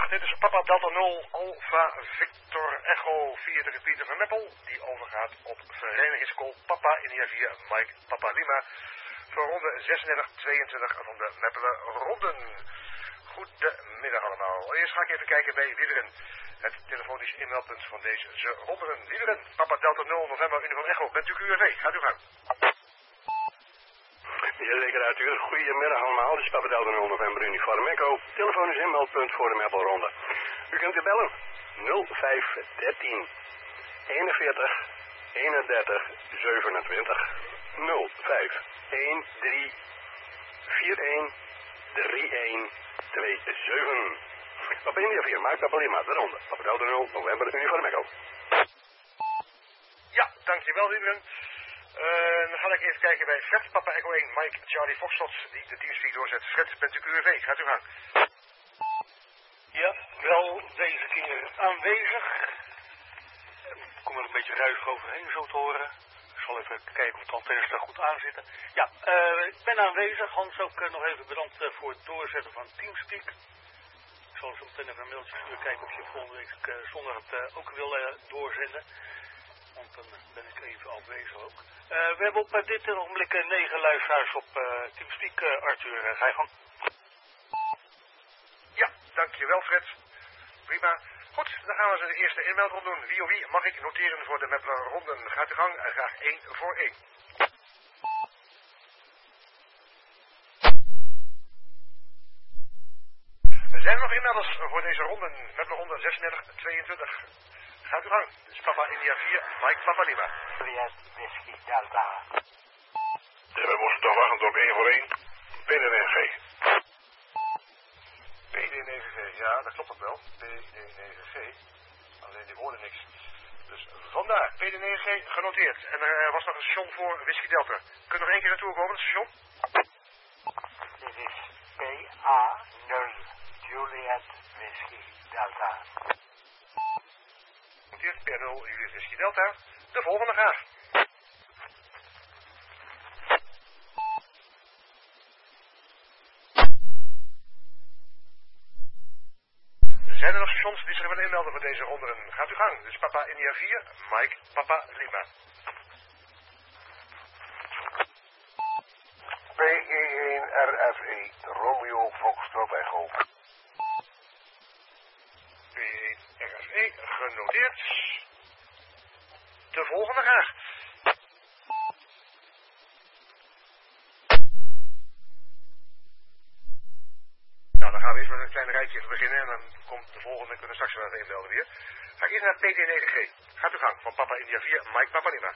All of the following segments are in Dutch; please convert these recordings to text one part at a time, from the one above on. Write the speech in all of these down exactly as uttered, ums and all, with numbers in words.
dit is Papa Delta nul Alpha Victor Echo via de repeater van Meppel, die overgaat op verenigingsschool Papa India vier Mike Papa Lima voor ronde zesendertig tweeëntwintig van de Meppelen Ronden. Goedemiddag allemaal. Eerst ga ik even kijken bij Wiederen, het telefonisch e-mailpunt van deze ronden. Wiederen, Papa Delta nul November Uniform Echo, bent u Q R V? Gaat u gang. Jazeker, Arthur. Goedemiddag allemaal. Dit is Papa Delta nul November Uniform Echo. Telefonisch inmeldpunt voor de Meppelronde. U kunt u bellen nul vijf dertien eenenveertig eenendertig zevenentwintig nul vijf een drie vier een drie een twee zeven. Op India vier maakt Papa Lima de ronde. Papa Delta nul November Uniform Echo. Ja, dankjewel Wiederen. Uh, dan ga ik even kijken bij Fred, Papa Echo één, Mike, Charlie Foxtrot, die de teamspeak doorzet. Fred, bent u Q R V? Gaat u gang. Ja, wel deze keer aanwezig. Ik kom er een beetje ruis overheen zo te horen. Ik zal even kijken of de antennes er goed aan zitten. Ja, uh, ik ben aanwezig. Hans ook uh, nog even bedankt uh, voor het doorzetten van Teamspeak. Ik zal zo meteen even een mailtje sturen, kijken of je volgende week uh, zondag het uh, ook wil uh, doorzenden. Want dan ben ik even afwezig ook. Uh, we hebben op uh, dit ogenblik uh, negen luisteraars op uh, Teamspeak. Uh, Arthur, uh, ga je gang. Ja, dankjewel Fred. Prima. Goed, dan gaan we de eerste inmelding doen. Wie of wie mag ik noteren voor de Meppelen Ronden? Gaat u gang en graag één voor één. Er zijn nog inmelders voor deze ronden. Meppelen Ronde zesendertig tweeëntwintig. Gaat u gang. Dit is Papa India vier, Mike Papa Lima. Juliet Whisky Delta. Ja, we moesten toch wachten op één voor één. P D negen G. P D negen G, ja, dat klopt ook wel. P D negen G. Alleen die hoorde niks. Dus vandaar, P D negen G genoteerd. En er was nog een station voor Whisky Delta. Kun je nog één keer naartoe komen, het station? Dit is P A nul Juliet Whisky Delta. Genoteerd, P A nul Juliet Whisky Delta. De volgende graag. Zijn er nog stations die zich willen inmelden voor deze ronden? Gaat u gang. Dus Papa India vier, Mike Papa Lima. P E één R F E, Romeo Foxtrot Echo. P E één R F E, genoteerd. De volgende graag. Nou, dan gaan we eerst met een klein rijtje even beginnen en dan komt de volgende, kunnen we straks wel even inmelden weer. Ga ik eerst naar P D negen G. Gaat u gang, van Papa India vier, Mike Papa Lima.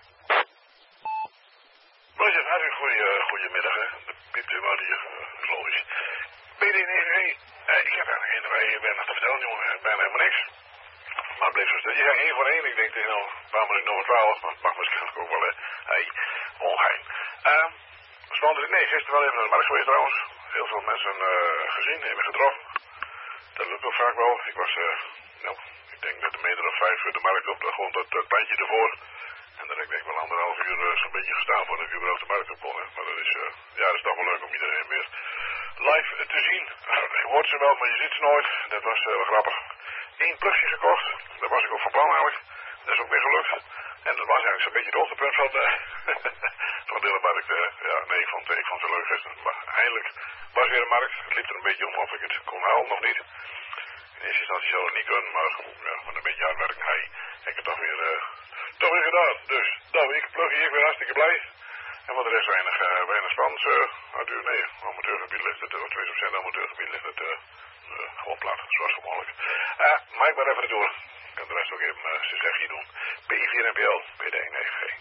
Roger, had u een goede, goedemiddag, hè. De piept u maar hier, uh, logisch. P D negen G, uh, ik heb eigenlijk geen rij, ik ben nog te vertellen, jongen, bijna helemaal niks. Maar het bleef zo stil. Je gaat één voor één, ik denk tegen nou, een paar minuten over twaalf, maar het mag waarschijnlijk ook wel, hè. Hey, ongeheim. Uh, spannend, nee, gisteren wel even naar de markt geweest trouwens. Heel veel mensen uh, gezien, hebben getroffen. Dat lukt ook vaak wel. Ik was, uh, nou, ik denk met een meter of vijf de markt op, uh, gewoon dat, dat pleintje ervoor. En dan heb ik denk wel anderhalf uur uh, zo'n beetje gestaan voordat ik überhaupt de markt op kon. Hè. Maar dat is, uh, ja, dat is toch wel leuk om iedereen weer live uh, te zien. Uh, je hoort ze wel, maar je ziet ze nooit. Dat was uh, wel grappig. Eén plusje gekocht. Dat was ik ook van plan eigenlijk. Dat is ook weer gelukt. En dat was eigenlijk zo'n beetje het hoogtepunt van de, van de hele markt. Uh, ja, nee, ik vond, ik vond het leuk gisteren. Maar eindelijk was weer een markt. Het liep er een beetje om of ik het kon halen, nog niet. In eerste instantie zou het niet kunnen, maar ja, met een beetje hard werken, hey, heb ik het toch weer, uh, toch weer gedaan. Dus, nou, ik plug hier, ik ben hartstikke blij. En voor de rest weinig, uh, weinig spannends. Uh, natuurlijk, nee, amateurgebied ligt het, of twee procent amateurgebied ligt het uh, uh, gewoon plat, zoals gewoonlijk. Uh, maar ik maar even door. Ik kan de rest ook even uh, zijn zegje doen. P vier N P L, P D negen G.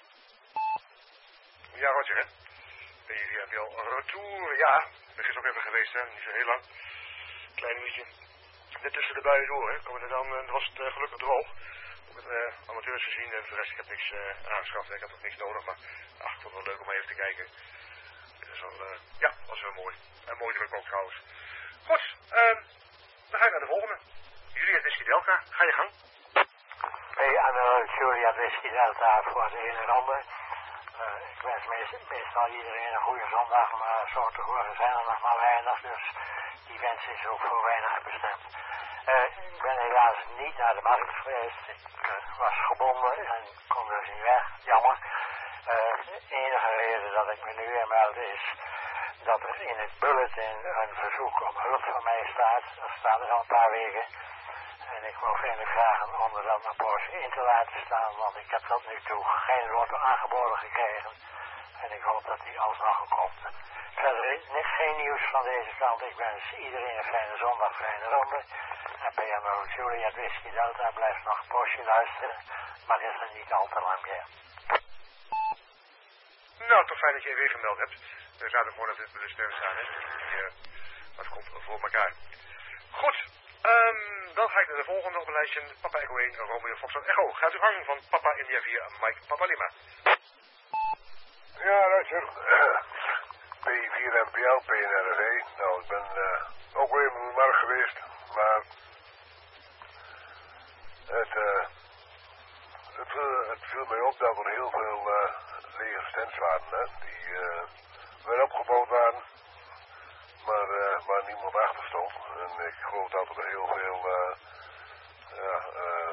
Ja, Roger, hè? P vier N P L retour, ja. Dat is ook even geweest, hè? Niet zo heel lang. Klein minuutje. Net tussen de buien door, hè? Komen er dan, uh, was het uh, gelukkig droog. Met uh, amateurs gezien en voor de rest, ik heb niks uh, aangeschaft. Ik had ook niks nodig, maar ach, ik vond het wel leuk om even te kijken. Dus wel, uh, ja, was wel mooi. En mooi druk ook trouwens. Goed, uh, dan ga ik naar de volgende. Juliet Whisky Delta, ga je gang. Hey, Anne Juliet Whisky Delta voor de ene ronde. Uh, ik wens meestal, meestal iedereen een goede zondag, maar zo te horen zijn er nog maar weinig, dus die wens is ook voor weinig bestemd. helaas niet naar de markt geweest. Ik uh, was gebonden en kon dus niet weg. Jammer. Uh, de enige reden dat ik me nu weer meld is dat er in het bulletin een verzoek om hulp van mij staat. Dat staat er al een paar weken. En ik wou vriendelijk vragen om er dan een poosje in te laten staan, want ik heb tot nu toe geen rotte aangeboden gekregen. En ik hoop dat die alsnog komt. Verder is geen nieuws van deze kant. Ik wens iedereen een fijne zondag, fijne ronde. En P M O Juliet Whisky Delta blijft nog een poosje luisteren, maar is er niet al te lang meer. Nou, toch fijn dat je even weer gemeld hebt. We zaten gewoon dat dit met de steun staan, hè. Die, uh, dat komt voor elkaar. Goed, um, dan ga ik naar de volgende op een lijstje. Papa Echo één, Romeo Foxtrot Echo. Gaat u gang van Papa India vier, Mike Papa Lima. Ja, Roger. P vier M P L, P N R V. Nou, ik ben uh, ook weer op de markt geweest, maar het, uh, het, uh, het viel mij op dat er heel veel uh, lege stands waren, hè, die uh, weer opgebouwd waren, maar uh, waar niemand achter stond. En ik geloof dat er heel veel uh, ja, uh,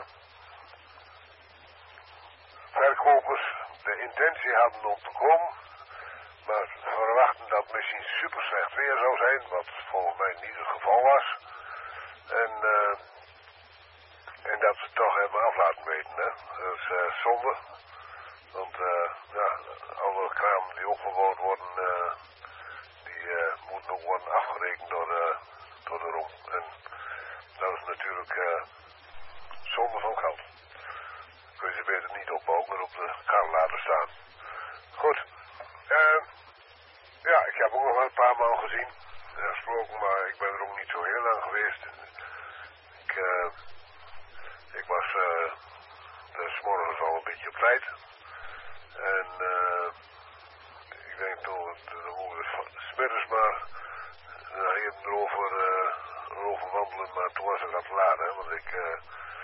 verkopers de intentie hadden om te komen, maar verwachten dat het misschien super slecht weer zou zijn, wat volgens mij niet het geval was. En, uh, en dat ze het toch hebben af laten weten, hè. Dat is uh, zonde. Want uh, ja, alle kramen die opgebouwd worden, uh, die uh, moeten ook worden afgerekend door, uh, door de Rom. En dat is natuurlijk uh, zonde van geld. Kun je ze beter niet opbouwen, maar op de kar laten staan. Goed. Uh, ja, ik heb ook nog wel een paar maal gezien en gesproken, maar ik ben er ook niet zo heel lang geweest. Ik, uh, ik was uh, dus morgens al een beetje op tijd. En uh, ik denk toen het smiddags maar uh, even erover, uh, erover wandelen, maar toen was het wat te laat, hè, want ik... Uh,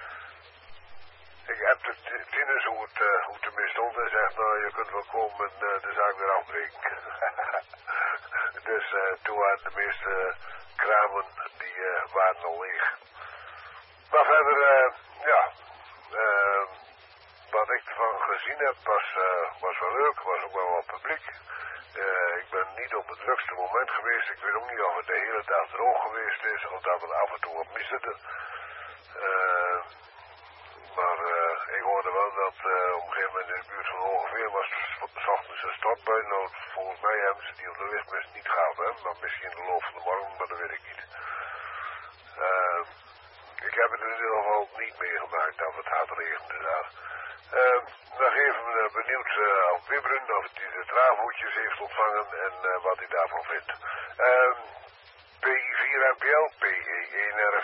Ik heb de tieners hoe het, uh, hoe het ermee stond en zegt, nou je kunt wel komen en uh, de zaak weer afbreken. Dus uh, toen waren de meeste kramen, die uh, waren al leeg. Maar verder, uh, ja, uh, wat ik ervan gezien heb was, uh, was wel leuk, was ook wel wat publiek. Uh, ik ben niet op het drukste moment geweest, ik weet ook niet of het de hele dag droog geweest is of dat het af en toe wat miste. Uh, Maar uh, ik hoorde wel dat uh, op een gegeven moment in de buurt van ongeveer was s ochtends een stortbui. Nou, volgens mij hebben ze die op de lichtmist niet gehad, hè? Maar misschien in de loop van de morgen, maar dat weet ik niet. Uh, ik heb het in ieder geval niet meegemaakt dat het hard regende daar. Uh, nog even uh, benieuwd uh, op Wibberen of hij de draafhoedjes heeft ontvangen en uh, wat hij daarvan vindt. Uh, P vier M P L, P E één R V.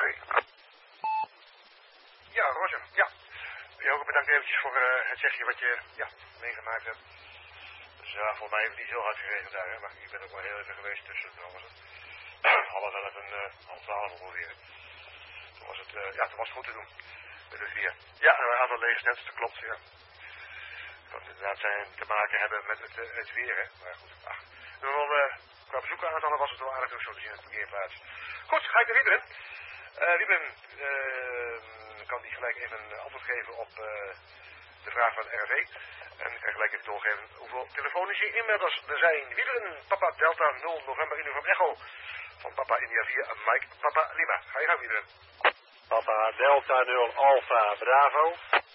Ja, Roger, ja. Ja, ook bedankt eventjes voor uh, het zegje wat je ja, meegemaakt hebt. Dus ja, voor mij heeft het niet heel hard geregend daar, hè, maar ik ben ook wel heel even geweest tussen, dan was het half elf en uh, half twaalf ongeveer. Toen was het, uh, ja, toen was het goed te doen. Met de vier. Ja, er waren een aantal lege stands, dat klopt, ja. Dat inderdaad zijn te maken hebben met het, uh, het weer, hè. Maar goed, ach. En dan, uh, qua bezoekeraantallen was het wel aardig zo te zien in de parkeerplaats. Goed, ga ik naar Wiebren. Uh, Wiebren, uh, kan die gelijk even een antwoord geven op uh, de vraag van R V. En ik kan gelijk even doorgeven hoeveel telefonische inmelders er zijn. Wiebren, Papa Delta nul November Uniform Echo. Van Papa India vier, Mike Papa Lima. Ga je gaan, Wiebren. Papa Delta nul Alpha Bravo.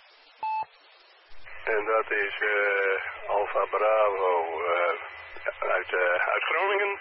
En dat is uh, Alpha Bravo uh, uit, uh, uit Groningen.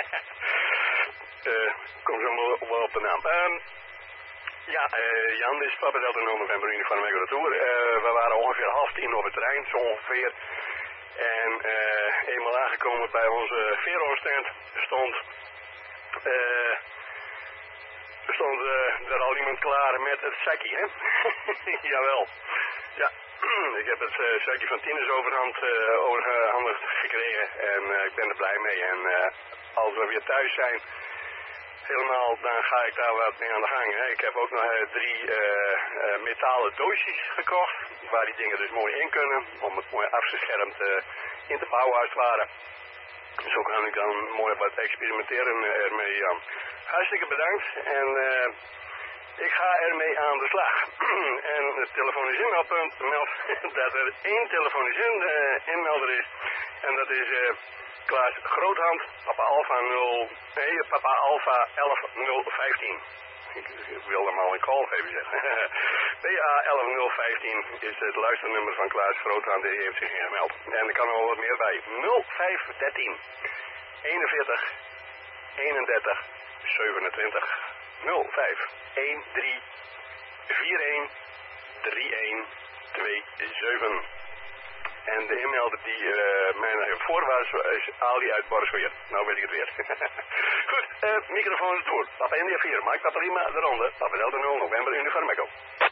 uh, kom zo wel op de naam. Um, ja, uh, Jan, dit is Papa Delta nul November Uniform Echo Retour. Uh, we waren ongeveer half tien op het terrein, zo ongeveer. En uh, eenmaal aangekomen bij onze Vero-stand stond... Uh, Er stond uh, er al iemand klaar met het zakje, hè? Jawel. Ja, ik heb het uh, zakje van Tinus overhand uh, overhandigd gekregen en uh, ik ben er blij mee. En uh, als we weer thuis zijn, helemaal, dan ga ik daar wat mee aan de gang. Hè? Ik heb ook nog uh, drie uh, uh, metalen doosjes gekocht, waar die dingen dus mooi in kunnen, om het mooi afgeschermd uh, in te bouwen als het ware. Zo kan ik dan mooi wat experimenteren ermee, Jan. Hartstikke bedankt en uh, ik ga ga ermee aan de slag. En het telefonisch inmeldpunt meldt dat er één telefonisch in, uh, inmelder is. En dat is uh, Klaas Groothand, Papa Alpha nul, nee, Papa Alpha elf nul vijftien. Ik, ik wil hem al een call geven zeggen. P A elf nul vijftien is het luisternummer van Klaas Groothand, die heeft zich ingemeld. En er kan er wel wat meer bij. nul vijf dertien eenenveertig eenendertig zevenentwintig nul vijf een drie vier een drie een twee zeven. En de inmelder die uh, mijn voor was, is Ali uit Borsweer. Nou weet ik het weer. Goed, uh, microfoon is het woord. Papa India vier, Mike Papa Lima, de ronde. Papa Delta nul, November Uniform Echo.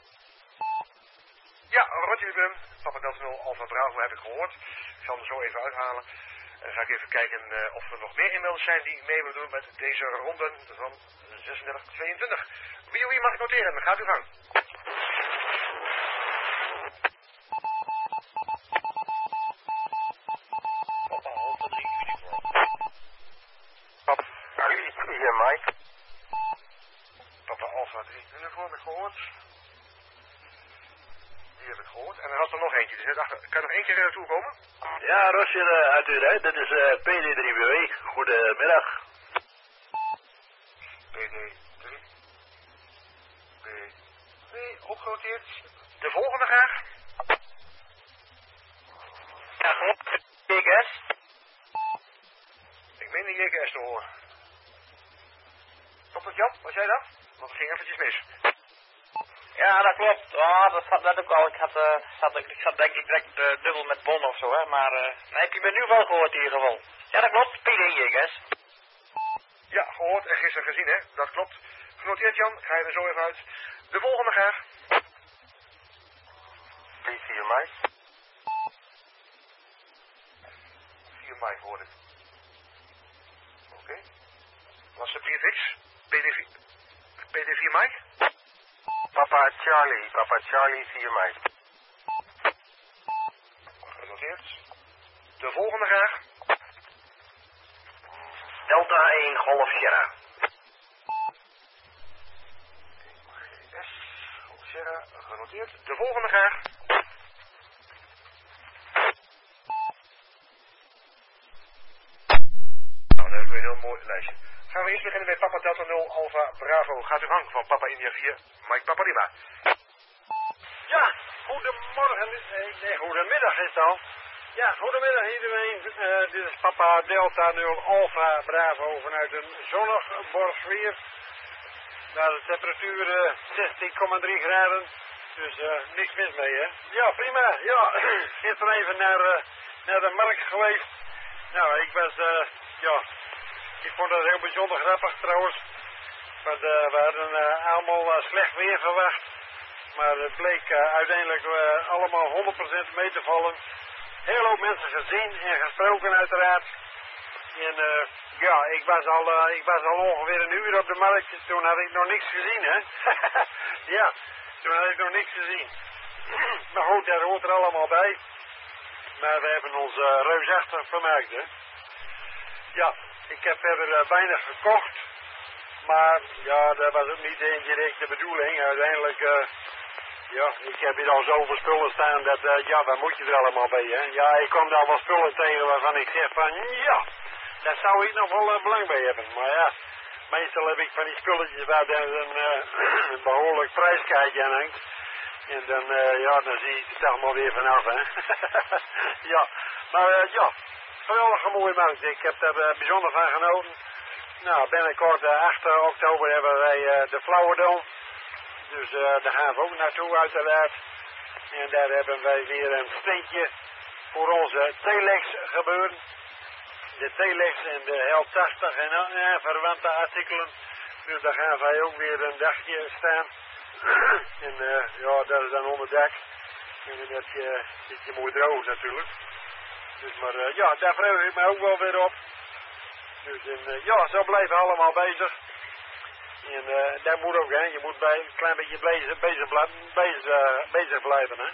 Ja, Roger Wim, Papa Delta nul, Alpha Bravo heb ik gehoord. Ik zal hem zo even uithalen. En dan ga ik even kijken uh, of er nog meer inmelders zijn die mee willen doen met deze ronde van zesendertig tweeëntwintig. Wie wie mag ik noteren? Dan gaat u gang. Papa Alpha drie Uniform. Papa, Hier, Mike. Papa Alpha drie Uniform, heb ik gehoord. Die heb ik gehoord. En er was er nog eentje. Dus net achter. Kan je nog één keer naartoe komen? Ja, Rosje uh, uit Utrecht. Dit is uh, P D drie B W. Goedemiddag. P D drie B W, opgenoteerd. De volgende graag. Ja, J K S. Ik meen de J K S te horen. Klopt dat, Jan? Was jij dat? Want het ging eventjes mis. Ja, dat klopt. Oh, dat zat net ook al. Ik, had, uh, zat, ik zat denk ik direct uh, dubbel met Bon of zo, hè. Maar uh, nee, heb je me nu wel gehoord in ieder geval. Ja, dat klopt. P D J K S. Ja, gehoord en gisteren gezien, hè? Dat klopt. Genoteerd, Jan. Ga je er zo even uit. De volgende graag. P vier Mike. vier Mike hoorde ik. Oké. Okay. Was het vier fix? P D vier, P D vier Mike? Papa Charlie. Papa Charlie vier Mike. Genoteerd. De volgende graag. Delta één Golf Sierra. S, Golf Sierra, genoteerd. De volgende graag. Nou, dan hebben we een heel mooi lijstje. Gaan we eerst beginnen bij Papa Delta nul Alpha Bravo. Gaat u gang van Papa India vier, Mike Papa Lima. Ja, goedemorgen. Nee, goedemiddag is het al. Ja, goedemiddag iedereen. Uh, dit is Papa Delta nul Alpha Bravo vanuit een zonnig Borsweer. Waar de temperatuur uh, zestien komma drie graden. Dus uh, niks mis mee, hè? Ja, prima. Ja, gisteren even naar, uh, naar de markt geweest. Nou, ik was, uh, ja, ik vond dat heel bijzonder grappig trouwens. Want uh, we hadden uh, allemaal uh, slecht weer verwacht. Maar het bleek uh, uiteindelijk uh, allemaal honderd procent mee te vallen. Heel hoop mensen gezien en gesproken uiteraard. En uh, ja, ik was, al, uh, ik was al ongeveer een uur op de markt. Toen had ik nog niks gezien, hè. Ja, toen had ik nog niks gezien. Maar goed, dat hoort er allemaal bij. Maar we hebben ons uh, reusachtig vermaakt, hè. Ja, ik heb verder uh, weinig gekocht. Maar ja, dat was ook niet direct de bedoeling. Uiteindelijk... Uh, Ja, ik heb hier al zoveel spullen staan dat, uh, ja, waar moet je er allemaal bij, hè? Ja, ik kom daar wel spullen tegen waarvan ik zeg van, ja, daar zou ik nog wel uh, belang bij hebben. Maar ja, meestal heb ik van die spulletjes waar dan een, uh, een behoorlijk prijskaartje aan hangt. En dan, uh, ja, dan zie ik het allemaal weer vanaf, hè? Ja, maar uh, ja, geweldige mooie markt. Ik heb daar uh, bijzonder van genoten. Nou, binnenkort, uh, acht oktober hebben wij uh, de Flowerdome. Dus uh, daar gaan we ook naartoe uiteraard. En daar hebben wij weer een steentje voor onze Telex gebeuren. De Telex en de Hel tachtig en uh, verwante artikelen. Dus daar gaan wij ook weer een dagje staan. En uh, ja, dat is dan onder dak. En dan heb je, zit je mooi droog natuurlijk. Dus maar uh, ja, daar vreug ik me ook wel weer op. Dus en, uh, ja, zo blijven we allemaal bezig. En uh, dat moet ook, hè. Je moet bij een klein beetje bezig, bezig, bezig, uh, bezig blijven, hè.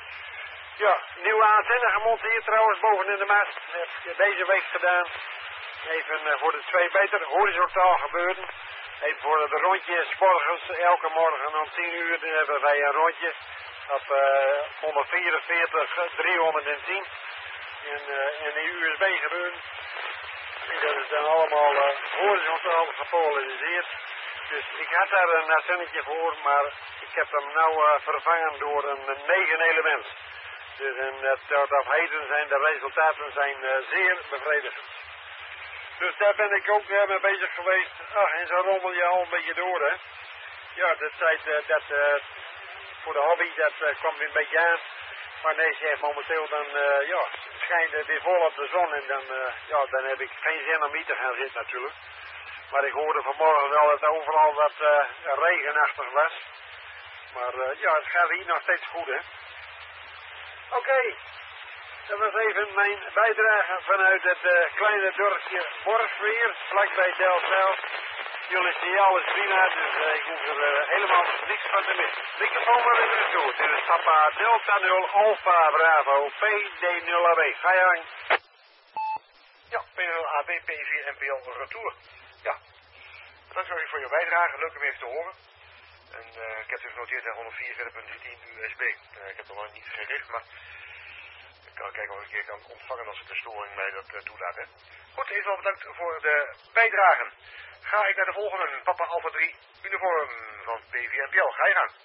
Ja, nieuwe antenne gemonteerd trouwens, boven in de mast. Heb ik deze week gedaan. Even uh, voor de twee meter horizontaal gebeuren. Hey, voor de rondjes morgens, elke morgen om tien uur hebben wij een rondje op uh, honderdvierenveertig driehonderdtien in, uh, in de U S B gebeuren. Dat is dan allemaal uh, horizontaal gepolariseerd. Dus ik had daar een antennetje voor, maar ik heb hem nou uh, vervangen door een negen element. Dus en uh, tot op heden zijn de resultaten zijn uh, zeer bevredigend. Dus daar ben ik ook uh, mee bezig geweest. Ach, en zo rommel je al een beetje door, hè. Ja, dat tijd uh, dat uh, voor de hobby, dat uh, kwam weer een beetje aan. Maar nee, zeg, momenteel dan, uh, ja, schijnt het weer vol op de zon en dan, uh, ja, dan heb ik geen zin om hier te gaan zitten natuurlijk. Maar ik hoorde vanmorgen wel dat overal wat uh, regenachtig was. Maar uh, ja, het gaat hier nog steeds goed, hè. Oké, okay. Dat was even mijn bijdrage vanuit het uh, kleine dorpje Borgsweer, vlakbij Delfzijl. Jullie zien alles prima, dus uh, ik hoef er uh, helemaal niks van te missen. Microfoon maar even naartoe. Dit is Papa Delta nul Alpha Bravo P D nul A B. Ga je aan. Ja, P nul A B P vier N P L Retour. Ja, bedankt voor je bijdrage. Leuk om even te horen. En uh, ik heb het genoteerd aan honderdvierenveertig punt tien U S B. Uh, ik heb nog lang niet gericht, maar ik kan kijken of ik een keer kan ontvangen als de storing mij dat uh, toelaat. Hè. Goed, in ieder geval bedankt voor de bijdragen. Ga ik naar de volgende, Papa Alpha drie, uniform van P vier N P L. Ga je gaan.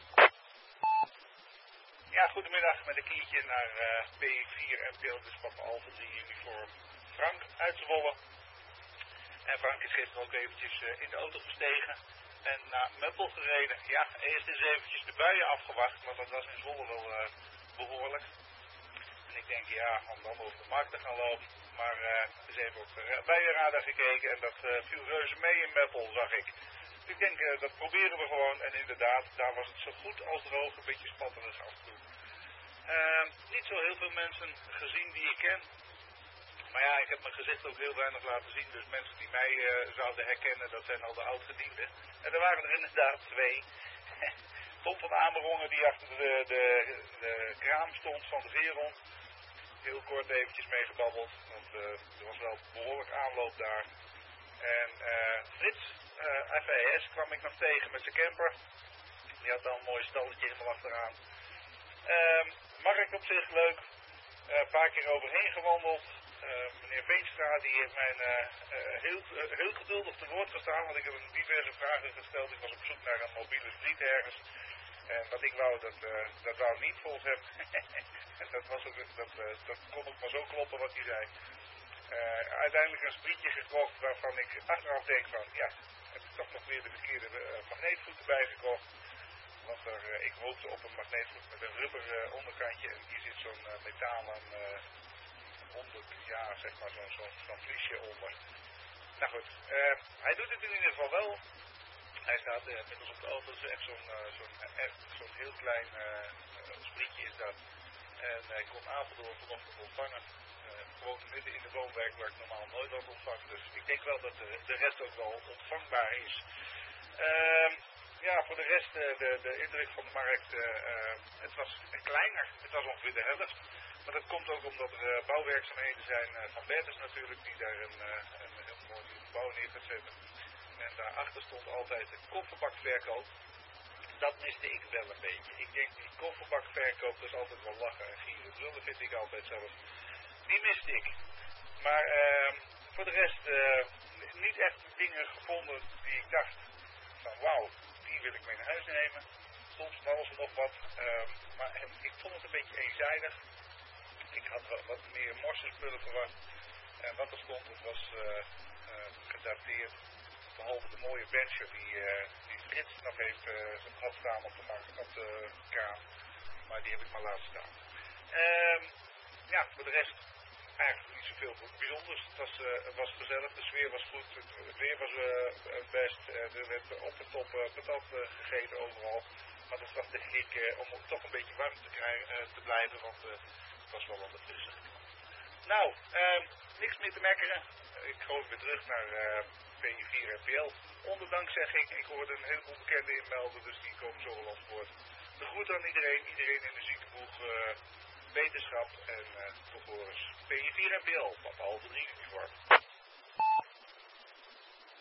Ja, goedemiddag met een kiertje naar uh, P vier N P L, dus Papa Alpha drie, uniform Frank uit Zwolle. En Frank is gisteren ook eventjes uh, in de auto gestegen en naar Meppel gereden. Ja, eerst eens eventjes de buien afgewacht, want dat was in Zwolle wel uh, behoorlijk. En ik denk, ja, om dan over de markt te gaan lopen. Maar uh, eens even op de buienradar gekeken en dat uh, viel reuze mee in Meppel, zag ik. Dus ik denk, uh, dat proberen we gewoon. En inderdaad, daar was het zo goed als droog, een beetje spatterig af en toe. Uh, niet zo heel veel mensen gezien die ik ken. Maar ja, ik heb mijn gezicht ook heel weinig laten zien. Dus mensen die mij uh, zouden herkennen, dat zijn al de oudgedienden. En er waren er inderdaad twee. Tom van Amerongen die achter de, de, de kraam stond van de Veron. Heel kort eventjes meegebabbeld, want uh, er was wel behoorlijk aanloop daar. En uh, Frits, uh, F A S, kwam ik nog tegen met zijn camper. Die had dan een mooi stalletje helemaal achteraan. Uh, Mark op zich leuk, een uh, paar keer overheen gewandeld. Uh, meneer Veenstra die heeft mij uh, uh, heel, uh, heel geduldig te woord gestaan, want ik heb hem diverse vragen gesteld. Ik was op zoek naar een mobiele spriet ergens. En wat ik wou, dat, uh, dat wou niet volgens hem. En dat, was ook, dat, uh, dat kon ook maar zo kloppen wat hij zei. Uh, uiteindelijk een sprietje gekocht waarvan ik achteraf denk van, ja, heb ik toch nog weer de verkeerde uh, magneetvoet erbij gekocht. Want er, uh, ik hoopte op een magneetvoet met een rubber uh, onderkantje en hier zit zo'n uh, metalen uh, honderd jaar, zeg maar, zo'n zo, zo vliesje onder. Nou goed, uh, hij doet het in ieder geval wel. Hij staat uh, inmiddels op de auto, dat is echt zo'n uh, zo'n echt zo'n heel klein uh, sprietje is dat. En uh, ik kon Apeldoorn vanochtend ontvangen. Uh, gewoon midden in de woonwijk waar ik normaal nooit had ontvangen. Dus ik denk wel dat de, de rest ook wel ontvangbaar is. Uh, ja, voor de rest, uh, de, de indruk van de markt, uh, uh, het was kleiner. Het was ongeveer de helft. Maar dat komt ook omdat er uh, bouwwerkzaamheden zijn uh, van Bertus natuurlijk, die daar een, uh, een heel mooi gebouw neer gaat zetten. En daarachter stond altijd de kofferbakverkoop. Dat miste ik wel een beetje. Ik denk die kofferbakverkoop, dat is altijd wel lachen en gieren. Zullen vind ik altijd zelf. Die miste ik. Maar uh, voor de rest uh, niet echt dingen gevonden die ik dacht van wauw, die wil ik mee naar huis nemen. Soms van alles en nog wat. Uh, maar en, ik vond het een beetje eenzijdig. Ik had wat, wat meer morse spullen verwacht. En wat er stond, dat was uh, uh, gedateerd. Behalve de mooie bencher die, uh, die Frits nog heeft uh, had staan op de, op de kraan. Maar die heb ik maar laten staan. Uh, ja, voor de rest eigenlijk niet zoveel bijzonders. Het was, uh, het was gezellig, de sfeer was goed, het, het weer was uh, best. Uh, er werd op de top uh, patat uh, gegeten overal. Maar dat was denk ik uh, om toch een beetje warm te, krijgen, uh, te blijven, want uh, het was wel ondertussen. Nou, uh, niks meer te mekkeren. Ik gooi weer terug naar uh, P vier N P L. Onderdanks zeg ik, ik hoorde een heleboel bekenden inmelden, dus die komen zo wel aan boord. De groet aan iedereen, iedereen in de ziekenboeg, uh, wetenschap en uh, tot horens. P vier N P L, Papa Alpha drie uniform.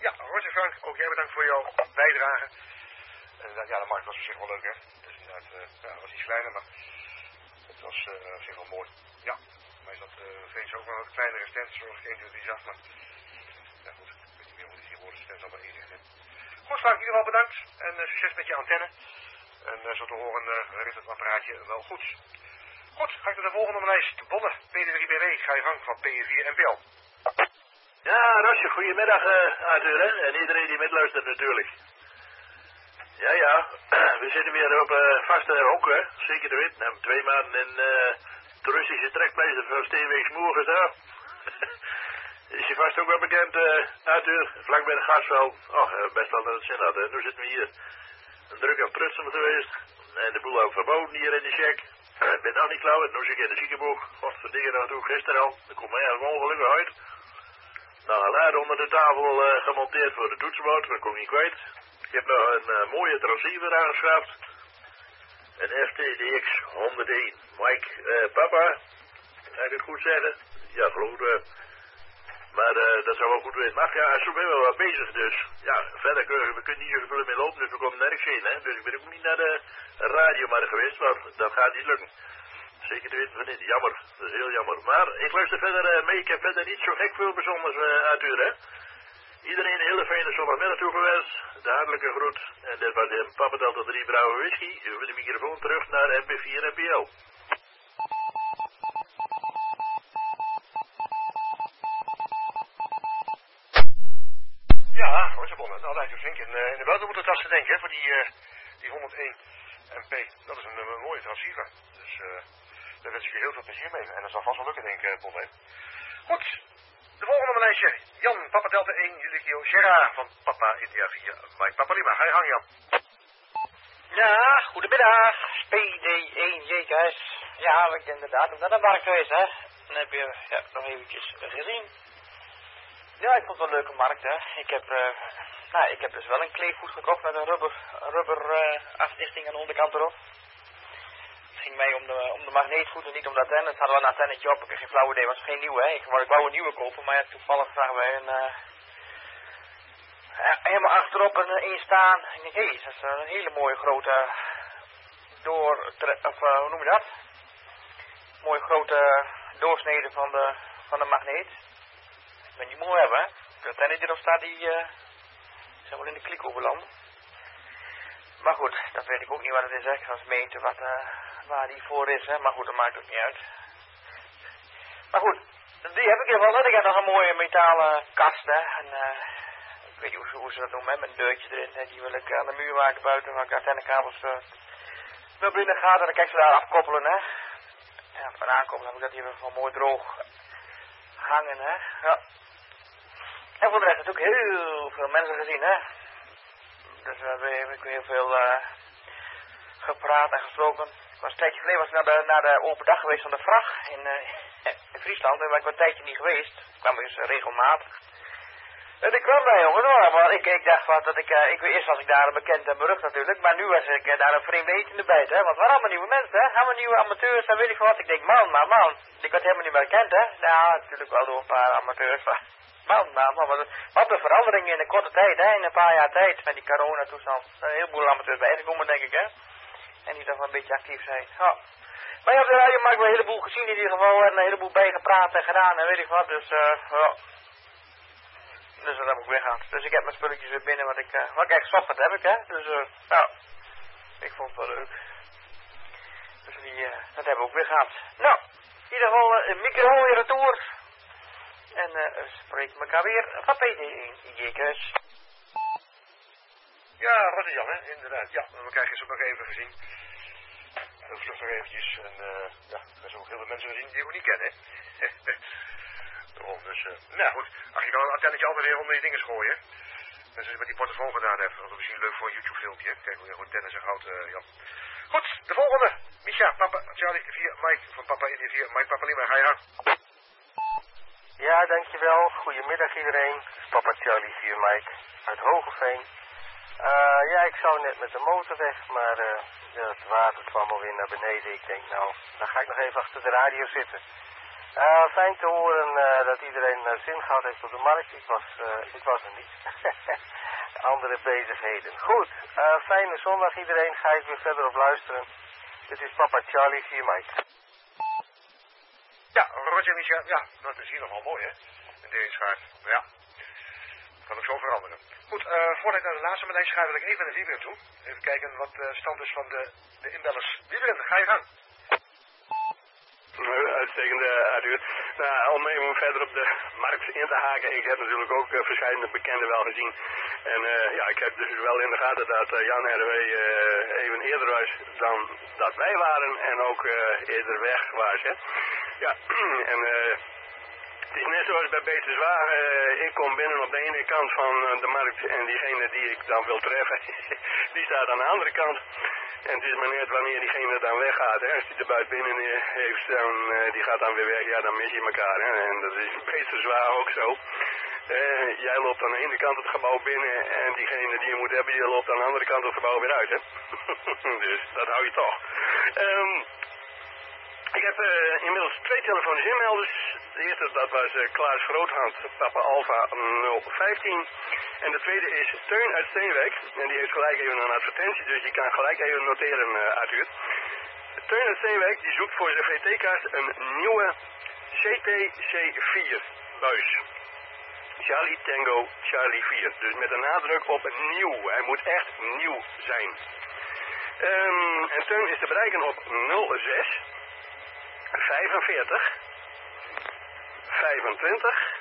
Ja, Roger Frank, ook jij bedankt voor jouw bijdrage. En uh, ja, de markt was op zich wel leuk, hè. Dus inderdaad, uh, ja, het was iets kleiner, maar het was uh, op zich wel mooi. Ja, maar is dat uh, Veens ook wel een wat kleinere stand, zoals ik één keer die zag, maar ja goed, ik weet niet meer hoe die hier worden stands allemaal inrichten. Goed Frank, in ieder geval bedankt en uh, succes met je antenne. En uh, zo te horen uh, rit het apparaatje wel goed. Goed, ga ik naar de volgende op de lijst. Bonne, P D drie B W, ga je gang van P vier N P L. Ja, Rosje, goedemiddag, uh, Arthur, hè? En iedereen die metluistert natuurlijk. Ja, ja, we zitten weer op uh, vaste hok, hè? Zeker te weten. We hebben twee maanden in uh, toeristische trekpleister van Steenweeks Moer gestaan. Is je vast ook wel bekend, uh, Arthur, vlak bij de gasveld. Oh, uh, best wel naar het zin had, hè? Nu zitten we hier druk aan prutsen geweest. En de boel ook verboden hier in de check. Ik ben nog niet klauw, nu zit ik in de ziekenboeg. Godverdikke, dat doe ik gisteren al. Dat komt mij eigenlijk ongelukkig uit. Nou, een lader onder de tafel uh, gemonteerd voor de toetsenbord, dat kon ik niet kwijt. Ik heb nog een uh, mooie transceiver aangeschaft. Een F T D X honderdéén. Mike, uh, papa, ga ik het goed zeggen? Ja, geloof ik. Maar uh, dat zou wel goed weten. Maar ja, zo ben we wel wat bezig dus. Ja, verder kunnen we kunnen niet zo veel meer lopen, dus we komen nergens heen. Hè? Dus ik ben ook niet naar de radio maar geweest, maar dat gaat niet lukken. Zeker te weten van dit. Jammer, dat is heel jammer. Maar ik luister verder uh, mee. Ik heb verder niet zo gek veel bijzonders uh, uit hè. Iedereen een hele fijne zondagmiddag toegewenst. De hartelijke groet. En dit was de Papa Delta drie Brouwe Whisky. Over de microfoon terug naar M P vier N P L. Ja, Roger Bonne. Nou, lijkt u flink in, uh, in de buitenmoedertas te denken, hè, voor die, uh, die honderdéén M P. Dat is een, een mooie transceiver. Dus uh, daar wens ik je heel veel plezier mee. En dat zal vast wel lukken, denk ik, Bonne. Goed. De volgende op mijn lijstje. Jan, Papa Delta één, jullie Kilo Gerard van Papa India vier. Mike Papa Lima, ga je gang, Jan. Ja, goedemiddag. P D één J K S. Ja, ik ben inderdaad naar de markt geweest, hè. Dan heb je ja, nog eventjes gezien. Ja, ik vond het wel een leuke markt, hè. Ik heb, uh, nou, ik heb dus wel een kleefvoet gekocht met een rubber, rubber uh, afdichting aan de onderkant erop. Het ging mij om de, om de magneetvoet en niet om de antenne. Het hadden wel een antennetje op, ik heb geen flauw idee, het was geen nieuwe, hè. Ik, ik wou een nieuwe kopen, maar ja, toevallig zagen wij een... Uh, helemaal achterop een een staan. Ik denk, hé, hey, dat is een hele mooie grote door, of uh, hoe noem je dat? Mooie grote doorsnede van de, van de magneet. Ik ben die mooi hebben, hè? De antenne die erop staat, die uh, zijn wel in de klik overlanden. Maar goed, dat weet ik ook niet wat het is, hè? Ik ga eens meten wat, uh, waar die voor is, hè? Maar goed, dat maakt ook niet uit. Maar goed, die heb ik in ieder geval. Ik heb nog een mooie metalen kast, hè? En, uh, ik weet niet hoe ze, hoe ze dat noemen, hè? Met een deurtje erin. Hè? Die wil ik aan de muur maken buiten, waar ik antennekabels uh, naar binnen gaat. En dan kan ik ze daar afkoppelen, hè? Ja, van aankoppelen heb ik dat hier wel mooi droog hangen, hè? Ja. En voor de rest natuurlijk heel veel mensen gezien, hè? Dus we hebben heb heel veel uh, gepraat en gesproken. Ik was een tijdje geleden was naar de, naar de open dag geweest van de vracht in, uh, in Friesland. En daar was ik een tijdje niet geweest. Ik kwam dus uh, regelmatig. En ik kwam daar, jongen, hoor. Maar ik, ik dacht wat dat ik, uh, ik weet eerst was ik daar bekend en berucht natuurlijk. Maar nu was ik uh, daar een vreemde etende bij, hè? Want het waren allemaal nieuwe mensen, hè? Allemaal nieuwe amateurs en weet ik wat. Ik denk, man, maar man. Ik werd helemaal niet meer gekend, hè? Nou, natuurlijk wel door een paar amateurs. Maar man, man, man. Wat, wat een verandering in een korte tijd, hè? In een paar jaar tijd met die coronatoestand. Er zijn een heleboel amateurs bijgekomen, denk ik, hè? En die toch wel een beetje actief zijn. Ja. Maar ja, op de radio heb ik wel een heleboel gezien in ieder geval. En een heleboel bijgepraat en gedaan en weet ik wat. Dus, uh, ja. Dus dat heb ik weer gehad. Dus ik heb mijn spulletjes weer binnen wat ik, uh, wat ik echt zocht, dat heb ik, hè. Dus, uh, nou, ik vond het wel leuk. Dus die, uh, dat hebben we ook weer gehad. Nou, in ieder geval uh, een microfoon weer retour. En uh, spreken elkaar weer van P D één J K S. Ja, Roger Jan, hè, inderdaad. Ja, we krijgen ze ook nog even gezien. Heel vlug nog eventjes. En uh, ja, er zijn ook heel veel mensen gezien die ik ook niet ken, hè. Daarom, dus, uh, nou goed. Ach, je kan een antennetje altijd weer onder je dingen gooien. Dat is wat die portofoon gedaan heeft. Dat is misschien leuk voor een YouTube filmpje. Kijk hoe je goed tennis en goud, uh, Jan. Goed, de volgende. Misha, Papa, Charlie vier, Mike van Papa India vier, Mike Papa Lima, ga je aan. Ja, dankjewel. Goedemiddag iedereen. Papa Charlie vier, Mike uit Hogeveen. Uh, ja, ik zou net met de motor weg, maar uh, ja, het water kwam alweer naar beneden. Ik denk, nou, dan ga ik nog even achter de radio zitten. Uh, fijn te horen uh, dat iedereen uh, zin gehad heeft op de markt. Ik was, uh, ik was er niet. Andere bezigheden. Goed, uh, fijne zondag iedereen. Ga ik weer verder op luisteren. Dit is papa Charlie, vier Mike. Ja, Roger Michel. Ja, dat is hier nogal mooi, hè? In deze schaart. Ja. Kan ook zo veranderen. Goed, uh, voordat ik naar de laatste meneer schrijf, wil ik even naar Wieberen toe. Even kijken wat de stand is van de, de inbellers. Wieberen, ga je gang. Uitstekende uitduur. Nou, om even verder op de markt in te haken. Ik heb natuurlijk ook uh, verschillende bekenden wel gezien. En uh, ja, ik heb dus wel in de gaten dat uh, Jan R W uh, even eerder was dan dat wij waren. En ook uh, eerder weg was. Hè. Ja, en uh, het is net zoals bij Beter Zwaar. Uh, ik kom binnen op de ene kant van uh, de markt. En diegene die ik dan wil treffen, die staat aan de andere kant. En het is maar net wanneer diegene dan weggaat. Hè. Als die er buiten binnen heeft, dan, uh, die gaat dan weer weg. Ja, dan mis je elkaar. Hè. En dat is Beter Zwaar ook zo. Uh, jij loopt aan de ene kant het gebouw binnen. En diegene die je moet hebben, die loopt aan de andere kant het gebouw weer uit. Hè. Dus dat hou je toch. Um, Ik heb uh, inmiddels twee telefonische inmelders. De eerste dat was uh, Klaas Groothand, Papa Alpha nul vijftien. En de tweede is Teun uit Steenwijk. En die heeft gelijk even een advertentie, dus die kan gelijk even noteren, uh, Arthur. Teun uit Steenwijk die zoekt voor zijn V T-kaart een nieuwe C T C vier buis. Charlie Tango Charlie vier. Dus met een nadruk op nieuw. Hij moet echt nieuw zijn. Um, en Teun is te bereiken op nul zes vijfenveertig vijfentwintig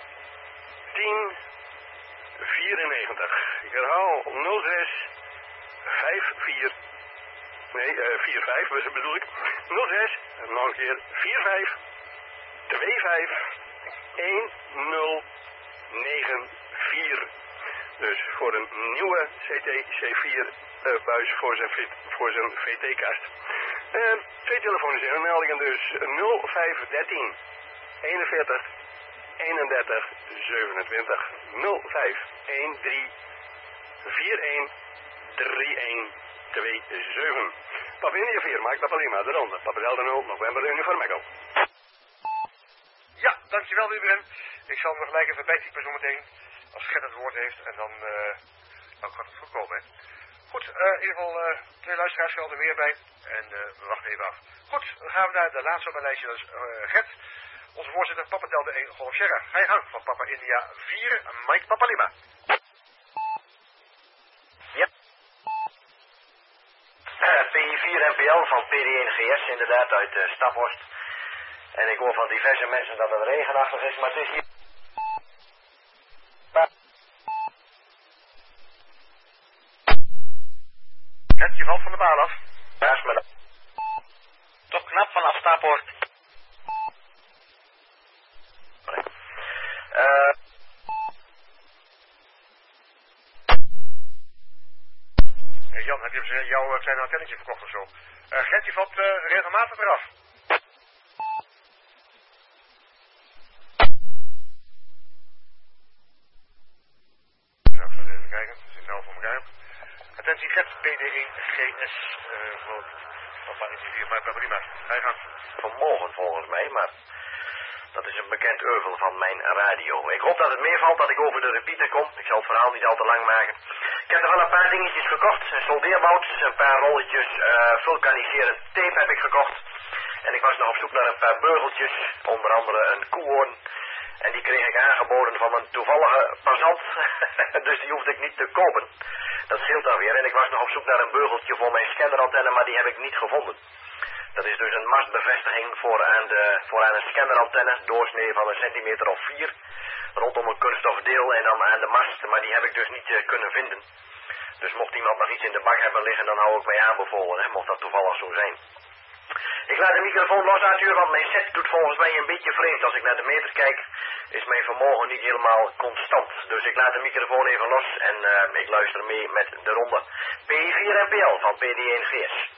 tien vierennegentig. Ik herhaal nul zes vijfenveertig. Nee, uh, vijfenveertig bedoel ik. nul zes, nog een keer, vijfenveertig vijfenveertig tien negenenveertig. Dus voor een nieuwe C T C vier uh, buis voor zijn, voor zijn V T-kast. Uh, twee telefonische inmeldingen dus nul vijf dertien eenenveertig eenendertig zevenentwintig nul vijf een drie vier een drie een twee zeven. Papa India vier, Mike Papa Lima, de ronde. Papa Delta nul, November Uniform Echo. Ja, dankjewel Wieberen. Ik zal hem nog gelijk even bijtypen zometeen. Als Gert het woord heeft en dan, uh, dan gaat het goed komen. Goed, uh, in ieder geval uh, twee luisteraars er meer bij. En uh, we wachten even af. Goed, dan gaan we naar de laatste op mijn lijstje. Dat is uh, Gert. Onze voorzitter Papa Delta één Golf Sierra. Ga je gang van Papa India vier, Mike Papa Lima. Ja. Uh, P I vier N P L van P D één G S, inderdaad uit uh, Staphorst. En ik hoor van diverse mensen dat het regenachtig is, maar het is hier... Gert, je valt van de baan af. Ja, is me Toch knap vanaf Staphorst. Uh, hey Jan, heb je jouw uh, kleine antennetje verkocht of zo? Uh, Gert, je valt uh, regelmatig eraf. Nou, gaan we even kijken. Dat is nou voor elkaar. Attentie Gert, P D één G S. Uh, voor Papa India, maar prima. Ga je gang. Vanmorgen volgens mij, maar... Dat is een bekend euvel van mijn radio. Ik hoop dat het meevalt dat ik over de repeater kom. Ik zal het verhaal niet al te lang maken. Ik heb er wel een paar dingetjes gekocht. Een soldeerbout, een paar rolletjes uh, vulkaniserend tape heb ik gekocht. En ik was nog op zoek naar een paar beugeltjes. Onder andere een koehoorn. En die kreeg ik aangeboden van een toevallige passant. Dus die hoefde ik niet te kopen. Dat scheelt dan weer. En ik was nog op zoek naar een beugeltje voor mijn scannerantenne, maar die heb ik niet gevonden. Dat is dus een mastbevestiging voor aan, de, voor aan een scannerantenne, doorsnee van een centimeter of vier, rondom een kunststof deel en dan aan de mast, maar die heb ik dus niet uh, kunnen vinden. Dus mocht iemand nog iets in de bak hebben liggen, dan hou ik mij aanbevolen, hè, mocht dat toevallig zo zijn. Ik laat de microfoon los, Arthur, want mijn set doet volgens mij een beetje vreemd. Als ik naar de meter kijk, is mijn vermogen niet helemaal constant. Dus ik laat de microfoon even los en uh, ik luister mee met de ronde P vier N P L van P D één G S.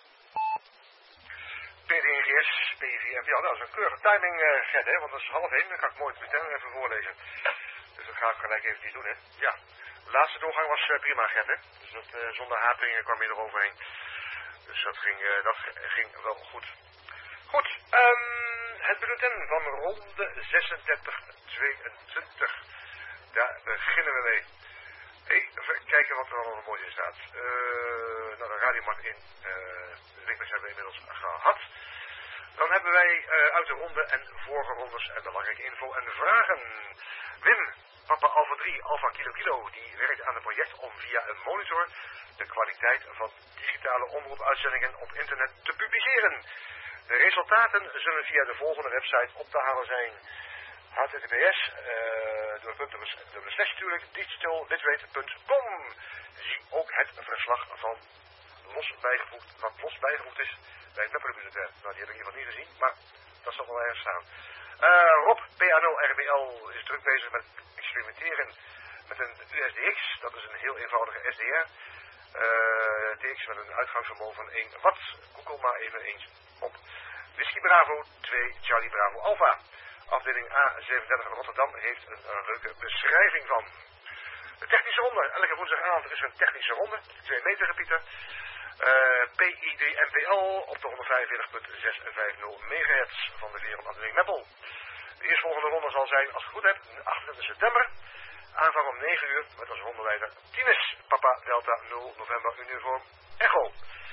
P D één G S, P vier N P L. Nou, dat is een keurige timing, uh, Gert, hè, want dat is half één. Dan kan ik mooi meteen even voorlezen. Dus dat ga ik gelijk eventjes doen, hè. Ja, de laatste doorgang was uh, prima, Gert, hè. Dus dat, uh, zonder haperingen kwam je eroverheen. Dus dat ging, uh, dat ging wel goed. Goed, um, het bulletin van ronde zesendertig tweeëntwintig. Daar beginnen we mee. Even kijken wat er allemaal mooi in staat. Uh, nou, de radioman in uh, de Rickmers hebben we inmiddels gehad. Dan hebben wij uh, uit de ronde en vorige rondes en belangrijke info en vragen. Wim, Papa Alpha drie, Alpha Kilo Kilo, die werkt aan een project om via een monitor de kwaliteit van digitale omroepuitzendingen op internet te publiceren. De resultaten zullen via de volgende website op te halen zijn. H T T P S, uh, door punt dubbele slash natuurlijk, digitalliterate punt com. Zie ook het verslag van los bijgevoegd, wat los bijgevoegd is bij het Pepperbulletin. Nou, die heb ik in ieder geval niet gezien, maar dat zal wel ergens staan. Uh, Rob, P A nul R B L, is druk bezig met experimenteren met een U S D X. Dat is een heel eenvoudige S D R. Uh, T X met een uitgangsvermogen van één watt. Google maar even eens op. Whisky Bravo twee, Charlie Bravo Alpha. Afdeling A zevenendertig Rotterdam heeft een, een leuke beschrijving van. De technische ronde. Elke woensdagavond is er een technische ronde. twee meter gebieden. Uh, P I D M P L op de honderdvijfenveertig komma zesenzestig megahertz van de wereldafdeling Meppel. De eerstvolgende ronde zal zijn, als ik het goed heb, achtentwintig september. Aanvang om negen uur met als rondeleider Tines, Papa Delta nul November Uniform Echo.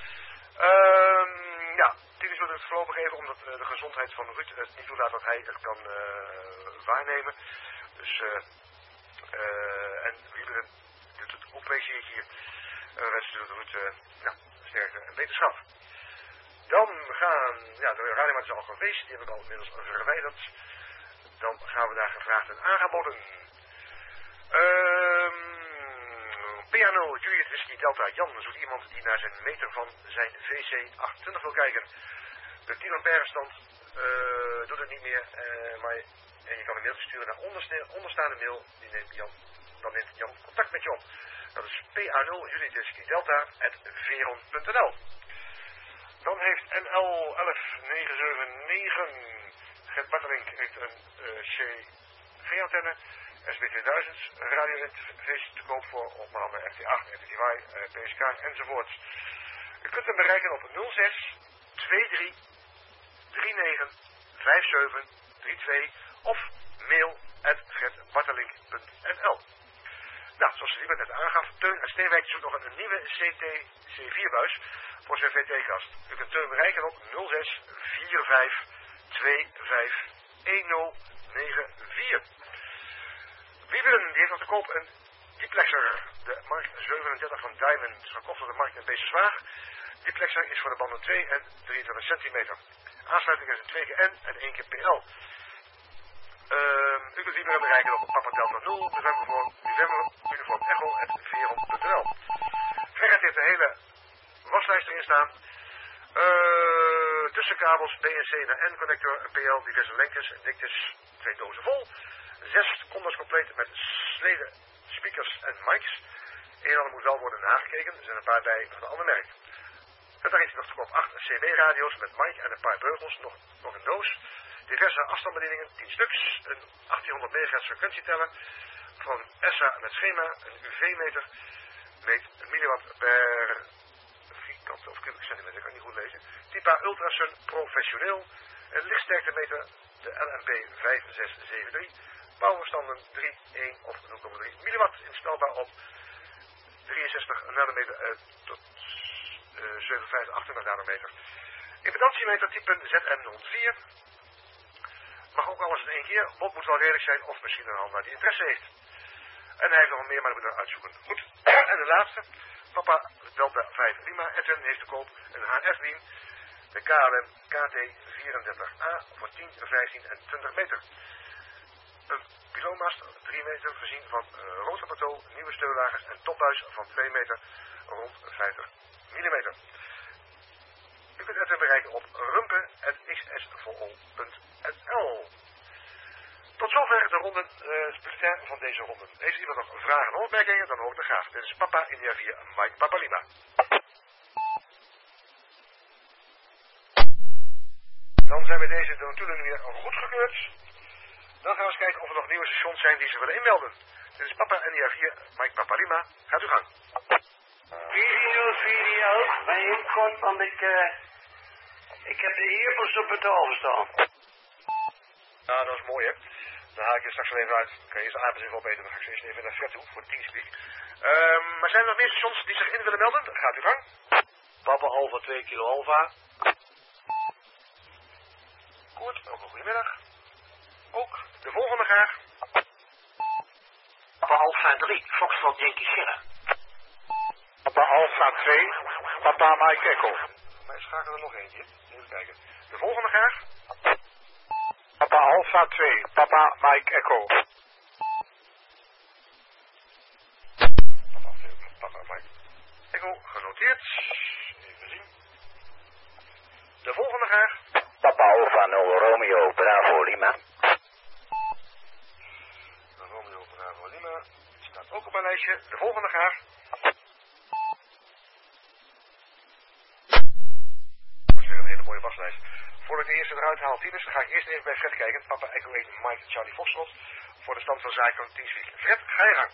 Um, ja, Tines wil het voorlopig even omdat uh, de gezondheid van Ruud het niet toelaat dat hij het kan uh, waarnemen. Dus, uh, uh, en Wieberen doet het opwezen hier. Uh, wensen doet Ruud uh, ja, sterkte en wetenschap. Dan gaan, ja, de radiomaat is al geweest, die heb ik al inmiddels verwijderd. Dan gaan we naar gevraagd en aangeboden. Um, P A nul, Juliet Whisky Delta Jan zoekt iemand die naar zijn meter van zijn V C achtentwintig wil kijken. De tien ampère stand uh, doet het niet meer, uh, maar en je kan een mailtje sturen naar onderste, onderstaande mail, die neemt Jan, dan neemt Jan contact met je op. Dat is P A nul, Juliet Whisky Delta, at veron punt n l. Dan heeft N L elf negen zeven negen, Gert Bartelink heeft een uh, C G-antenne. S B tweeduizend, radio-interface te koop voor onder andere R T acht, R T T Y, P S K enzovoort. U kunt hem bereiken op nul zes tweeëntwintig drieënnegentig vijfenzeventig drieëntwintig of mail at gertbartelink punt n l. Nou, zoals u net aangaf, Teun en Steenwijk zoekt nog een nieuwe C T C vier buis voor zijn V T-kast. U kunt Teun bereiken op nul zes vierënvijftig vijfentwintig nul negen vier. Wieberen, die heeft nog te koop een diplexer. De Mark zevenendertig van Diamond, gekocht door de Mark en Beestje Zwaag. Diplexer is voor de banden twee en drieëntwintig centimeter. Aansluiting is een twee keer N en één keer P L. Uh, u kunt Wieberen bereiken op Papa Delta nul, November voor November, Uniform Echo, at veron punt n l. Gerrit heeft de hele waslijst erin staan. Uh, tussenkabels, B N C naar N-connector, P L, diverse lengtes, diktes, twee dozen vol. Zes condoms compleet met sleden, speakers en mics. Een en ander moet wel worden nagekeken. Er zijn een paar bij van een ander merk. Verder heeft hij nog te koop acht C B-radio's met mic en een paar beugels. Nog, nog een doos. Diverse afstandsbedieningen, tien stuks. Een achttienhonderd megahertz frequentieteller. Van S A met schema. Een U V-meter. Meet een milliwatt per vierkante of kubieke centimeter. Kan ik niet goed lezen. Typa Ultrasun Professioneel. Een lichtsterktemeter. De L M P vijf zes zeven drie. Powerstanden drie, één of nul komma drie milliwatt, instelbaar op drieënzestig nanometer uh, tot uh, zevenenvijftig, achtentwintig nanometer. Impedantiemeter type Z M nul vier. Mag ook alles in één keer. Bob moet wel redelijk zijn of misschien een handelaar die interesse heeft. En hij heeft nog meer, maar dat moet ik uitzoeken. Goed. En de laatste. Papa Delta vijf Lima. Edwin heeft te koop een H F beam. De K L M K T vierendertig A voor tien, vijftien en twintig meter. Een piloonmast drie meter voorzien van uh, rotorplateau, nieuwe steunlagers en topbuis van twee meter rond vijftig millimeter. U kunt het bereiken op rumpen punt x s v o punt n l. Tot zover de ronde uh, van deze ronde. Heeft iemand nog vragen en opmerkingen, dan hoor ik het graag. Dit is Papa India vier, Mike Papa Lima. Dan zijn we deze de natuurlijk weer goedgekeurd. Dan gaan we eens kijken of er nog nieuwe stations zijn die ze willen inmelden. Dit is Papa N I A vier, Mike Papa Lima. Gaat u gang. Video, video. Maar heel kort, want ik, uh, ik heb de earpods op het oor staan. Nou, dat is mooi, hè. Dan haal ik je straks wel even uit. Dan kan je eerst adem even opeten. Dan ga ik ze eerst even naar Fred toe voor de Teamspeak. Um, maar zijn er nog meer stations die zich in willen melden? Gaat u gang. Papa Alfa twee kilo Alfa. Goed, ook een goedemiddag. Ook de volgende graag. Papa Alfa drie, Foxtrot Yankee Sierra. Papa Alfa twee, Papa Mike Echo. Maar schakelen er nog eentje. Even kijken. De volgende graag. Papa Alfa twee, Papa Mike Echo. Papa, Papa Mike Echo, genoteerd. Even zien. De volgende graag. Papa Alfa nul Romeo Bravo Lima. Romeo Bravo Lima. Staat ook op mijn lijstje. De volgende graag. Dat is weer een hele mooie waslijst. Voordat ik de eerste eruit haal, Tinus, dan ga ik eerst even bij Fred kijken. Papa Echo één, Mike Charlie Foxtrot. Voor de stand van zaken van Teamspeak. Fred, ga je gang.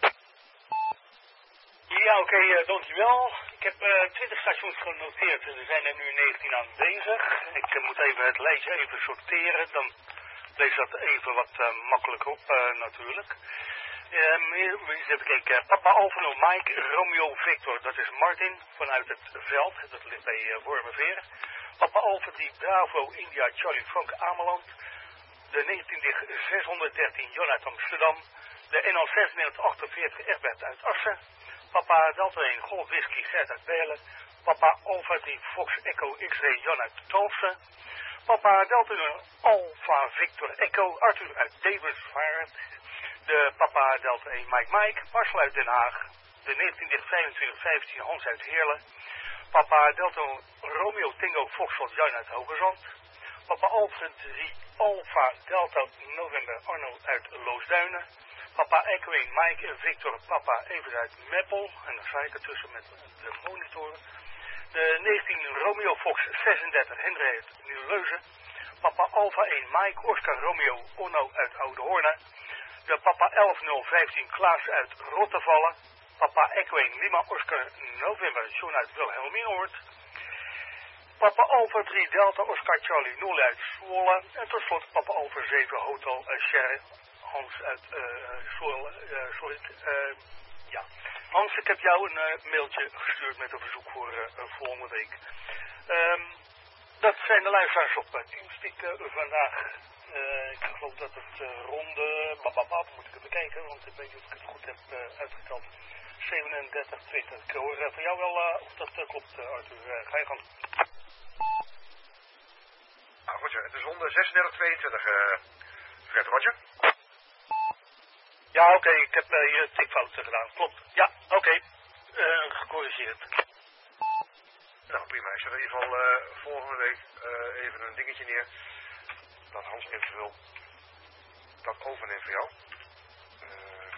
Ja, oké, okay, uh, dankjewel. Ik heb uh, twintig stations genoteerd en er zijn er nu negentien aanwezig. Ik uh, moet even het lijstje even sorteren, dan lees dat even wat uh, makkelijker op uh, natuurlijk. Um, eens even kijken. Uh, Papa Alfa nul Mike Romeo Victor, dat is Martin vanuit het veld, dat ligt bij uh, Wormerveer. Papa Alfa drie Bravo India Charlie Frank Ameland. De negentien zeshonderddertien Jonathan Amsterdam. De N L zesennedertig achtenveertig Egbert uit Assen. Papa Delta één Golf Whisky Gert uit Belen. Papa Alfa drie Fox Echo X-Ray Jan uit Talfsen. Papa Delta één Alfa Victor Echo Arthur uit Devensvaart. De Papa Delta één Mike Mike Marcel uit Den Haag. De negentien vijfentwintig vijftien Hans uit Heerlen. Papa Delta Romeo Tango Foxtrot Jan uit Hoogezand. Papa Alfa drie Alfa Delta November Arno uit Loosduinen. Papa Echo één Mike en Victor Papa even uit Meppel. En dan sta ik ertussen met de monitor. De negentien Romeo Fox zesendertig Hendrik uit Nieuw-Leuzen. Papa Alfa één Mike Oscar Romeo Onno uit Oude Hoorn. De Papa elf nul vijftien Klaas uit Rottevallen. Papa Echo één Lima Oscar November John uit Wilhelminoord. Papa Alfa drie Delta Oscar Charlie nul uit Zwolle. En tot slot Papa Alfa zeven Hotel uh, Sherry Hans uit uh, Zwolle. Uh, sorry, uh, ja. Hans, ik heb jou een uh, mailtje gestuurd met een verzoek voor uh, volgende week. Um, dat zijn de luisteraars op uh, Teamspeak uh, vandaag. Uh, ik geloof dat het uh, ronde, bababab, moet ik even kijken, want ik weet niet of ik het goed heb uh, uitgeteld. zevenendertig twintig. Ik hoor uh, van jou wel uh, of dat uh, klopt, uh, Arthur. Uh, ga je gang. Nou, Roger, het is ronde zesendertig tweeëntwintig, uh, Fred Roger. Ja, oké, okay, ik heb uh, hier tikfouten gedaan. Klopt. Ja, oké. Okay. Uh, gecorrigeerd. Nou, prima. Ik zet in ieder geval uh, volgende week uh, even een dingetje neer. Dat Hans eventueel dat overneemt voor jou. Uh,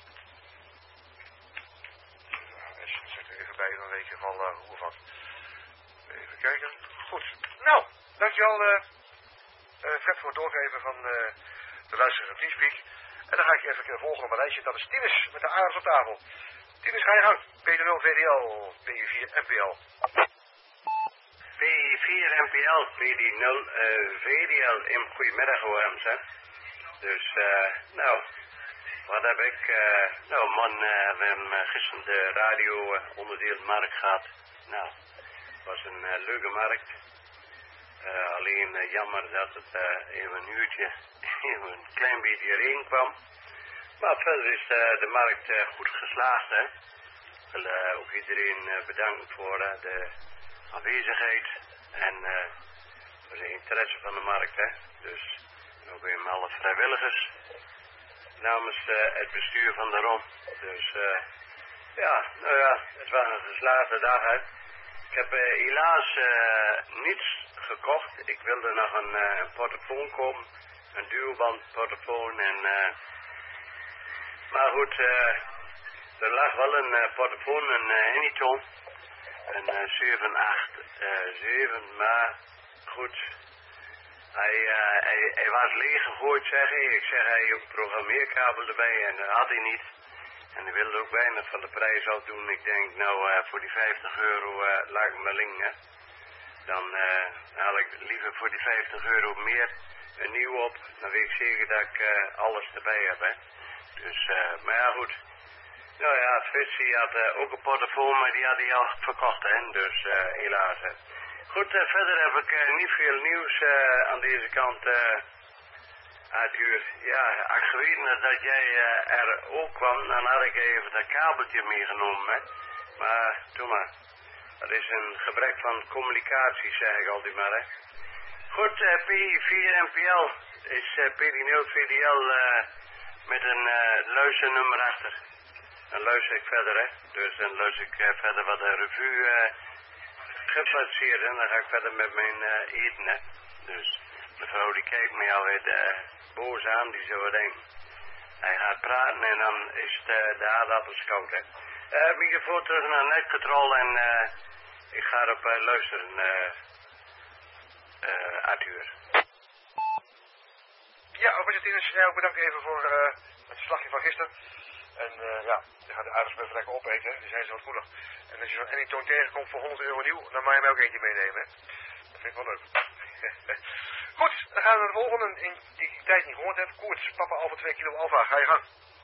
als je zet er even bij, dan weet je van uh, hoe of wat. Even kijken. Goed. Nou, dankjewel uh, uh, Fred voor het doorgeven van uh, de luisteraars op Teamspeak. En dan ga ik je even volgen op mijn lijstje. Dat is Tinus met de aardappels op tafel. Tinus, ga je gang. P nul V D L, P vier M P L. P vier M P L, P nul uh, V D L. Um, goedemiddag hoor, hè. Dus, uh, nou, wat heb ik? Uh, nou man, uh, we hebben uh, gisteren de radio uh, onderdeel markt gehad. Nou, het was een uh, leuke markt. Uh, alleen uh, jammer dat het uh, even een uurtje, even een klein beetje regen kwam. Maar verder is uh, de markt uh, goed geslaagd. Hè. Ik wil uh, ook iedereen uh, bedanken voor uh, de aanwezigheid en uh, voor de interesse van de markt. Hè. Dus ook weer alle vrijwilligers namens uh, het bestuur van de R O M. Dus uh, ja, nou ja, het was een geslaagde dag. Hè. Ik heb uh, helaas uh, niets gekocht. Ik wilde nog een, uh, een portofoon komen. Een duurband portofoon. En, uh, maar goed, uh, er lag wel een uh, portofoon, een uh, Anytone. Een uh, zeven acht zeven. Maar goed, hij, uh, hij, hij was leeg gegooid, zeg ik. Ik zeg, hij een programmeerkabel erbij en dat had hij niet. En hij wilde ook weinig van de prijs afdoen. Ik denk, nou, uh, voor die vijftig euro uh, laat ik me lingen. Dan uh, haal ik liever voor die vijftig euro meer een nieuw op, dan weet ik zeker dat ik uh, alles erbij heb, hè. Dus, uh, maar ja, goed. Nou ja, Frits die had uh, ook een portefeuille, maar die had hij al verkocht, hè. Dus, uh, helaas, hè. Goed, uh, verder heb ik uh, niet veel nieuws uh, aan deze kant, uh, Arthur. Ja, als ik geweten had dat jij uh, er ook kwam, dan had ik even dat kabeltje meegenomen, hè. Maar, doe maar. Dat is een gebrek van communicatie, zeg ik altijd maar, hè. Goed, uh, P vier N P L is uh, P nul V D L uh, met een uh, luisternummer achter. Dan luister ik verder, hè. Dus dan luister ik uh, verder wat de revue uh, gepasseerd en dan ga ik verder met mijn uh, eten, hè. Dus mevrouw die kijkt mij alweer uh, boos aan, die zou denken. Hij gaat praten en dan is het, uh, de aardappels koud, hè. Uh, microfoon terug naar netcontrol en uh, ik ga erop uh, luisteren, uh, uh, Arthur. Ja, Martinus, jij ook bedankt even voor uh, het slagje van gisteren. En uh, ja, je gaat de aardappels lekker opeten, die zijn zo wat koelig. En als je zo'n Anytone tegenkomt voor honderd euro nieuw, dan mag je mij ook eentje meenemen, hè. Dat vind ik wel leuk. Goed, dan gaan we naar de volgende in die ik tijd niet gehoord heb. Koert, papa Alfa twee kilo Alfa, ga je gang.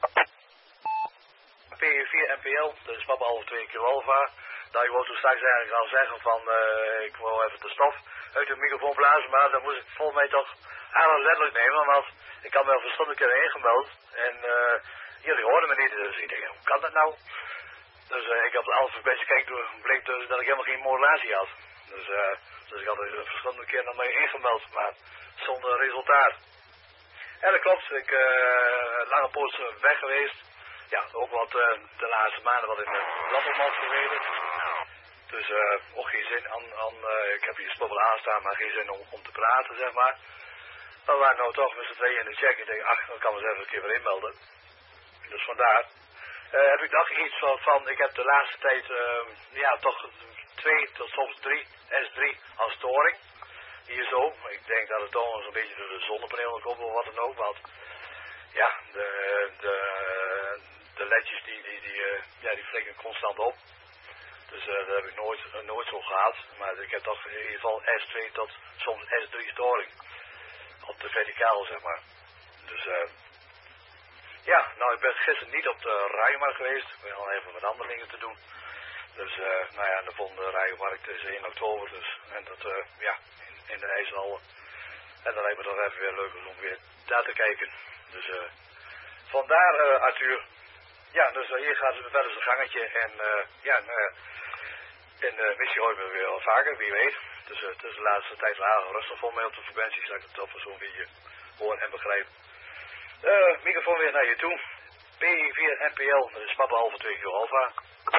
P vier N P L, dus papa Alfa twee kilo Alfa. Nou, ik wou toen straks eigenlijk al zeggen van, uh, ik wou even de stof uit de microfoon blazen, maar dan moest ik volgens mij toch aan letterlijk nemen, want ik had me al verstandig een keer ingemeld en uh, jullie hoorden me niet, dus ik denk, hoe kan dat nou? Dus uh, ik heb alles een beetje gekeken, toen bleek dus dat ik helemaal geen modulatie had. Dus, uh, dus ik had een verstandig keer naar mij ingemeld, maar zonder resultaat. En dat klopt, ik uh, lange poos weg geweest. Ja, ook wat uh, de laatste maanden wat in de landbouwmarkt gereden. Dus uh, ook geen zin aan, aan uh, ik heb hier spubbel aanstaan, maar geen zin om, om te praten, zeg maar. Maar we waren nou toch met z'n tweeën in de check. Ik denk, ach, dan kan we eens even een keer weer inmelden. Dus vandaar uh, heb ik nog iets van, van, ik heb de laatste tijd, uh, ja, toch twee tot soms drie S drie als storing. Hier zo. Ik denk dat het toch een beetje door de zonnepanelen komt of wat dan ook, want ja, de, de, de ledjes die, die, die, uh, ja, die flikken constant op. Dus uh, dat heb ik nooit, uh, nooit zo gehad. Maar ik heb toch in ieder geval S twee tot soms S drie storing. Op de verticaal, zeg maar. Dus uh, ja, nou ik ben gisteren niet op de Rijnmarkt geweest. Ik ben al even met andere dingen te doen. Dus uh, nou ja, de volgende Rijnmarkt is één oktober. Dus, en dat uh, ja, in, in de IJsselhallen. En dan lijkt me toch even weer leuk om weer daar te kijken. Dus uh, vandaar uh, Arthur. Ja, dus uh, hier gaat het verder zijn gangetje. En uh, ja, uh, en uh, misschien hoor ik me weer wel vaker, wie weet. Dus uh, het is de laatste tijd lager rustig voor mij op de frequenties. Dat ik het toch zo'n beetje hoor en begrijp. Uh, microfoon weer naar je toe. P vier N P L, dat is papa Alfa twee kilo Alfa.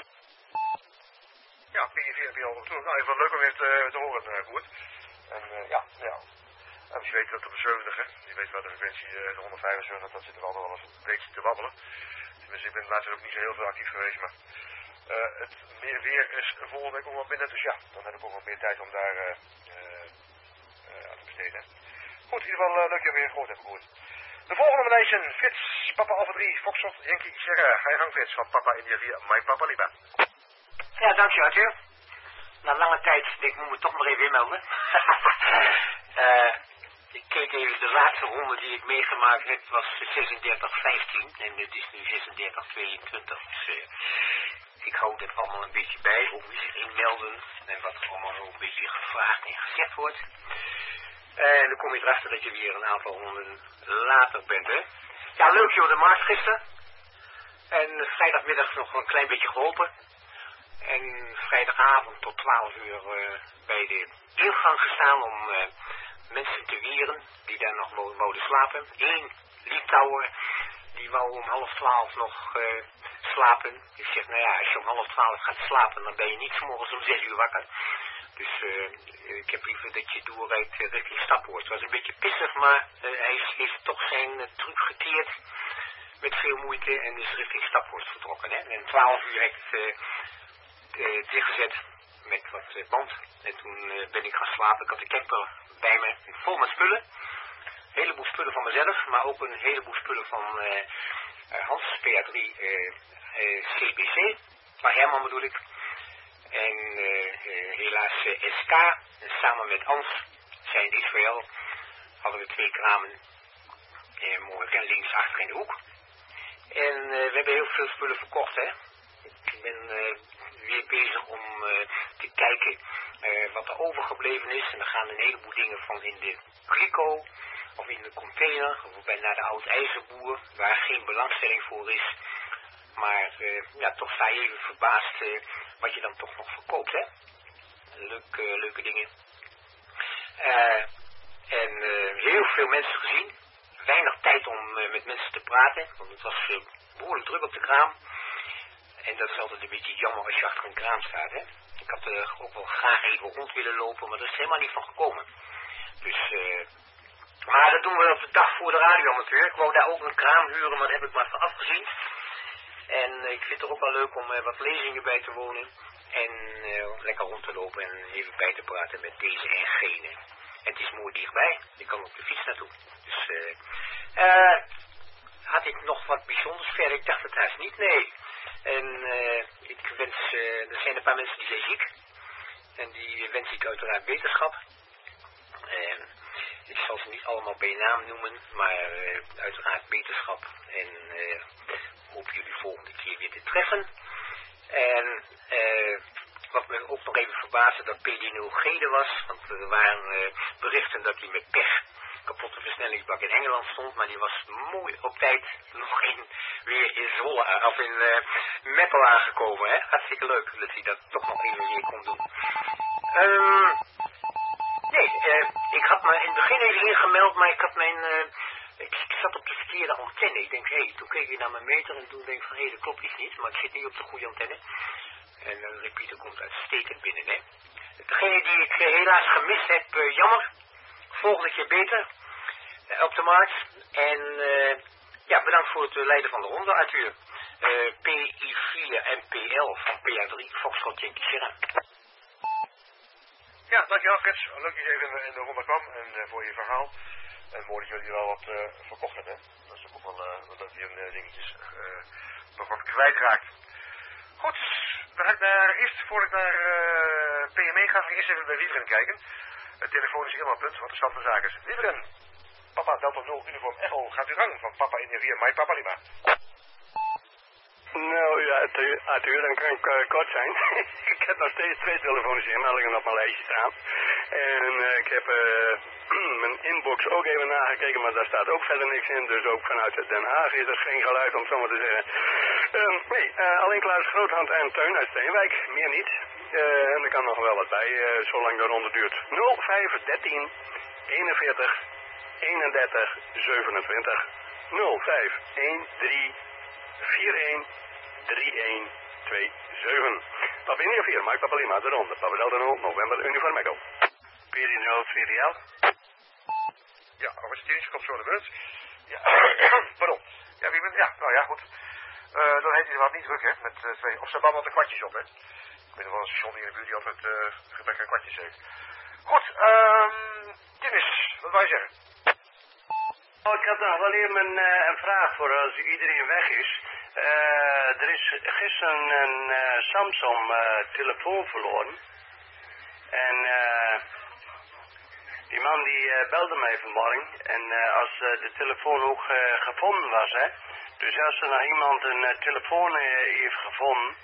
Ja, P vier N P L natuurlijk. Nou, even leuk om weer te, te horen, uh, Koert. En uh, ja, ja. En als je weet dat op de zeventig, je weet wel de frequentie, uh, de honderdvijfenzeventig, dat zit er altijd wel eens een beetje te wabbelen. Dus ik ben laatst ook niet zo heel veel actief geweest, maar uh, het meer weer is volgende week ook wel binnen. Dus ja, dan heb ik ook wat meer tijd om daar uh, uh, uh, aan te besteden. Goed, in ieder geval uh, leuk dat je weer gehoord hebt, Koert. De volgende meneer, Frits, papa Alfa drie, Foxtrot, Yankee, Sierra. Ga je gang, Frits, van papa India vier, mijn papa Liba. Ja, dank je, Arthur. Na lange tijd, denk ik, moet me toch maar even inmelden. uh, ik keek even, de laatste ronde die ik meegemaakt heb was zesendertig vijftien en het is nu zesendertig tweeëntwintig. Dus uh, ik hou dit allemaal een beetje bij, hoe wie zich inmelden en wat er allemaal een beetje gevraagd en gezegd wordt. En dan kom je erachter dat je weer een aantal ronden later bent, hè. Ja, leuk joh, de markt gisteren. En vrijdagmiddag nog een klein beetje geholpen. En vrijdagavond tot twaalf uur uh, bij de ingang gestaan om uh, mensen te weren die daar nog wouden slapen. Eén Litouwer, die wou om half twaalf nog uh, slapen. Ik zeg, nou ja, als je om half twaalf gaat slapen, dan ben je niet 's morgens om zes uur wakker. Dus uh, ik heb liever dat je doorrijdt uh, richting Stapoort. Het was een beetje pissig, maar uh, hij is, heeft toch zijn uh, truc gekeerd met veel moeite en is richting Stapoort vertrokken. Hè? En twaalf uur heeft het uh, uh, dichtgezet met wat uh, band. En toen uh, ben ik gaan slapen. Ik had de camper bij me, vol met spullen. Een heleboel spullen van mezelf, maar ook een heleboel spullen van uh, uh, Hans, P R drie uh, uh, C B C, maar Herman bedoel ik. En uh, uh, helaas uh, S K, uh, samen met Hans, zijn Israël, hadden we twee kramen. Uh, mooi en links achter in de hoek. En uh, we hebben heel veel spullen verkocht, hè. Ik ben uh, weer bezig om uh, te kijken uh, wat er overgebleven is. En er gaan een heleboel dingen van in de kliko of in de container. Of bij naar de oud-ijzerboer, waar geen belangstelling voor is. Maar uh, ja, toch sta je even verbaasd uh, wat je dan toch nog verkoopt, hè. Leuke, uh, leuke dingen. Uh, en uh, heel veel mensen gezien. Weinig tijd om uh, met mensen te praten, want het was uh, behoorlijk druk op de kraam. En dat is altijd een beetje jammer als je achter een kraam staat, hè. Ik had er uh, ook wel graag even rond willen lopen, maar dat is helemaal niet van gekomen. Dus, uh, maar dat doen we op de dag voor de radioamateur. Ik wou daar ook een kraam huren, maar daar heb ik maar van afgezien. En uh, ik vind het ook wel leuk om uh, wat lezingen bij te wonen. En uh, lekker rond te lopen en even bij te praten met deze en gene. En het is mooi dichtbij. Je kan op de fiets naartoe. Dus uh, uh, had ik nog wat bijzonders verder? Ik dacht het haast niet. Nee. En uh, ik wens, uh, er zijn een paar mensen die zijn ziek. En die wens ik uiteraard beterschap. En ik zal ze niet allemaal bij naam noemen. Maar uh, uiteraard beterschap. En uh, hoop jullie volgende keer weer te treffen. En uh, wat me ook nog even verbaasde, dat P D nul G er was. Want er waren uh, berichten dat hij met pech kapotte versnellingsbak in Engeland stond. Maar die was mooi op tijd nog in, weer in Zwolle, of in uh, Meppel aangekomen. Hè? Hartstikke leuk dat hij dat toch nog even weer kon doen. Um, nee, uh, ik had me in het begin even ingemeld, maar ik had mijn... Uh, Ik, ik zat op de verkeerde antenne. Ik denk, hé, hey, toen keek ik naar mijn meter en toen denk ik van, hé, hey, dat klopt iets niet. Maar ik zit niet op de goede antenne. En de uh, repeater komt uitstekend binnen, hè. Degene die ik uh, helaas gemist heb, uh, jammer. Volgende keer beter. Uh, op de markt. En uh, ja, bedankt voor het uh, leiden van de ronde, Arthur. Uh, P I vier en P L van P A drie, Foxtrot Yankee Sierra. Ja, dankjewel Frits. Leuk dat je even in de ronde kwam en uh, voor je verhaal. En mooi dat jullie wel wat uh, verkocht hebben. Dat is ook wel uh, dat je uh, dingetjes uh, nog wat kwijtraakt. Goed, dan ga ik naar, eerst voor ik naar uh, P M E ga, ga ik eerst even bij Wieberen kijken. Het telefoon is helemaal punt, wat de stand van zaken is. Wieberen, papa Delta nul uniform Echo, gaat u gang van papa India vier, my papa Lima. Nou ja, Arthur, dan kan ik uh, kort zijn. Ik heb nog steeds twee telefonische inmeldingen op mijn lijstje staan. En uh, ik heb uh, mijn inbox ook even nagekeken, maar daar staat ook verder niks in. Dus ook vanuit Den Haag is er geen geluid, om het zo maar te zeggen. Uh, nee, uh, alleen Klaas Groothand en Teun uit Steenwijk, meer niet. Uh, en er kan nog wel wat bij, uh, zolang de ronde duurt. nul vijf dertien eenenveertig eenendertig zevenentwintig nul vijf een drie vier een drie een twee zeven. Papa India vier, Mike Papa Lima, de ronde. Papa Delta nul, November, Uniform Echo. P D nul V D L. Ja, arresteringje komt zo aan de beurt. Ja, pardon. Ja, wie bent, ja, nou ja, goed. Uh, dan heeft hij er wat niet druk, hè, met uh, twee, of ze babbelen de kwartjes op, hè. Ik weet nog wel een station hier in de buurt die altijd uh, gebrek aan kwartjes heeft. Goed, ehm, um, Dennis, wat wou je zeggen? Oh, ik had nog wel even een, uh, een vraag voor als iedereen weg is. Uh, er is gisteren een uh, Samsung uh, telefoon verloren. En uh, die man die uh, belde mij vanmorgen. En uh, als uh, de telefoon ook uh, gevonden was, hè. Dus als er nog iemand een uh, telefoon uh, heeft gevonden.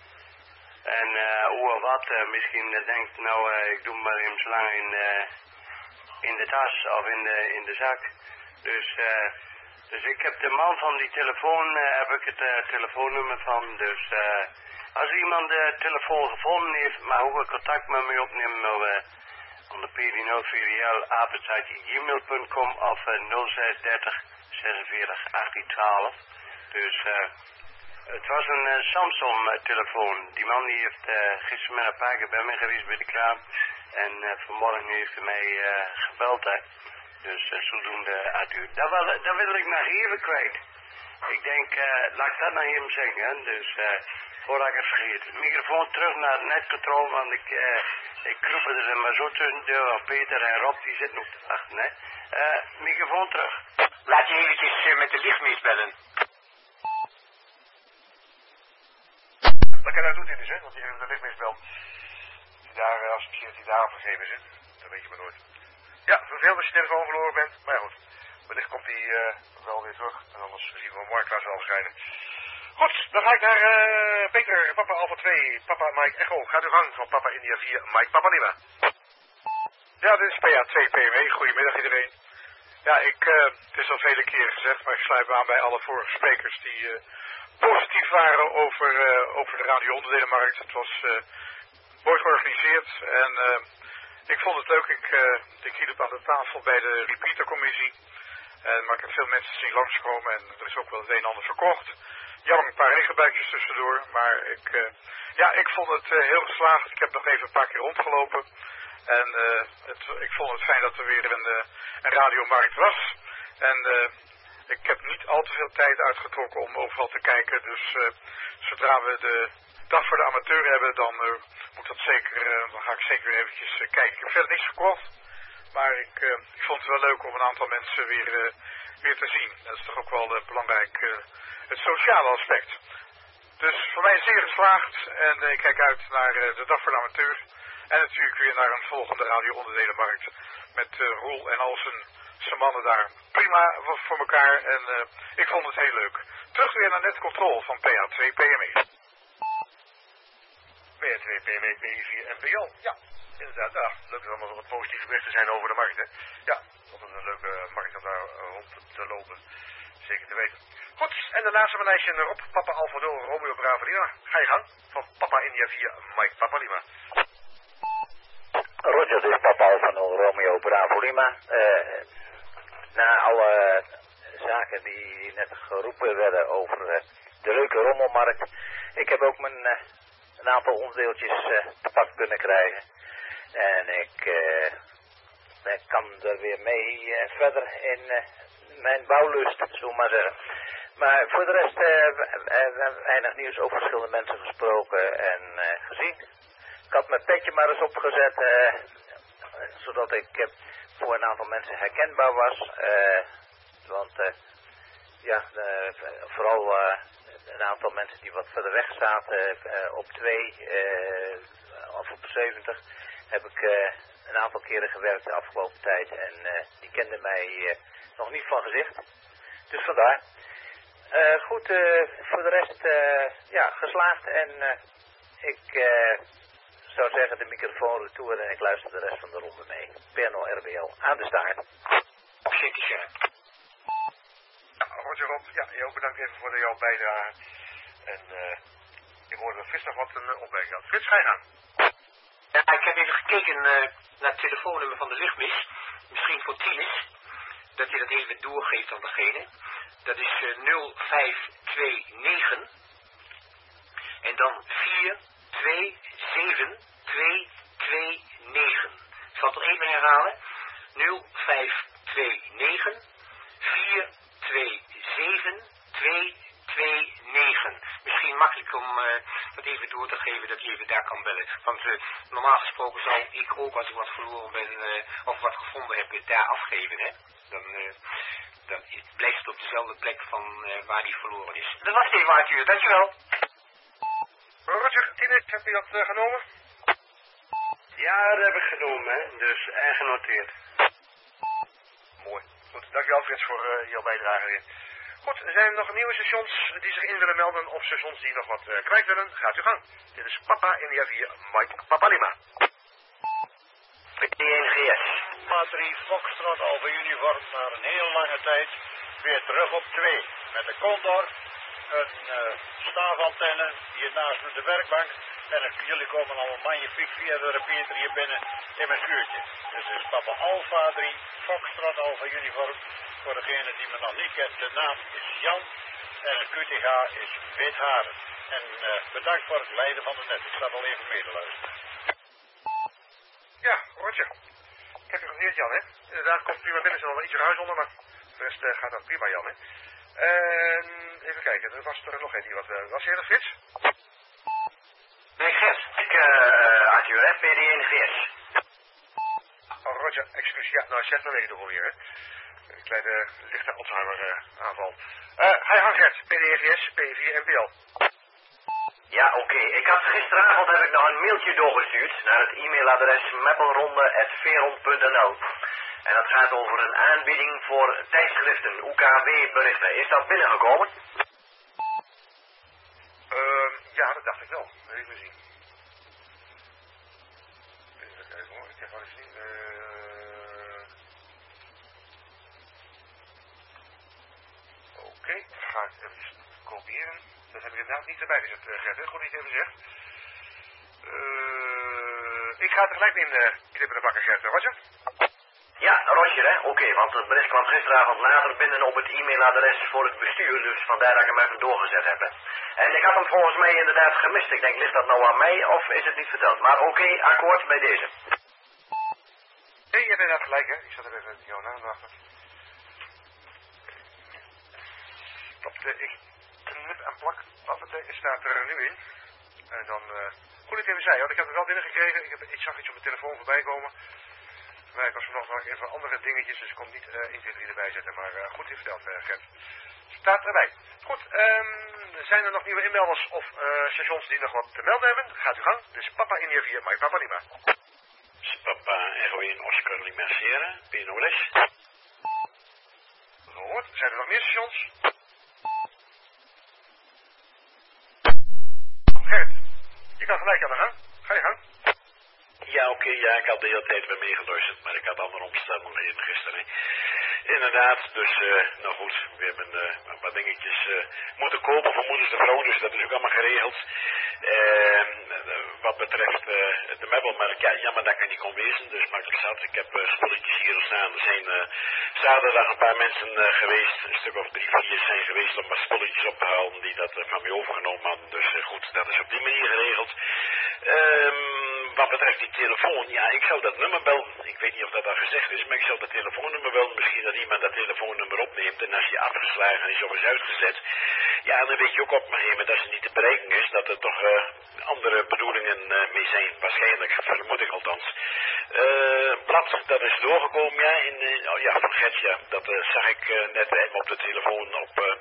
En uh, hoe of wat, uh, misschien uh, denkt, nou uh, ik doe maar even zo lang in, uh, in de tas of in de, in de zak. Dus, uh, dus ik heb de man van die telefoon, uh, heb ik het uh, telefoonnummer van. Dus uh, als iemand de telefoon gevonden heeft, mag ook contact met mij opnemen op uh, onder P D nul V D L apenstaartje gmail punt com of uh, nul zes dertig zesenveertig achttien twaalf. Dus uh, het was een uh, Samsung uh, telefoon. Die man die heeft uh, gisteren een paar keer bij mij geweest bij de kraam. En uh, vanmorgen heeft hij mij uh, gebeld, hè. Dus uh, zodoende Arthur. Dat wil, dat wil ik nog even kwijt. Ik denk, uh, laat ik dat nog even zeggen. Hè? Dus uh, voordat ik het vergeet. Microfoon terug naar het netcontrole, want ik, uh, ik kroep er maar zo tussen. De Peter en Rob, die zitten nog te wachten. Hè? Uh, microfoon terug. Laat je eventjes uh, met de lichtmis bellen. Dat kan hij doen, Dennis, hè? Want die heeft de lichtmis belt. Die daar, uh, als misschien dat hij daar afgegeven zit. Dat weet je maar nooit. Ja, vervelend als je telefoon verloren bent, maar ja, goed. Wellicht komt hij uh, wel weer terug en anders zien we Mark laat wel verschijnen. Goed, dan ga ik naar uh, Peter, Papa Alpha twee, Papa Mike Echo. Gaat u gang van Papa India vier, Mike Papa Lima. Ja, dit is P A twee P M E. Goedemiddag iedereen. Ja, ik, uh, het is al vele keren gezegd, maar ik sluit me aan bij alle vorige sprekers die uh, positief waren over, uh, over de radio-onderdelenmarkt. Het was uh, mooi georganiseerd en uh, ik vond het leuk. Ik, uh, ik hielp aan de tafel bij de repeatercommissie. Uh, maar ik heb veel mensen zien langskomen en er is ook wel het een en ander verkocht. Jammer een paar regenbuikjes tussendoor, maar ik, uh, ja, ik vond het uh, heel geslaagd. Ik heb nog even een paar keer rondgelopen. En uh, het, ik vond het fijn dat er weer een, uh, een radiomarkt was. En uh, ik heb niet al te veel tijd uitgetrokken om overal te kijken. Dus uh, zodra we de dag voor de amateur hebben, dan uh, moet dat zeker, uh, dan ga ik zeker weer eventjes uh, kijken. Ik heb verder niks gekocht. Maar ik, uh, ik vond het wel leuk om een aantal mensen weer, uh, weer te zien. Dat is toch ook wel uh, belangrijk, uh, het sociale aspect. Dus voor mij zeer geslaagd. En uh, ik kijk uit naar uh, de dag voor de amateur. En natuurlijk weer naar een volgende radio-onderdelenmarkt. Met uh, Roel en al zijn, zijn mannen daar. Prima voor, voor elkaar. En uh, ik vond het heel leuk. Terug weer naar Netcontrol van P A twee P M E. P A twee P M E, P I vier en P L. Ja, inderdaad. Ja, leuk dat allemaal wat positieve berichten zijn over de markt, hè. Ja, wat een leuke markt om daar uh, rond te lopen. Zeker te weten. Goed, en de laatste van mijn lijstje erop. Papa Alfa Romeo Bravo Lima. Ga je gang. Van Papa India vier, Mike Papa Lima. Roger, dit is Papa Alfa Romeo Bravo Lima. Uh, na alle zaken die net geroepen werden over uh, de leuke rommelmarkt. Ik heb ook mijn, uh, een aantal onderdeeltjes uh, te pak kunnen krijgen. En ik, uh, ik kan er weer mee uh, verder in uh, mijn bouwlust, zullen we maar zeggen. Maar voor de rest uh, uh, weinig nieuws over verschillende mensen gesproken en uh, gezien. Ik had mijn petje maar eens opgezet, uh, zodat ik uh, voor een aantal mensen herkenbaar was. Uh, want uh, ja, uh, vooral uh, een aantal mensen die wat verder weg zaten, uh, op twee uh, of op zeventig, heb ik uh, een aantal keren gewerkt de afgelopen tijd. En uh, die kenden mij uh, nog niet van gezicht. Dus vandaar. Uh, goed, uh, voor de rest, uh, ja, geslaagd. En uh, ik... Uh, Ik zou zeggen de microfoon retour en ik luister de rest van de ronde mee. P N O R B L aan de staart. Zeker, ja. Ja, Roger Rob, ja, jou bedankt even voor jouw bijdrage. En uh, ik hoorde Frits nog wat een opmerking had. Frits, ga je gaan. Ja, ik heb even gekeken uh, naar het telefoonnummer van de luchtmis. Misschien voor Tinus. Dat hij dat even doorgeeft aan degene. Dat is uh, nul vijf twee negen. En dan vier twee zeven twee twee negen. Ik zal het nog even herhalen. nul vijf twee negen vier twee zeven twee twee negen. Misschien makkelijk om uh, dat even door te geven dat je even daar kan bellen. Want uh, normaal gesproken zou ik ook als ik wat verloren ben uh, of wat gevonden heb het daar afgeven. Hè? Dan, uh, dan blijft het op dezelfde plek van uh, waar die verloren is. Dat was het even, Arthur. Dankjewel. Roger, Tine, heb je dat uh, genomen? Ja, dat heb ik genomen, hè. Dus en genoteerd. Mooi. Goed, dankjewel Frits voor uh, jouw bijdrage weer. Goed, er zijn nog nieuwe stations die zich in willen melden of stations die nog wat uh, kwijt willen. Gaat u gang. Dit is Papa India vier, Mike Papa Lima. P één G S. Maatrie Foxtrot Alpha Uniform na een hele lange tijd weer terug op twee. Met de Condor, een uh, staafantenne hier naast de werkbank. En het, jullie komen al magnifiek via de repeater hier binnen in mijn schuurtje. Dus het is Papa Alpha drie, Foxtrot Alpha Uniform. Voor degene die me nog niet kent, de naam is Jan. En het Q T H is Witharen. En uh, bedankt voor het leiden van de net. Ik sta wel even mee te luisteren. Ja, Roger. Ik heb je genoteerd, Jan, hè? Inderdaad, komt prima binnen. Er is wel iets ruis onder, maar de rest uh, gaat dat prima, Jan, hè? Uh, even kijken, er was er nog één die wat... Uh, was jij dat, Frits? Nee, Gers. Ik, uh, Arthur, hè? P D één G S. Oh, Roger, excuus. Ja, nou, zet maar weer door hier, hè? Een kleine lichte Alzheimer uh, aanval. Uh, ga je gang, Gert. P D één G S, P vier en P L. Ja, oké. Okay. Ik had gisteravond heb ik nog een mailtje doorgestuurd naar het e-mailadres meppelronde apenstaartje veron punt n l. En dat gaat over een aanbieding voor tijdschriften, U K W-berichten. Is dat binnengekomen? Uh, ja, dat dacht ik wel. Even zien. Even kijken hoor, ik heb wel eens zien. Uh... Oké, okay. Ga ik even kopiëren. Dat heb ik inderdaad niet erbij gezet, uh, Gert, hè? Goed dat je even zegt. Uh, ik ga tegelijk in uh, knippen de bakken, Gert. Roger? Ja, Roger, hè? Oké, okay, want het bericht kwam gisteravond later binnen op het e-mailadres voor het bestuur, dus vandaar dat ik hem even doorgezet heb. En ik had hem volgens mij inderdaad gemist. Ik denk, ligt dat nou aan mij of is het niet verteld? Maar oké, okay, akkoord bij deze. Nee, je hebt inderdaad gelijk, hè? Ik zat er even jouw naam achter. Op de ik knip en plak. Wat het staat er nu in. En dan, uh, goed dat ik even zei, hoor. Ik heb het wel binnengekregen. Ik, heb, ik zag iets op mijn telefoon voorbij komen. Maar ik was vanochtend nog even andere dingetjes, dus ik kon niet uh, één, twee, drie erbij zetten. Maar uh, goed verteld, uh, Gert. Staat erbij. Goed, um, zijn er nog nieuwe inmelders of uh, stations die nog wat te melden hebben? Gaat u gang. Dus Papa India vier, Mike Papa Lima. Papa Echo in Oscar Lima Sierra, Pinoles. Gehoord. Zijn er nog meer stations? Gert, je kan gelijk aan de gang. Ga je gang. Ja, oké, okay, ja, ik had de hele tijd weer meegeluisterd, maar ik had andere omstandigheden gisteren. Hè. Inderdaad, dus, uh, nou goed, we hebben uh, wat dingetjes uh, moeten kopen voor moeders de vrouw, dus dat is ook allemaal geregeld. Uh, wat betreft uh, de meubelmerk, ja, jammer dat ik er niet kon wezen, dus makkelijk zat. Ik heb uh, spulletjes hier staan. Er zijn uh, zaterdag een paar mensen uh, geweest, een stuk of drie, vier zijn geweest om wat spulletjes op te halen die dat uh, van mij overgenomen hadden. Dus uh, goed, dat is op die manier geregeld. Um, wat betreft die telefoon, ja, ik zou dat nummer bellen. Ik weet niet of dat al gezegd is, maar ik zou dat telefoonnummer bellen. Misschien dat iemand dat telefoonnummer opneemt en als je afgeslagen is of is uitgezet, ja, dan weet je ook op een gegeven moment dat ze niet te bereiken is, dat er toch uh, andere bedoelingen uh, mee zijn. Waarschijnlijk, vermoed ik althans. Uh, blad, dat is doorgekomen, ja, in, uh, oh, ja, van Gert, ja, dat uh, zag ik uh, net even op de telefoon op... Uh,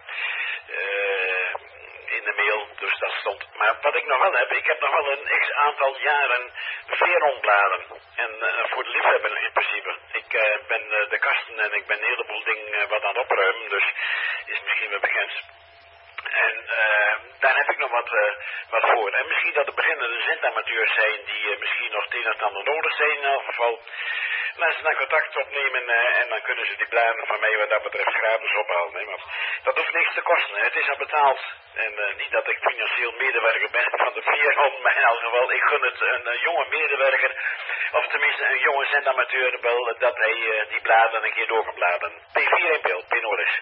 uh, in de mail, dus dat stond. Maar wat ik nog wel heb, ik heb nog wel een x aantal jaren Veron-bladen. En uh, voor de liefhebber in principe. Ik uh, ben uh, de kasten en ik ben een heleboel dingen uh, wat aan het opruimen, dus is misschien wel bekend. En uh, daar heb ik nog wat, uh, wat voor. En misschien dat er beginnende zendamateurs zijn die uh, misschien nog het een en ander nodig zijn in elk geval. Laten ze dan contact opnemen uh, en dan kunnen ze die bladen van mij wat dat betreft gratis ophalen. Hè? Want dat hoeft niks te kosten. Hè? Het is al betaald. En uh, niet dat ik financieel medewerker ben van de Veron, maar in elk geval, ik gun het een uh, jonge medewerker, of tenminste een jonge zendamateur wel, dat hij uh, die bladen een keer door kan bladen. P vier in beeld, Pinoris.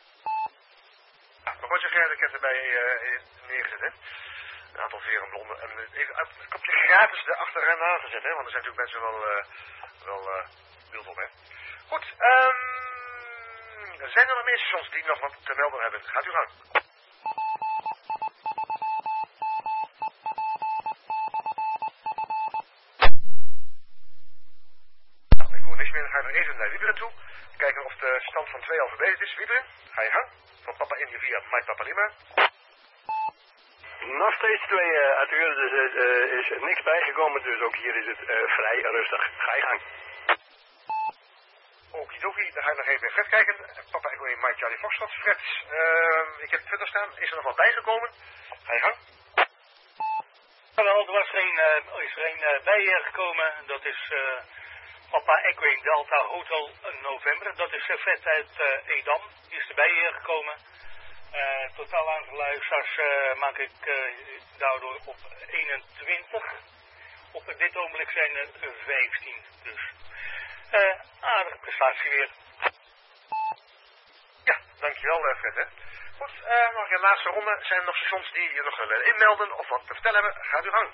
Maar wat je Gert, ik heb erbij uh, neergezet, hè? Een aantal verenblonden. En ik heb je gratis erachteraan aangezet, hè? Want er zijn natuurlijk mensen wel, uh, wel uh, wild op, hè? Goed, um, zijn er nog meer stations die nog wat te melden hebben? Gaat u gang. Nou, ik hoor niks meer. Dan ga je nog even naar Wieberen toe. Kijken of de stand van twee al verbeterd is. Wieberen, ga je gang. Van Papa India via Mike Papa Lima. Nog steeds twee uh, auteurs, dus er uh, is niks bijgekomen, dus ook hier is het uh, vrij rustig. Ga je gang. Okidoki, dan ga je nog even bij Fred kijken. Papa, ik wil in Mike Charlie Foxtrot. Fred, uh, ik heb Twitter staan. Is er nog wat bijgekomen? Ga je gang. Wel, er was geen, uh, is er een uh, bij uh, gekomen. Dat is uh, Papa Equine Delta Hotel November. Dat is uh, Fred uit uh, Edam. Die is erbij uh, gekomen. Uh, totaal aantal luisteraars uh, maak ik uh, daardoor op eenentwintig. Op dit ogenblik zijn er vijftien. Dus uh, aardige prestatie weer. Ja, dankjewel uh, Fred. Hè. Goed, uh, nog een laatste ronde. Zijn er nog stations die je nog willen inmelden of wat te vertellen hebben? Gaat u gang.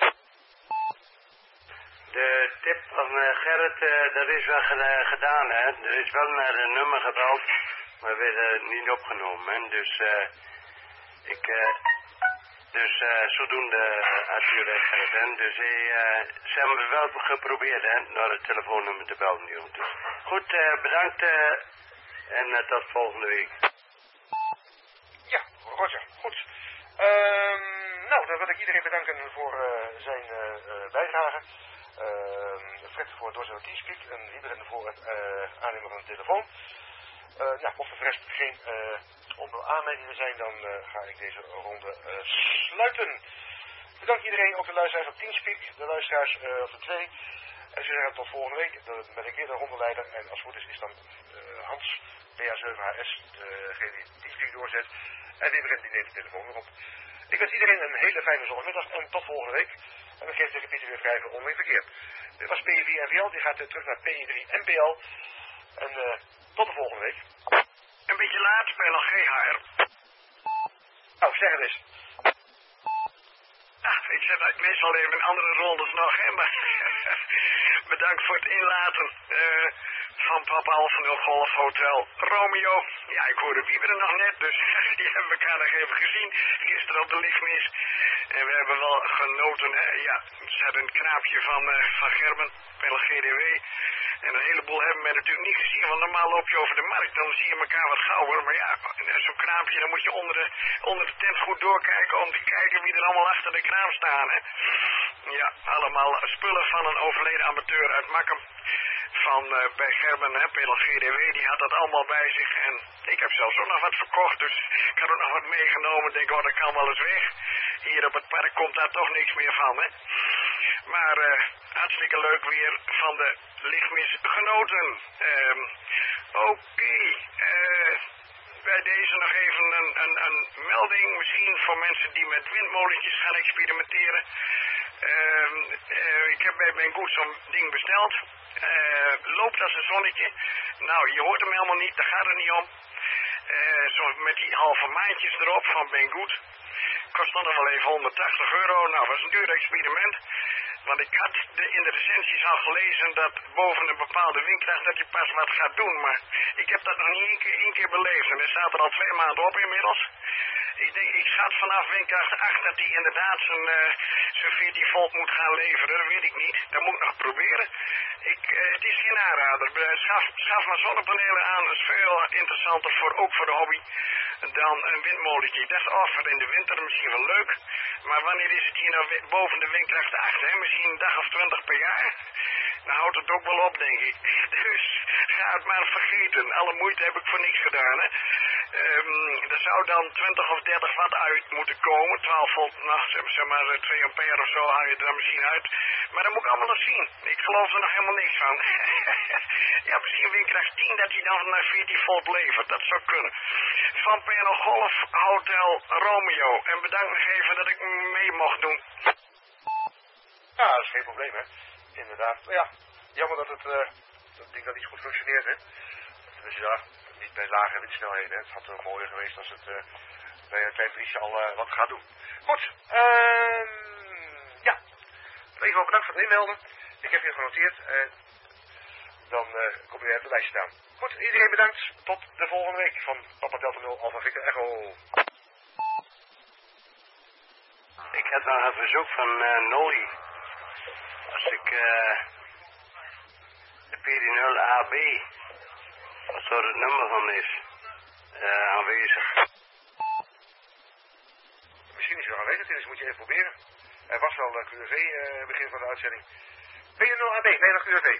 De tip van uh, Gerrit, uh, dat is wel uh, gedaan, hè. Er is wel naar een nummer gebeld, maar we werden niet opgenomen, hè. Dus, uh, ik, uh, dus uh, zodoende uh, natuurlijk, Gerrit, hè. Dus uh, ze hebben wel geprobeerd, hè, naar het telefoonnummer te bellen, joh. Dus, goed, uh, bedankt uh, en uh, tot volgende week. Ja, Roger, goed. Um, nou, dan wil ik iedereen bedanken voor uh, zijn uh, uh, bijdrage. Uh, Fred voor het doorzet van Teamspeak en Wieberen voor het uh, aannemen van de telefoon. Uh, nou, mocht er voor de rest geen uh, aanmerkingen zijn, dan uh, ga ik deze ronde uh, sluiten. Bedankt iedereen, ook de luisteraars op Teamspeak, de luisteraars uh, op de twee. En ze zeggen tot volgende week, dan ben ik weer de rondeleider. En als het goed is, is dan uh, Hans, P A zeven H S, degene die Teamspeak doorzet. En Wieberen die neemt de telefoon weer op. Ik wens iedereen een hele fijne zondagmiddag en tot volgende week. En dan geeft de repeater weer vrij voor onderling verkeer. Dit was P vier N V L, die gaat uh, terug naar P drie N P L. En uh, tot de volgende week. Een beetje laat, bij nog G H R. Nou, zeg het eens. Ah, ik zet uit meestal even in andere rondes nog, hè, maar bedankt voor het inlaten uh, van Papa Alpha nul Golf Hotel Romeo. Ja, ik hoorde Wieberen nog net, dus die hebben elkaar nog even gezien, gisteren op de lichtmis. En we hebben wel genoten, hè. Ja, ze hadden een knaapje van, uh, van Gerben, bij de G D W. En een heleboel hebben wij natuurlijk niet gezien, want normaal loop je over de markt, dan zie je elkaar wat gauwer. Maar ja, zo'n kraampje, dan moet je onder de, onder de tent goed doorkijken om te kijken wie er allemaal achter de kraam staan, hè. Ja, allemaal spullen van een overleden amateur uit Makkum. Van uh, bij Gerben, hè, Pedel G D W, die had dat allemaal bij zich. En ik heb zelfs ook nog wat verkocht, dus ik had ook nog wat meegenomen. Denk, oh, dat kan wel eens weg. Hier op het park komt daar toch niks meer van, hè. Maar uh, hartstikke leuk weer van de lichtmis genoten. Um, Oké, okay. uh, bij deze nog even een, een, een melding, misschien voor mensen die met windmolentjes gaan experimenteren. Uh, uh, ik heb bij Ben Goed zo'n ding besteld. Uh, loopt als een zonnetje. Nou, je hoort hem helemaal niet, daar gaat het niet om. Uh, zo met die halve maandjes erop van Ben Goed. Kost dan nog wel even honderdtachtig euro. Nou, dat was een duur experiment. Want ik had de, in de recensies al gelezen dat boven een bepaalde windkracht dat je pas wat gaat doen. Maar ik heb dat nog niet één keer, één keer beleefd. En er staat er al twee maanden op inmiddels. Ik, denk, ik schat vanaf windkracht acht dat hij inderdaad zijn, uh, zijn veertien volt moet gaan leveren. Dat weet ik niet. Dat moet ik nog proberen. Ik, uh, het is geen aanrader. Schaf, schaf maar zonnepanelen aan. Dat is veel interessanter, voor, ook voor de hobby, dan een windmolentje. Dat is offer in de winter misschien wel leuk. Maar wanneer is het hier nou boven de windkracht acht? Hè? Misschien een dag of twintig per jaar. Dan houdt het ook wel op, denk ik. Dus ga het maar vergeten. Alle moeite heb ik voor niks gedaan, hè. Um, er zou dan twintig of dertig watt uit moeten komen. twaalf volt, nou, zeg maar twee ampère of zo haal je er dan misschien uit. Maar dat moet ik allemaal nog zien. Ik geloof er nog helemaal niks van. Ja, misschien windkracht tien dat hij dan naar veertien volt levert. Dat zou kunnen. Van P N L Golf Hotel Romeo. En bedankt nog even dat ik mee mocht doen. Ja, dat is geen probleem, hè. Inderdaad. Maar ja, jammer dat het, uh, dat ding dat niet goed functioneert, hè. Dus ja, niet bij lage windsnelheden, hè. Het had wel mooier geweest als het uh, bij een klein briesje al uh, wat gaat doen. Goed, ehm, uh, ja. Even wel bedankt voor het inmelden. Ik heb je genoteerd. Uh, dan uh, kom je weer op de lijst staan. Goed, iedereen bedankt. Tot de volgende week van Papa Delta nul Alpha Victor Echo. Ik heb nog een verzoek van uh, Nolly. Als ik uh, de P D nul A B, wat er het nummer van is, uh, aanwezig. Misschien is hij er aanwezig, dus moet je even proberen. Er was wel uh, Q R V uh, begin van de uitzending. P D nul A B, nee, nog Q R V.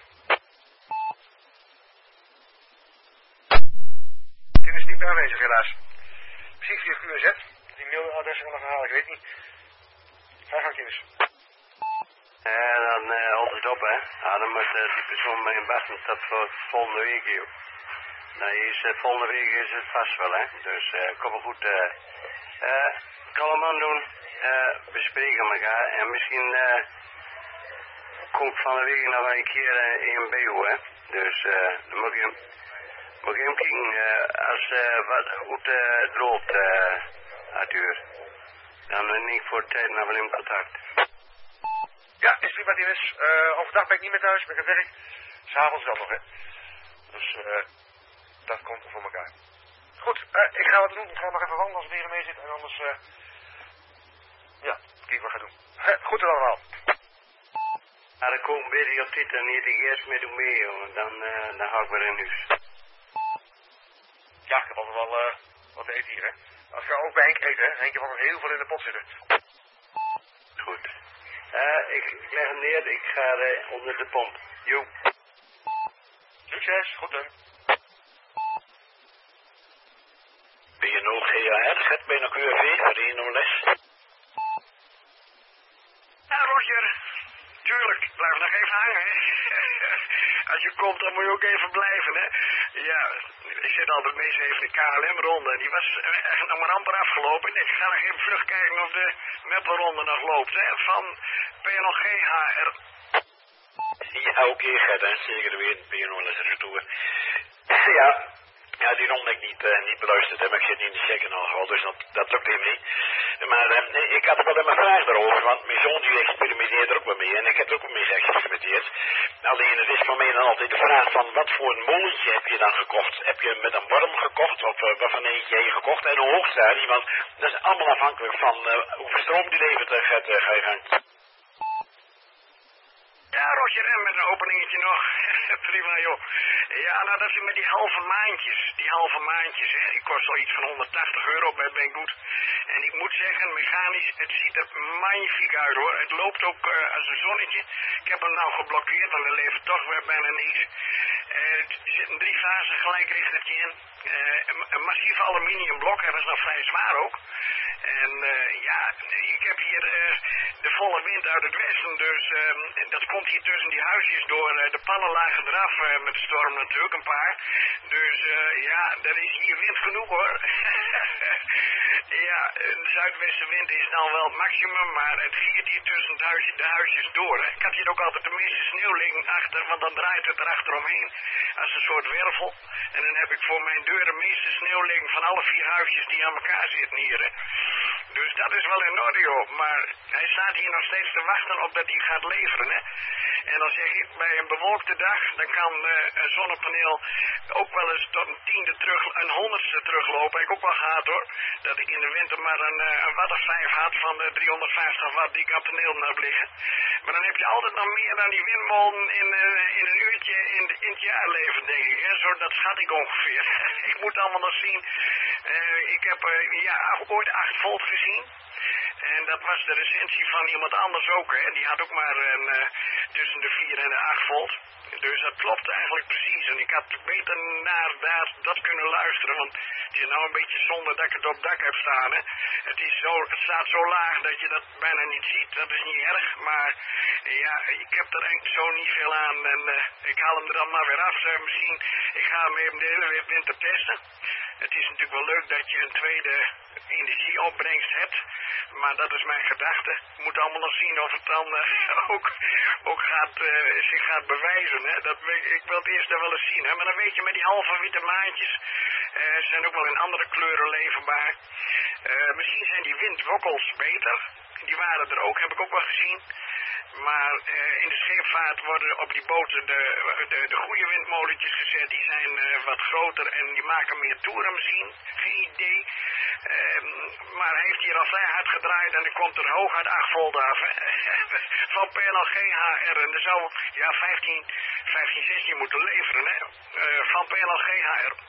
Tim is niet meer aanwezig, helaas. Misschien via Q R Z. Die mailadres kan nog halen, ik weet niet. Ga gang, Tinus. En dan uh, houdt het op, hè. Ja, dan moet uh, die persoon mee in bed, dat voor volgende week, joh. Nou, is, uh, volgende week is het vast wel, hè. Dus uh, kom maar goed. Uh, uh, kalm aan doen. Uh, we spreken elkaar. En misschien uh, kom ik van de week nog een keer uh, in B O, hè. Dus uh, dan moet je hem, moet je hem kijken uh, als uh, wat goed uh, loopt, uh, Arthur. Dan ben ik voor de tijd nog wel in contact. Ja, is prima, Tinus. Uh, overdag ben ik niet meer thuis, ben ik aan het werk. S'avonds dan nog, hè. Dus uh, dat komt voor elkaar. Goed, uh, ik ga wat doen. Ik ga nog even wandelen als het weer mee zit. En anders, uh, ja, kijk wat ik ga doen. Uh, goed dan allemaal. Ja, dan kom ik een beetje op dit en niet de eerst mee doen mee, joh. Dan, uh, dan ga ik weer in huis. Ja, ik heb altijd wel uh, wat te eten hier, hè. Als ik ook bij Henk eet, hè. Henk heeft altijd heel veel in de pot zitten. Goed. Uh, ik, ik leg hem neer, ik ga uh, onder de pomp. Joep. Succes, goed dan. B N O G A R, schet bij nog U W, Reno Les. Ja, Roger. Tuurlijk, blijf nog even hangen, hè. Als je komt, dan moet je ook even blijven, hè. Ja, ik zit altijd meestal even de K L M-ronde. Die was echt nog maar amper afgelopen. Ik ga nog even vlug kijken of de Meppelronde nog loopt, hè. Van P N O G H R. Ja, oké, okay, Gert, hè. Zeker weten, P N O Les retour. Ja. Ja, die ronde ik niet, uh, niet beluisterd heb, maar ik zit niet in de checken al, dus dat, dat lukt weer mee. Maar uh, nee, ik had wel een vraag daarover, want mijn zoon die experimenteert er ook wel mee en ik heb er ook wel mee geëxperimenteerd. Alleen het is voor mij dan altijd de vraag van wat voor een molentje heb je dan gekocht? Heb je met een worm gekocht of uh, waarvan eentje heb je gekocht en hoe hoog staat die? Want dat is allemaal afhankelijk van uh, hoeveel stroom die levert, uh, gaat, uh, ga je gang. Ja, Roger, en met een openingetje nog. Prima, joh. Ja, nou, dat is met die halve maandjes. Die halve maandjes, hè. Die kost al iets van honderdtachtig euro bij Banggood. En ik moet zeggen, mechanisch, het ziet er magnifiek uit, hoor. Het loopt ook uh, als een zonnetje. Ik heb hem nou geblokkeerd, want er levert toch weer bijna niks. Uh, er zit een driefase gelijkrichtertje in. Uh, een, een massief aluminiumblok, dat is nog vrij zwaar ook. En uh, ja, ik heb hier uh, de volle wind uit het westen, dus uh, dat komt hier tussen die huisjes door. Uh, de pannen lagen eraf uh, met de storm natuurlijk, een paar. Dus uh, ja, er is hier wind genoeg, hoor. Ja, de zuidwestenwind is dan wel het maximum, maar het giert hier tussen het huisje, de huisjes door. Hè. Ik had hier ook altijd de meeste sneeuw liggen achter, want dan draait het erachteromheen als een soort wervel. En dan heb ik voor mijn deur de meeste sneeuw liggen van alle vier huisjes die aan elkaar zitten hier. Hè. Dus dat is wel in orde, joh. Maar hij staat hier nog steeds te wachten op dat hij gaat leveren, hè. En dan zeg ik, bij een bewolkte dag, dan kan uh, een zonnepaneel ook wel eens tot een tiende terug, een honderdste teruglopen. Heb ik ook wel gehad, hoor. Dat ik in de winter maar een, uh, een watt of vijf had van de driehonderdvijftig watt die ik op de paneel heb liggen. Maar dan heb je altijd nog meer dan die windmolen in, uh, in een uurtje in, de, in het jaar leven, denk ik. Hè? Zo, dat schat ik ongeveer. Ik moet allemaal nog zien. Uh, ik heb uh, ja, ooit acht volt gezien. En dat was de recensie van iemand anders ook, hè. Die had ook maar een, uh, tussen de vier en de acht volt. Dus dat klopt eigenlijk precies. En ik had beter naar daar, dat kunnen luisteren. Want het is nou een beetje zonde dat ik het op het dak heb staan, hè. Het, is zo, het staat zo laag dat je dat bijna niet ziet. Dat is niet erg. Maar ja, ik heb er eigenlijk zo niet veel aan. En uh, ik haal hem er dan maar weer af. Uh, misschien, ik ga hem even de hele winter testen. Het is natuurlijk wel leuk dat je een tweede energieopbrengst hebt. Maar dat is mijn gedachte. Ik moet allemaal nog zien of het dan uh, ook, ook gaat, uh, zich gaat bewijzen. Hè? Dat, ik wil het eerst wel eens zien. Hè? Maar dan weet je met die halve witte maandjes. Uh, zijn ook wel in andere kleuren leverbaar. Uh, misschien zijn die windwokkels beter. Die waren er ook, heb ik ook wel gezien. Maar uh, in de scheepvaart worden op die boten de, de, de goede windmolentjes gezet. Die zijn uh, wat groter en die maken meer toeren misschien. Geen idee. Uh, maar hij heeft hier al vrij hard gedraaid en er komt er hooguit acht volt af. Van P N O G H R. En er zou ja, vijftien, zestien moeten leveren. Hè? Uh, van P N O G H R.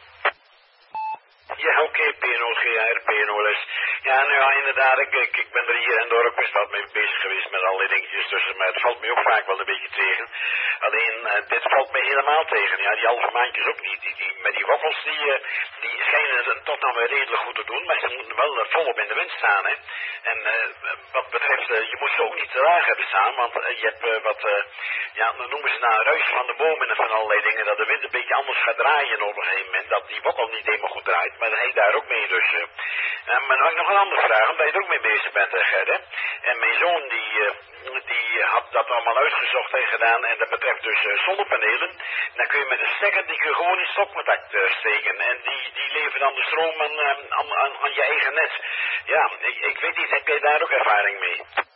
Ja, oké, okay, P N O G R, P N O Les. Ja, nou ja, inderdaad, ik, ik, ik ben er hier in het dorp best wat mee bezig geweest met allerlei dingetjes tussen, maar het valt me ook vaak wel een beetje tegen. Alleen, uh, dit valt me helemaal tegen. Ja, die halve maandjes ook niet. Die, die, met die wokkels, die, uh, die schijnen het tot nou weer redelijk goed te doen, maar ze moeten wel uh, volop in de wind staan, hè. En uh, wat betreft, uh, je moet ze ook niet te laag hebben staan, want uh, je hebt uh, wat, uh, ja, dan noemen ze nou een ruis van de bomen en van allerlei dingen, dat de wind een beetje anders gaat draaien op een gegeven moment, dat die wokkel niet helemaal goed draait. Maar hij daar ook mee, dus. Uh, uh, maar dan heb ik nog een andere vraag, omdat je er ook mee bezig bent, uh, Gert, hè. En mijn zoon, die, uh, die had dat allemaal uitgezocht en gedaan, en dat betreft dus uh, zonnepanelen. Dan kun je met een stekker, die kun je gewoon in stopcontact uh, steken. En die, die leveren dan de stroom aan, uh, aan, aan, aan je eigen net. Ja, ik, ik weet niet, heb jij daar ook ervaring mee?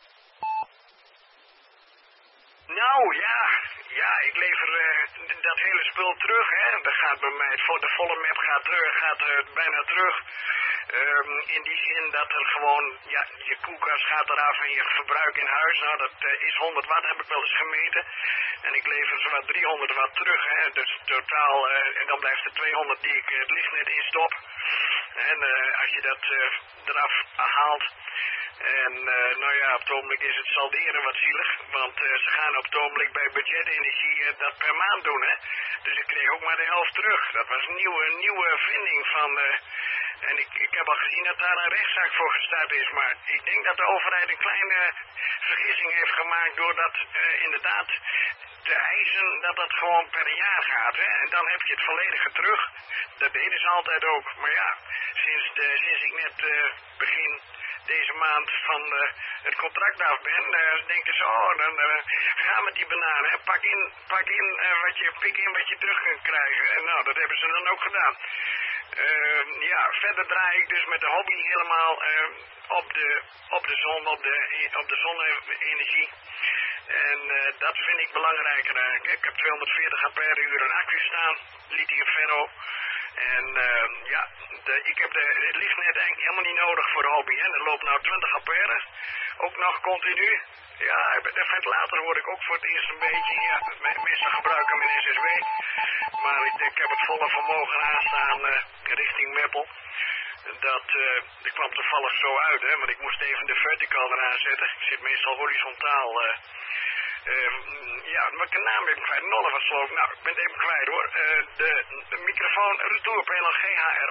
Nou, ja. Ja, ik lever uh, dat hele spul terug, hè. Dat gaat bij mij, de volle map gaat terug, gaat uh, bijna terug. Um, in die zin dat er gewoon, ja, je koelkast gaat eraf en je verbruik in huis, nou dat uh, is honderd watt, heb ik wel eens gemeten. En ik lever zowat driehonderd watt terug, hè. Dus totaal, uh, en dan blijft er tweehonderd die ik uh, het lichtnet in stop. En uh, als je dat uh, eraf haalt, En uh, nou ja, op het ogenblik is het salderen wat zielig, want uh, ze gaan op het ogenblik bij budgetenergie uh, dat per maand doen, hè. Dus ik kreeg ook maar de helft terug. Dat was een nieuwe, nieuwe vinding van... Uh, en ik, ik heb al gezien dat daar een rechtszaak voor gestart is, maar ik denk dat de overheid een kleine vergissing heeft gemaakt door dat uh, inderdaad te eisen dat dat gewoon per jaar gaat, hè. En dan heb je het volledige terug. Dat deden ze altijd ook. Maar ja, sinds, de, sinds ik net uh, begin deze maand van uh, het contract af ben, uh, denken ze, oh, dan uh, gaan met die bananen, hè. Pak in, pak in uh, wat je, pik in wat je terug kunt krijgen. En nou, dat hebben ze dan ook gedaan. Uh, ja, verder draai ik dus met de hobby helemaal uh, op, de, op de zon, op de, op de zonne-energie. En uh, dat vind ik belangrijker. Uh, ik heb tweehonderdveertig ampère uur een accu staan, lithium ferro. En uh, ja, de, ik heb de, het lichtnet eigenlijk helemaal niet nodig voor de hobby. Hè. Er loopt nou twintig ampère, ook nog continu. Ja, de ventilator hoor ik ook voor het eerst een beetje. Ja, meestal gebruiken mijn S S W. Maar ik, ik heb het volle vermogen aanstaan uh, richting Meppel. Dat, uh, dat kwam toevallig zo uit, hè, want ik moest even de vertical eraan zetten. Ik zit meestal horizontaal. Uh, uh, ja, welke naam ben ik kwijt? Nolle was geloof ik. Nou, ik ben het even kwijt hoor. Uh, de, de microfoon Retour P L G H R.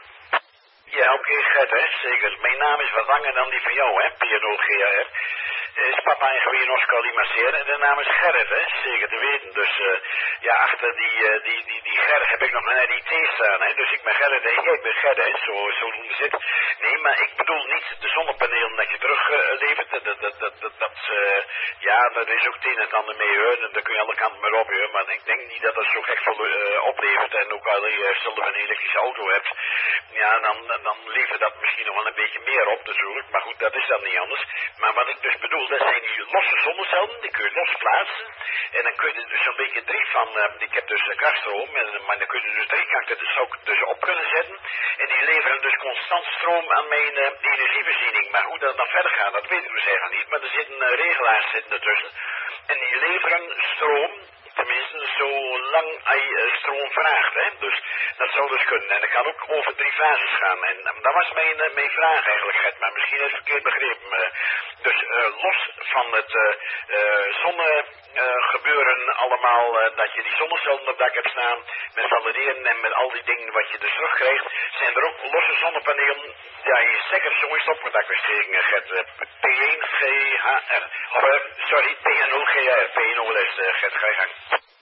Ja, oké, okay, Gert, hè, zeker. Mijn naam is wat langer dan die van jou, hè, P N O G H R. Is papa en gewoon Oscar Limaceer en de naam is Gerrit, hè, zeker te weten. Dus uh, ja, achter die, uh, die, die, die Ger heb ik nog een R I T staan, hè. Dus ik ben Gerrit, hè. Ik ben Gerrit, hè, zo, zo noem je het. Nee, maar ik bedoel niet de zonnepanelen dat je teruglevert. Uh, dat, dat, dat, dat, dat uh, ja, dat is ook het een en het ander mee, hoor. Daar kun je alle kanten mee op, hoor. Maar ik denk niet dat dat zo gek veel uh, oplevert. En ook al je uh, stel een elektrische auto hebt, ja, dan, dan levert dat misschien nog wel een beetje meer op, natuurlijk. Maar goed, dat is dan niet anders. Maar wat ik dus bedoel, dat zijn die losse zonnecellen, die kun je los plaatsen. En dan kun je er dus zo'n beetje drie van, uh, ik heb dus uh, krachtstroom, en, maar dan kun je dus drie kanten dus ook dus op kunnen zetten. En die leveren dus constant stroom aan mijn uh, energievoorziening. Maar hoe dat dan verder gaat, dat weten we zelf niet. Maar er zitten uh, regelaars zitten ertussen. En die leveren stroom, tenminste zolang hij uh, stroom vraagt, hè. Dus dat zou dus kunnen. En dat kan ook over drie fases gaan. En uh, dat was mijn, uh, mijn vraag eigenlijk, Gert, maar misschien is het verkeerd begrepen. Uh, dus uh, los van het uh, uh, zonnegebeuren uh, allemaal, uh, dat je die zonnecellen op het dak hebt staan, met valideren en met al die dingen wat je dus terugkrijgt, zijn er ook losse zonnepanelen, ja, je stekker zo is op het dak besteken, Gert. Uh, P één G H R. Of, uh, sorry, P nul G H R. P nul S, uh, Gert, ga je gang.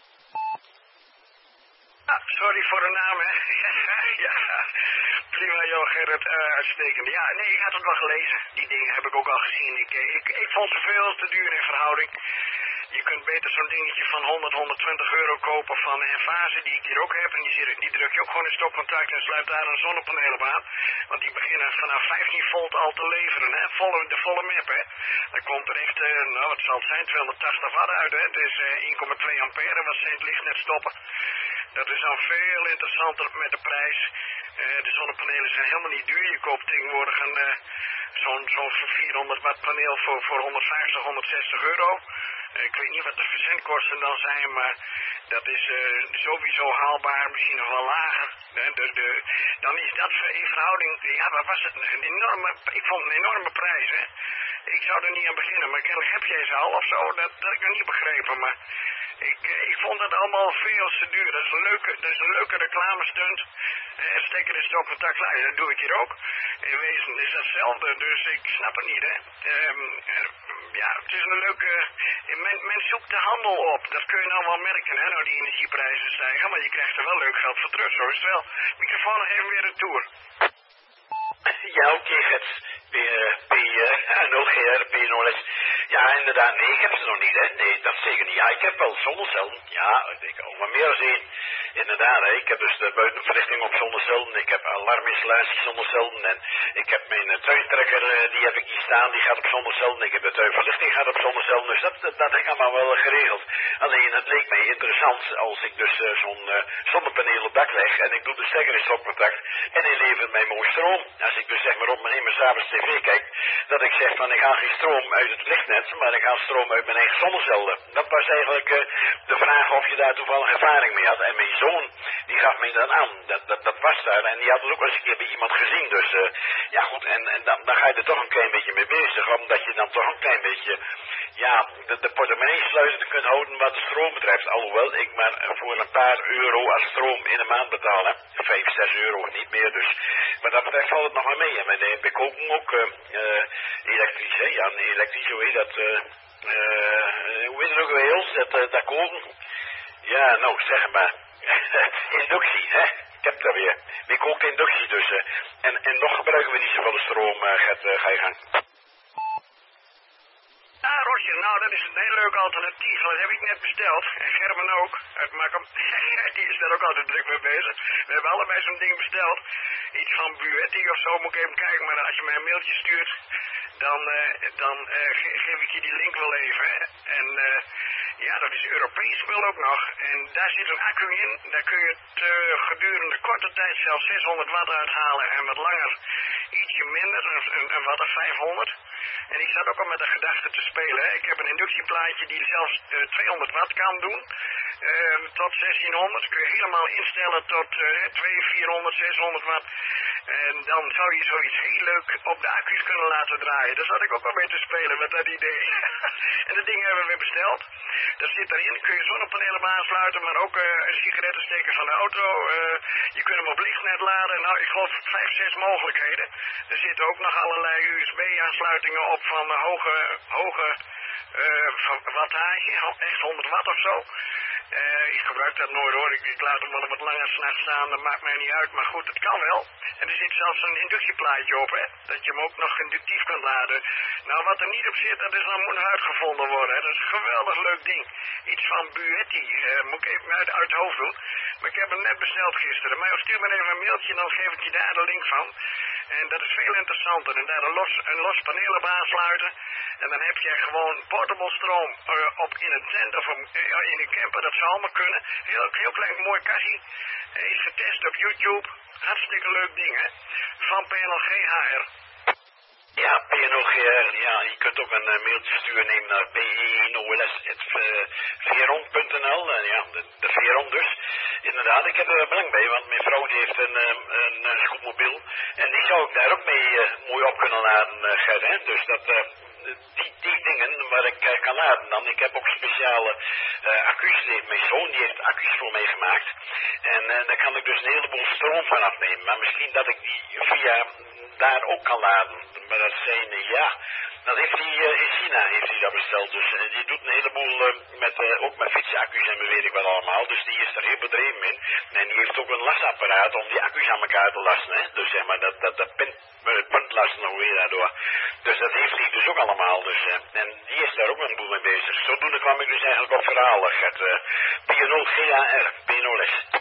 Ah, sorry voor de naam, hè. Ja, prima, joh, Gerrit, uh, uitstekend. Ja, nee, ik had het wel gelezen. Die dingen heb ik ook al gezien. Ik, ik, ik vond ze veel te duur in verhouding. Je kunt beter zo'n dingetje van honderd, honderdtwintig euro kopen van een fase die ik hier ook heb. En die, die druk je ook gewoon in stopcontact en sluit daar een zonnepaneel op aan. Want die beginnen vanaf vijftien volt al te leveren, hè. Volle, de volle map, hè. Dan komt er echt, uh, nou wat zal het zijn, tweehonderdtachtig watt uit, hè. Dus uh, één komma twee ampère wat ze in het licht net stoppen. Dat is dan veel interessanter met de prijs. Uh, de zonnepanelen zijn helemaal niet duur. Je koopt tegenwoordig een uh, zo'n zo'n vierhonderd watt paneel voor, voor honderdvijftig, honderdzestig euro. Uh, ik weet niet wat de verzendkosten dan zijn, maar dat is uh, sowieso haalbaar, misschien nog wel lager. Uh, de, de, dan is dat in verhouding, ja, wat was het? Een enorme, ik vond een enorme prijs, hè. Ik zou er niet aan beginnen, maar kennelijk heb jij ze al of zo, dat, dat heb ik nog niet begrepen, maar ik, ik vond het allemaal veel te duur. Dat is een leuke, dat is een leuke reclamestunt. Eh, stekker is het ook contact, dat doe ik hier ook. In wezen is dat hetzelfde, dus ik snap het niet, hè. Um, ja, het is een leuke, men, men zoekt de handel op, dat kun je nou wel merken, hè, nou die energieprijzen stijgen, maar je krijgt er wel leuk geld voor terug, zo is het wel. Microfoon nog even weer retour. Ja, oké, okay, Gert. P nul G R, P nul S. Ja, inderdaad, nee, ik heb ze nog niet, hè. Nee, dat zeker niet. Ja, ik heb wel zonnecellen. Ja, ik heb maar meer dan één. Inderdaad, hè. Ik heb dus de buitenverlichting op zonnecellen. Ik heb alarminstallatie zonnecellen. En ik heb mijn uh, tuintrekker, uh, die heb ik hier staan, die gaat op zonnecellen. Ik heb de tuinverlichting gaat op zonnecellen. Dus dat, dat, dat heb ik allemaal wel geregeld. Alleen, het leek mij interessant als ik dus uh, zo'n uh, zonnepaneel op dak leg. En ik doe de stekker in stopcontact. En hij levert mij mooi stroom. Als ik dus zeg maar op mijn s'avonds tv kijk, dat ik zeg van ik ga geen stroom uit het lichtnet, maar ik haal stroom uit mijn eigen zonnecelden. Dat was eigenlijk uh, de vraag of je daar toevallig ervaring mee had. En mijn zoon, die gaf mij dan aan. Dat, dat, dat was daar. En die had het ook wel eens een keer bij iemand gezien. Dus uh, ja goed, en, en dan, dan ga je er toch een klein beetje mee bezig. Omdat je dan toch een klein beetje, ja, de, de portemonnee sluitend kunt houden wat de stroom betreft. Alhoewel ik maar voor een paar euro als stroom in een maand betaal. Hè. Vijf, zes euro, niet meer dus. Maar dat betreft valt het nog wel mee. En met de koken ook uh, uh, elektrisch, hè. Ja, elektrisch, hoe heet dat? Uh, uh, hoe heet het ook weer? Dat, uh, dat koken? Ja, nou, zeg maar. Inductie, hè. Ik heb dat weer. Ik kook inductie dus. Uh, en, en nog gebruiken we niet zoveel stroom, uh, Gert, uh, ga je gang. Ah, Rosje, nou dat is een heel leuk alternatief. Dat heb ik net besteld. En Gerben ook. Uit Makkum. Die is daar ook altijd druk mee bezig. We hebben allebei zo'n ding besteld. Iets van Buetti of zo, moet ik even kijken. Maar als je mij een mailtje stuurt, dan, uh, dan uh, ge geef ik je die link wel even. En uh, ja, dat is Europees spul ook nog. En daar zit een accu in. Daar kun je het uh, gedurende korte tijd zelfs zeshonderd watt uithalen. En wat langer ietsje minder, een, een watt of vijfhonderd. En ik zat ook al met de gedachte te spelen. Ik heb een inductieplaatje die zelfs uh, tweehonderd watt kan doen. Uh, tot zestienhonderd. Kun je helemaal instellen tot uh, tweehonderd, vierhonderd, zeshonderd watt. En dan zou je zoiets heel leuk op de accu's kunnen laten draaien. Daar zat ik ook al mee te spelen met dat idee. En dat ding hebben we weer besteld. Dat zit erin. Kun je zonnepanelen op aansluiten, maar ook uh, een sigarettensteker van de auto. Uh, je kunt hem op lichtnet laden. Nou, ik geloof vijf, zes mogelijkheden. Er zitten ook nog allerlei U S B-aansluitingen op van uh, hoge, hoge uh, wattage. Echt honderd watt of zo. Uh, ik gebruik dat nooit hoor, ik, ik laat hem wel wat langer s'nachts staan, dat maakt mij niet uit, maar goed, het kan wel. En er zit zelfs een inductieplaatje op, hè, dat je hem ook nog inductief kan laden. Nou, wat er niet op zit, dat is dan moet uitgevonden worden, hè. Dat is een geweldig leuk ding. Iets van Buetti, uh, moet ik even uit, uit het hoofd doen. Maar ik heb hem net besteld gisteren, maar stuur me even een mailtje, dan geef ik je daar de link van. En dat is veel interessanter. En daar een los, een los paneel op aansluiten. En dan heb je gewoon portable stroom uh, op in een tent of een, uh, in een camper. Dat zou allemaal kunnen. Heel, heel klein mooi kassie. Uh, is getest op YouTube. Hartstikke leuk ding, hè. Van P N L G H R. Ja, P N L G R, ja, je kunt ook een uh, mailtje sturen nemen naar p e n o l s punt veron punt n l, uh, ja, de, de Veron dus. Inderdaad, ik heb er belang bij, want mijn vrouw die heeft een, een, een, een scootmobiel en die zou ik daar ook mee uh, mooi op kunnen laden, uh, Gert, hè? Dus dat, uh, die, die dingen waar ik uh, kan laden dan. Ik heb ook speciale uh, accu's, die heeft mijn zoon, die heeft accu's voor mij gemaakt. En uh, daar kan ik dus een heleboel stroom van afnemen, maar misschien dat ik die via daar ook kan laden. Maar dat zijn, uh, ja, dat heeft hij uh, in China heeft hij dat besteld. Dus uh, die doet een heleboel uh, met, uh, ook met fietsaccu's en weet ik wat allemaal. Dus die is er heel bedreven in. En die heeft ook een lasapparaat om die accu's aan elkaar te lasten. Hè? Dus zeg maar, dat, dat, dat pint, uh, puntlasten hoe weer daardoor. Dus dat heeft hij dus ook allemaal. Dus, uh, en die is daar ook een boel mee bezig. Zodoende kwam ik dus eigenlijk op verhalen. Het uh, P N L G H R, P N L S.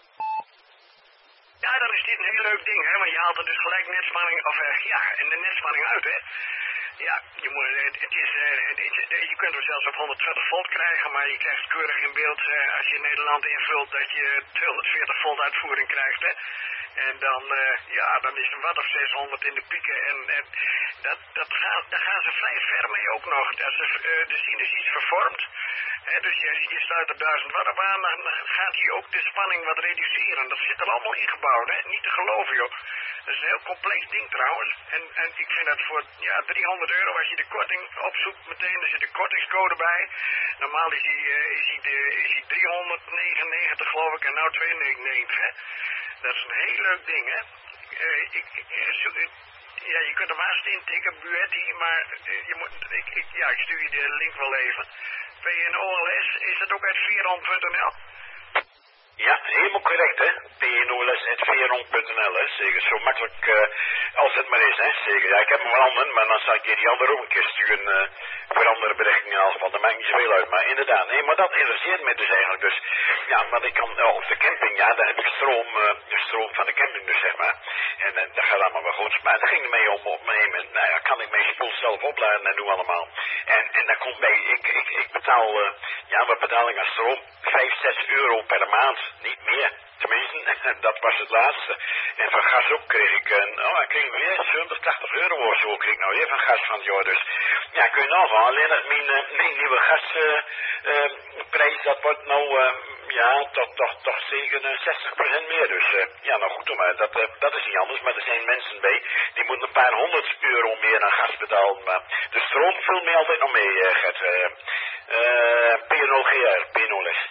Ja, dan is dit een heel leuk ding, hè, want je haalt er dus gelijk netspanning, of uh, ja, en de netspanning uit, hè. Ja, je, moet, het, het is, uh, het is, je kunt hem zelfs op honderdtwintig volt krijgen, maar je krijgt keurig in beeld, uh, als je Nederland invult, dat je tweehonderdveertig volt uitvoering krijgt, hè. En dan, uh, ja, dan is een watt of zeshonderd in de pieken en, en dat, dat gaat, daar gaan ze vrij ver mee ook nog. Als ze, uh, de sinus is vervormd, hè, dus je, je sluit er duizend watt op aan, dan gaat hij ook de spanning wat reduceren. Dat zit er allemaal ingebouwd, hè, niet te geloven, joh. Dat is een heel complex ding trouwens. En, en ik vind dat voor ja, driehonderd euro, als je de korting opzoekt meteen, er zit een kortingscode bij. Normaal is die, uh, is die, de, is die driehonderdnegenennegentig geloof ik en nou tweehonderdnegenennegentig, hè. Dat is een heel leuk ding, hè. Uh, ik, ik, ja, je kunt hem haast intikken, Buetti, maar uh, je moet, ik, ik, ja, ik stuur je de link wel even. P N O L S, is dat ook uit veron punt n l? Ja, helemaal correct, hè. P N O L S punt veron punt n l, hè. Zeker, zo makkelijk uh, als het maar is, hè. Zeker, ja, ik heb hem wel anderen, maar dan zal ik je die andere ook een keer sturen uh, voor andere berichtingen als van, dat maakt niet zoveel uit. Maar inderdaad, nee, maar dat interesseert me dus eigenlijk. Dus, ja, want ik kan, uh, op de camping, ja, daar heb ik stroom, uh, de stroom van de camping dus, zeg maar. En uh, dat gaat allemaal wel goed. Maar daar ging er mee om opnemen. Nou ja, kan ik mijn spul zelf opladen en doen allemaal. En, en daar komt bij, ik, ik, ik betaal, uh, ja, wat betaal ik aan stroom? vijf, zes euro per maand. Niet meer. Tenminste, dat was het laatste. En van gas ook kreeg ik, een, oh, ik kreeg weer zeventig, tachtig euro of zo kreeg ik nou weer van gas van het jaar. Dus ja, kun je nou van, alleen dat mijn, uh, mijn nieuwe gasprijs, uh, uh, dat wordt nou, uh, ja, toch, toch, toch zeker uh, zestig procent meer. Dus uh, ja, nou goed, maar dat, uh, dat is niet anders. Maar er zijn mensen bij, die moeten een paar honderd euro meer aan gas betalen. Maar de stroom vult mij altijd nog mee, uh, Gert. Uh, uh, P nul G R, P nul S.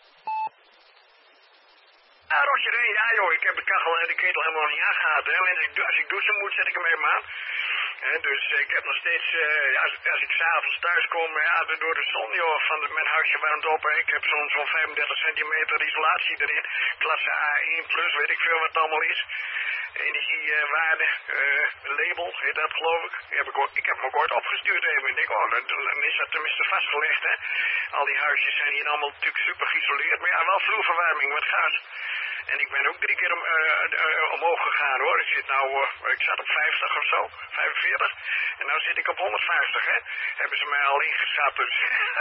Ah, Rosje, nee, ja joh, ik heb de kachel en de ketel helemaal niet aangehad. Hè. En als ik, als ik douchen moet, zet ik hem even aan. He, dus ik heb nog steeds, uh, als, als ik s'avonds thuis kom, ja, door de zon, joh, van de, mijn huisje warmt op. Hè. Ik heb zo'n zo'n vijfendertig centimeter isolatie erin. Klasse A één plus, weet ik veel wat het allemaal is. Energiewaarde, uh, label, heet dat geloof ik. Die heb ik, ook, ik heb hem ook ooit opgestuurd even. Ik denk, oh, dan, dan is dat tenminste vastgelegd, hè. Al die huisjes zijn hier allemaal natuurlijk super geïsoleerd. Maar ja, wel vloerverwarming met gas. En ik ben ook drie keer om, uh, uh, omhoog gegaan hoor. Ik zit nou, uh, ik zat op vijftig of zo, vijfenveertig. En nu zit ik op honderdvijftig, hè. Hebben ze mij al ingeschat, dus.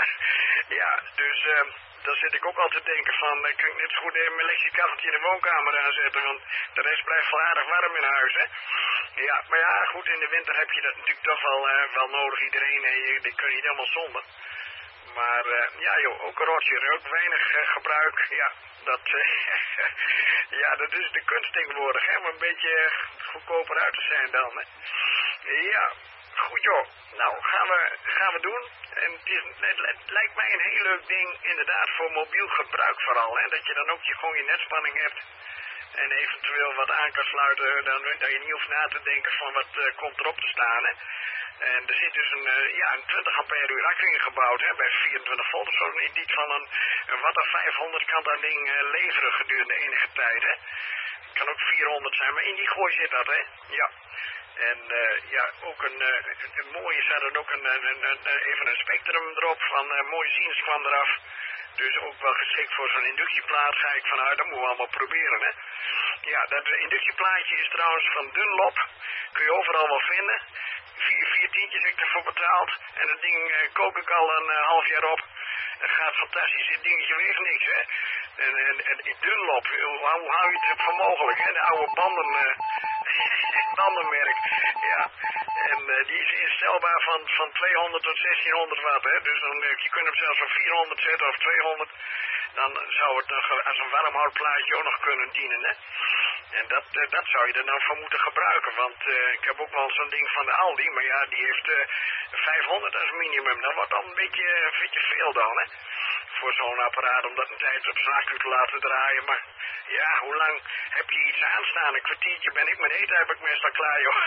Ja, dus uh, dan zit ik ook al te denken van, uh, kan ik net zo goed even mijn elektrische kacheltje in de woonkamer aanzetten. Want de rest blijft wel aardig warm in huis, hè. Ja, maar ja, goed, in de winter heb je dat natuurlijk toch wel, uh, wel nodig. Iedereen, en je, die kun je niet helemaal zonder. Maar uh, ja joh, ook een rotje, ook weinig uh, gebruik, ja, dat, uh, ja, dat is de kunst tegenwoordig, hè, om een beetje goedkoper uit te zijn dan, hè. Ja, goed joh, nou gaan we, gaan we doen. En het, is, het, het lijkt mij een heel leuk ding, inderdaad, voor mobiel gebruik vooral, hè, dat je dan ook je, gewoon je netspanning hebt. En eventueel wat aan kan sluiten, dan, dat je niet hoeft na te denken van wat uh, komt erop te staan, hè. En er zit dus een, uh, ja, een twintig ampère uur accu ingebouwd, hè, bij vierentwintig volt of zo. Iets van een, een watt of vijfhonderd kan dat ding uh, leveren gedurende enige tijd, hè. Het kan ook vierhonderd zijn, maar in die gooi zit dat, hè. Ja. En uh, ja, ook een, uh, een mooie, zat er ook een, een, een, een, even een spectrum erop van uh, mooie ziens kwam eraf. Dus ook wel geschikt voor zo'n inductieplaat, ga ik vanuit, dat moeten we allemaal proberen, hè. Ja, dat inductieplaatje is trouwens van Dunlop, kun je overal wel vinden. Vier, vier tientjes heb ik ervoor betaald. En dat ding uh, kook ik al een uh, half jaar op. Het gaat fantastisch, dit dingetje weegt niks, hè. En, en, en Dunlop, hoe, hoe hou je het voor mogelijk, hè? De oude banden, uh, bandenmerk, ja. En uh, die is instelbaar van, van tweehonderd tot zestienhonderd watt, hè. Dus dan, uh, je kunt hem zelfs van vierhonderd zetten of tweehonderd. Dan zou het nog als een warmhoutplaatje ook nog kunnen dienen, hè. En dat, uh, dat zou je er nou voor moeten gebruiken, want uh, ik heb ook wel zo'n ding van de Aldi, maar ja, die heeft uh, vijfhonderd als minimum. Dat wordt dan een beetje, een beetje veel dan, hè. Voor zo'n apparaat, om dat een tijd op zijn accu te laten draaien. Maar ja, hoe lang heb je iets aanstaan? Een kwartiertje ben ik met eten, heb ik meestal klaar, joh.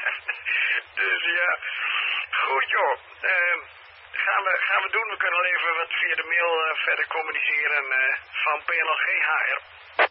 Dus ja, goed joh. Uh, gaan, we, gaan we doen. We kunnen wel even wat via de mail uh, verder communiceren uh, van P L G H R.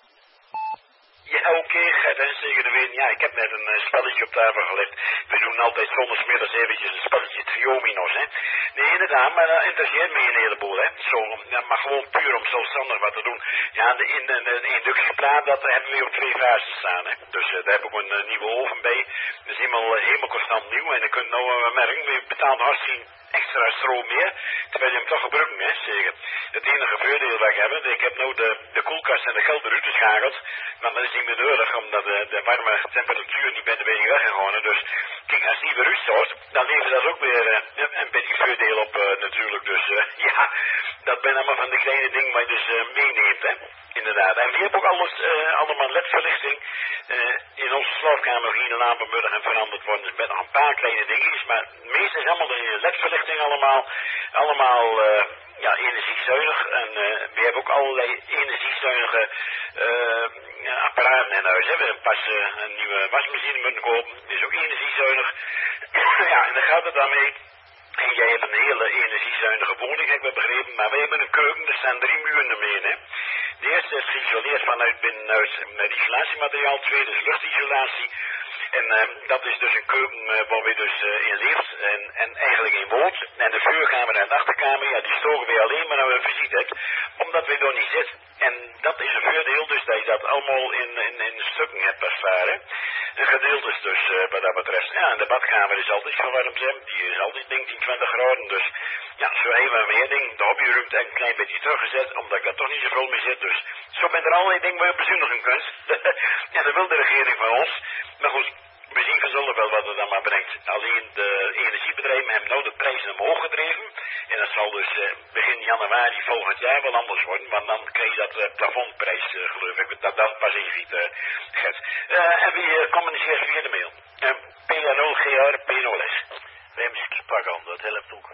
Ja, oké, okay, Gert, en zeker te weten. Ja, ik heb net een uh, spelletje op tafel gelegd. We doen altijd zondagsmiddags eventjes een spelletje Triominos, hè. Nee, inderdaad, maar dat interesseert me een heleboel, hè. Zo, ja, maar gewoon puur om zelfstandig wat te doen. Ja, de, in de, de, de inductieplaat, dat hebben we op twee fases staan, hè. Dus uh, daar heb ik een uh, nieuwe oven bij. Dat is helemaal, uh, helemaal constant nieuw. En je kunt nou uh, merken, we betalen hartstikke extra stroom meer, terwijl je hem toch gebruiken, hè, zeker. Het enige voordeel dat ik heb, ik heb nou de, de koelkast en de geld eruit geschakeld, maar dat is niet meer nodig, omdat de, de warme temperatuur niet bij de beetje weggegaan. Dus kijk, als die weer uitstort, dan levert dat ook weer uh, een beetje voordeel op uh, natuurlijk. Dus uh, ja, dat ben allemaal van de kleine dingen waar je dus uh, meeneemt, hè. Inderdaad. En we hebben ook alles, uh, allemaal L E D-verlichting. Uh, in onze slaapkamer ging de lampenmiddag en veranderd worden met nog een paar kleine dingetjes. Maar het meeste is allemaal de L E D-verlichting allemaal. Allemaal uh, ja, energiezuinig. En uh, we hebben ook allerlei energiezuinige uh, apparaten in huis. Hè. We hebben pas uh, een nieuwe wasmachine moeten kopen. Die is ook energiezuinig. Ja, en dan gaat het daarmee. En jij hebt een hele energiezuinige woning, heb ik begrepen. Maar wij hebben een keuken, er staan drie muren ermee, hè. De eerste is geïsoleerd vanuit binnenuit met isolatiemateriaal. De tweede is luchtisolatie. En uh, dat is dus een keuken uh, waar we dus uh, in leeft en, en eigenlijk in woont. En de vuurkamer en de achterkamer, ja, die stoken wij alleen maar naar een visite hebt, omdat we daar niet zitten. En dat is een voordeel, dus dat je dat allemaal in, in, in stukken hebt ervaren. een gedeelte is dus uh, wat dat betreft. Ja, en de badkamer is altijd verwarmd, hè. Die is altijd negentien, twintig graden, dus ja, zo even een meer ding. De hobbyruimte een klein beetje teruggezet, omdat ik daar toch niet zoveel mee zit, dus zo ben er allerlei dingen waar je bezuinigen kunt. Ja, dat wil de regering van ons, maar goed. We zien vanzelf wel wat het dan maar brengt. Alleen de energiebedrijven hebben nou de prijzen omhoog gedreven. En dat zal dus uh, begin januari volgend jaar wel anders worden. Want dan krijg je dat uh, plafondprijs, uh, geloof ik. Dat dat pas ingiet, uh, Gert. Uh, en wie uh, communiceert via de mail? Uh, P R O G R P N O S. We hebben een skipak aan, dat helpt ook.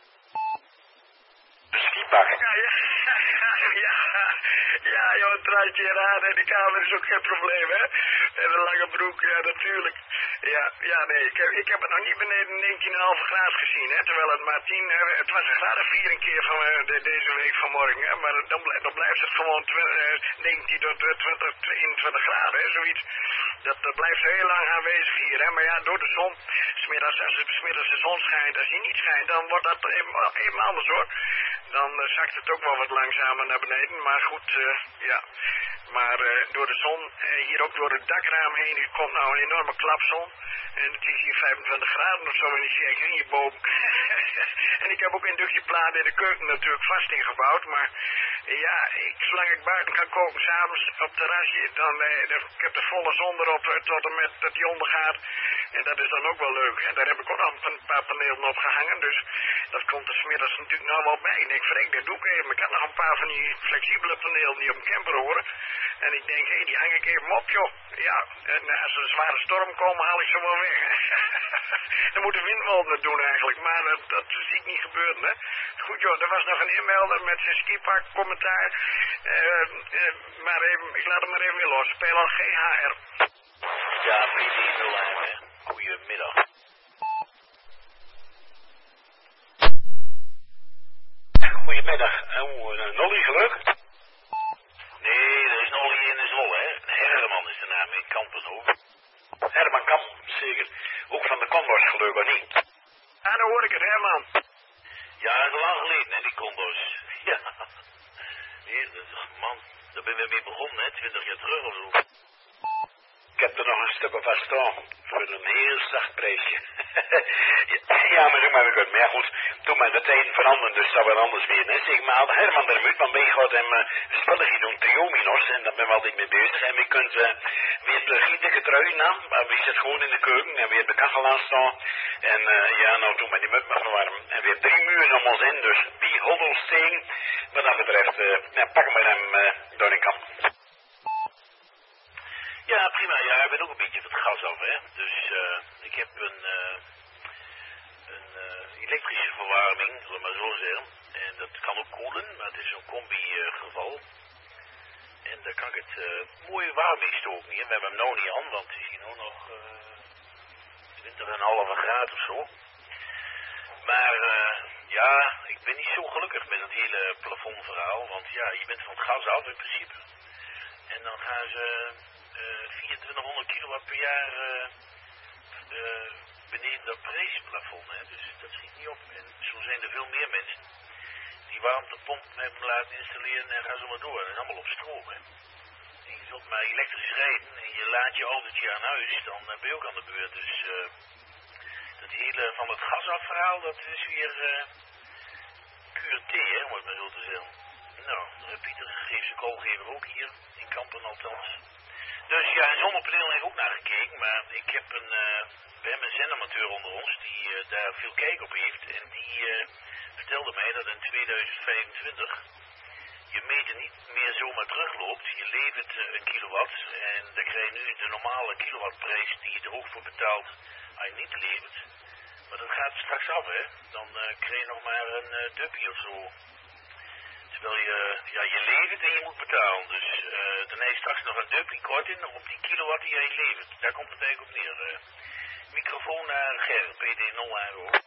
Een skipak. Ja, ja, ja, ja, joh, het draait je eraan en die kamer is ook geen probleem, hè. En een lange broek, ja, natuurlijk. Ja, ja, nee, ik heb, ik heb het nog niet beneden negentien komma vijf graden gezien, hè. Terwijl het maar tien, uh, het was een graad of vier een keer van uh, de, deze week vanmorgen, hè. Maar dan, blijft, dan blijft het gewoon uh, negentien tot twintig, eenentwintig graden, hè, zoiets. Dat, dat blijft heel lang aanwezig hier, hè. Maar ja, door de zon, smiddags, als het smiddags de zon schijnt, als die niet schijnt, dan wordt dat even, even anders, hoor. Dan uh, zakt het ook wel wat langzamer naar beneden, maar goed, uh, ja. Maar uh, door de zon, uh, hier ook door het dakraam heen, komt nou een enorme klapzon. En het is hier vijfentwintig graden of zo in die zeker hierboven. En ik heb ook inductieplaten in de keuken natuurlijk vast ingebouwd. Maar uh, ja, ik, zolang ik buiten kan koken s'avonds op het terrasje, dan uh, de, ik heb de volle zon erop uh, tot en met dat die ondergaat. En dat is dan ook wel leuk. En daar heb ik ook nog een paar panelen op gehangen. Dus dat komt er 's middags natuurlijk nou wel bij. En ik verrek, dat doe ik even. Ik heb nog een paar van die flexibele panelen die op een camper horen. En ik denk, hé, hey, die hang ik even op, joh. Ja, en als er een zware storm komen, haal ik ze wel weg. Dan moet de windmolen het doen eigenlijk. Maar dat, dat zie ik niet gebeuren, hè. Goed, joh, er was nog een inmelder met zijn skipak commentaar. Uh, uh, maar even, ik laat hem maar even weer los. Speel al G H R. Ja, P D nul hè. Goedemiddag. Goedemiddag. Oh, uh, Nolly, geluk? Nee, er is Nolly in de Zwolle, hè. Herman is de naam in Kampenhoek. Herman Kamp, zeker. Ook van de Condors, geloof ik, niet? Ja, dan hoor ik het, Herman. Ja, dat is al lang geleden, hè, die Condors. Ja. Nee, dat is, man, daar ben we mee begonnen, hè, twintig jaar terug of zo. Ik heb er nog een stuk op vast staan. Voor een heel zacht prijsje. Ja, maar zeg maar weer goed. Maar ja, goed. Toen maar de tijden veranderen, dus dat wel anders weer. Hè. Zeg maar, Herman er moet, maar mee gaat hem uh, spulletjes doen, Triominos. En daar ben we altijd mee bezig. En we kunnen uh, weer de gietelijke truien aan. Maar we zitten gewoon in de keuken en weer de kachel aan staan. En uh, ja, nou toen maar die mut maar verwarmen. En weer drie muren om ons in. Dus wie hoddelsteen. Wat dat betreft, uh, ja, pakken we hem uh, door de kant. Ja, prima. Ja, ik ben ook een beetje van het gas af, hè. Dus uh, ik heb een, uh, een uh, elektrische verwarming, zullen we maar zo zeggen. En dat kan ook koelen, maar het is een combi-geval. Uh, en daar kan ik het uh, mooi warm mee stoken hier. We hebben hem nou niet aan, want het is hier nu nog uh, twintig komma vijf graden of zo. Maar uh, ja, ik ben niet zo gelukkig met het hele plafondverhaal, want ja, je bent van het gas af in principe. En dan gaan ze... Uh, vierentwintighonderd kilowatt per jaar uh, uh, beneden dat prijsplafond, hè. Dus dat schiet niet op. En zo zijn er veel meer mensen die warmtepomp hebben laten installeren en gaan zo maar door. En allemaal op stroom, hè. En je zult maar elektrisch rijden en je laat je autootje aan huis, dan uh, ben je ook aan de beurt. Dus uh, dat hele van het gasafverhaal, dat is weer uh, Q T, hè, om het maar zo te zeggen. Nou, uh, Pieter geeft zijn koolgever ook hier, in Kampen althans. Dus ja, en zonnepaneel heeft ook naar gekeken, maar ik heb een, uh, we hebben een zendamateur onder ons die uh, daar veel kijk op heeft. En die uh, vertelde mij dat in tweeduizend vijfentwintig je meter niet meer zomaar terugloopt. Je levert uh, een kilowatt en dan krijg je nu de normale kilowattprijs die je er ook voor betaalt als je niet levert. Maar dat gaat straks af, hè. Dan uh, krijg je nog maar een uh, dubbie of zo. Terwijl je, ja, je levert en je moet betalen. Dus uh, dan heb je straks nog een dubbie korting op die kilowatt die jij levert. Daar komt het eigenlijk op neer. Uh, microfoon naar Gerrit, P D nul R O.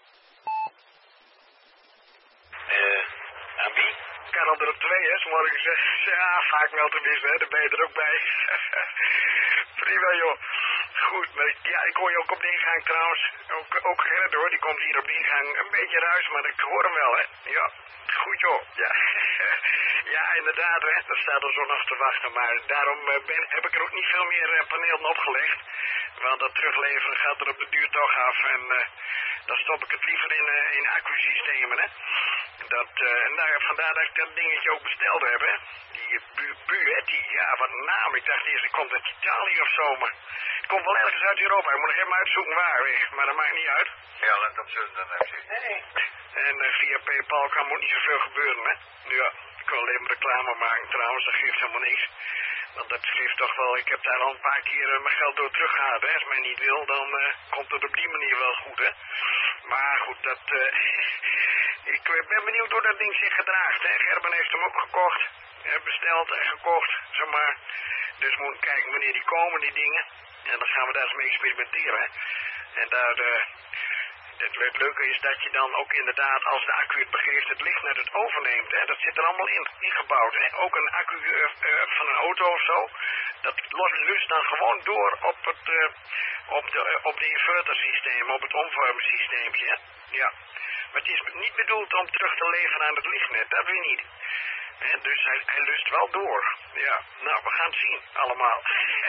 Eh, aan wie? Karel er op twee, hè, morgen zegt. Ja, vaak wel tenminste, hè, daar ben je er ook bij. Prima, joh. Goed, maar ik, ja, ik hoor je ook op de ingang trouwens. Ook, ook Gerrit hoor, die komt hier op de ingang. Een beetje ruis, maar ik hoor hem wel, hè. Ja, goed joh. Ja, ja inderdaad, hè. Dat staat er zo nog te wachten. Maar daarom ben, heb ik er ook niet veel meer uh, panelen opgelegd. Want dat terugleveren gaat er op de duur toch af. En uh, dan stop ik het liever in, uh, in accusystemen, hè. Dat, uh, nou, vandaar dat ik dat dingetje ook besteld heb, hè. Die bu, bu hè, die, ja, wat een naam. Ik dacht eerst, het komt uit Italië of zo, maar het komt wel ergens uit Europa. Ik moet nog even uitzoeken waar weer, maar dat maakt niet uit. Ja, let op zullen dan even. Nee. En uh, via PayPal kan moet niet zoveel gebeuren, hè. Ja, ik wil alleen maar reclame maken trouwens, dat geeft helemaal niks. Want dat geeft toch wel, ik heb daar al een paar keer uh, mijn geld door teruggehaald, hè. Als mij niet wil, dan uh, komt het op die manier wel goed, hè. Maar goed, dat, uh, ik ben benieuwd hoe dat ding zich gedraagt, hè. Gerben heeft hem ook gekocht, hè, besteld en gekocht, zeg maar. Dus we moeten kijken wanneer die komen, die dingen. En dan gaan we daar eens mee experimenteren, hè. En daar, uh, het, het leuke is dat je dan ook inderdaad, als de accu het begeeft, het licht net het overneemt. Hè. Dat zit er allemaal in, ingebouwd. Hè. Ook een accu uh, uh, van een auto of zo, dat lust dan gewoon door op het, uh, op de, uh, op de invertersysteem, op het omvormsysteempje. Hè. Ja. Maar het is niet bedoeld om terug te leveren aan het lichtnet, dat weer niet. He, dus hij, hij lust wel door. Ja, nou, we gaan het zien, allemaal.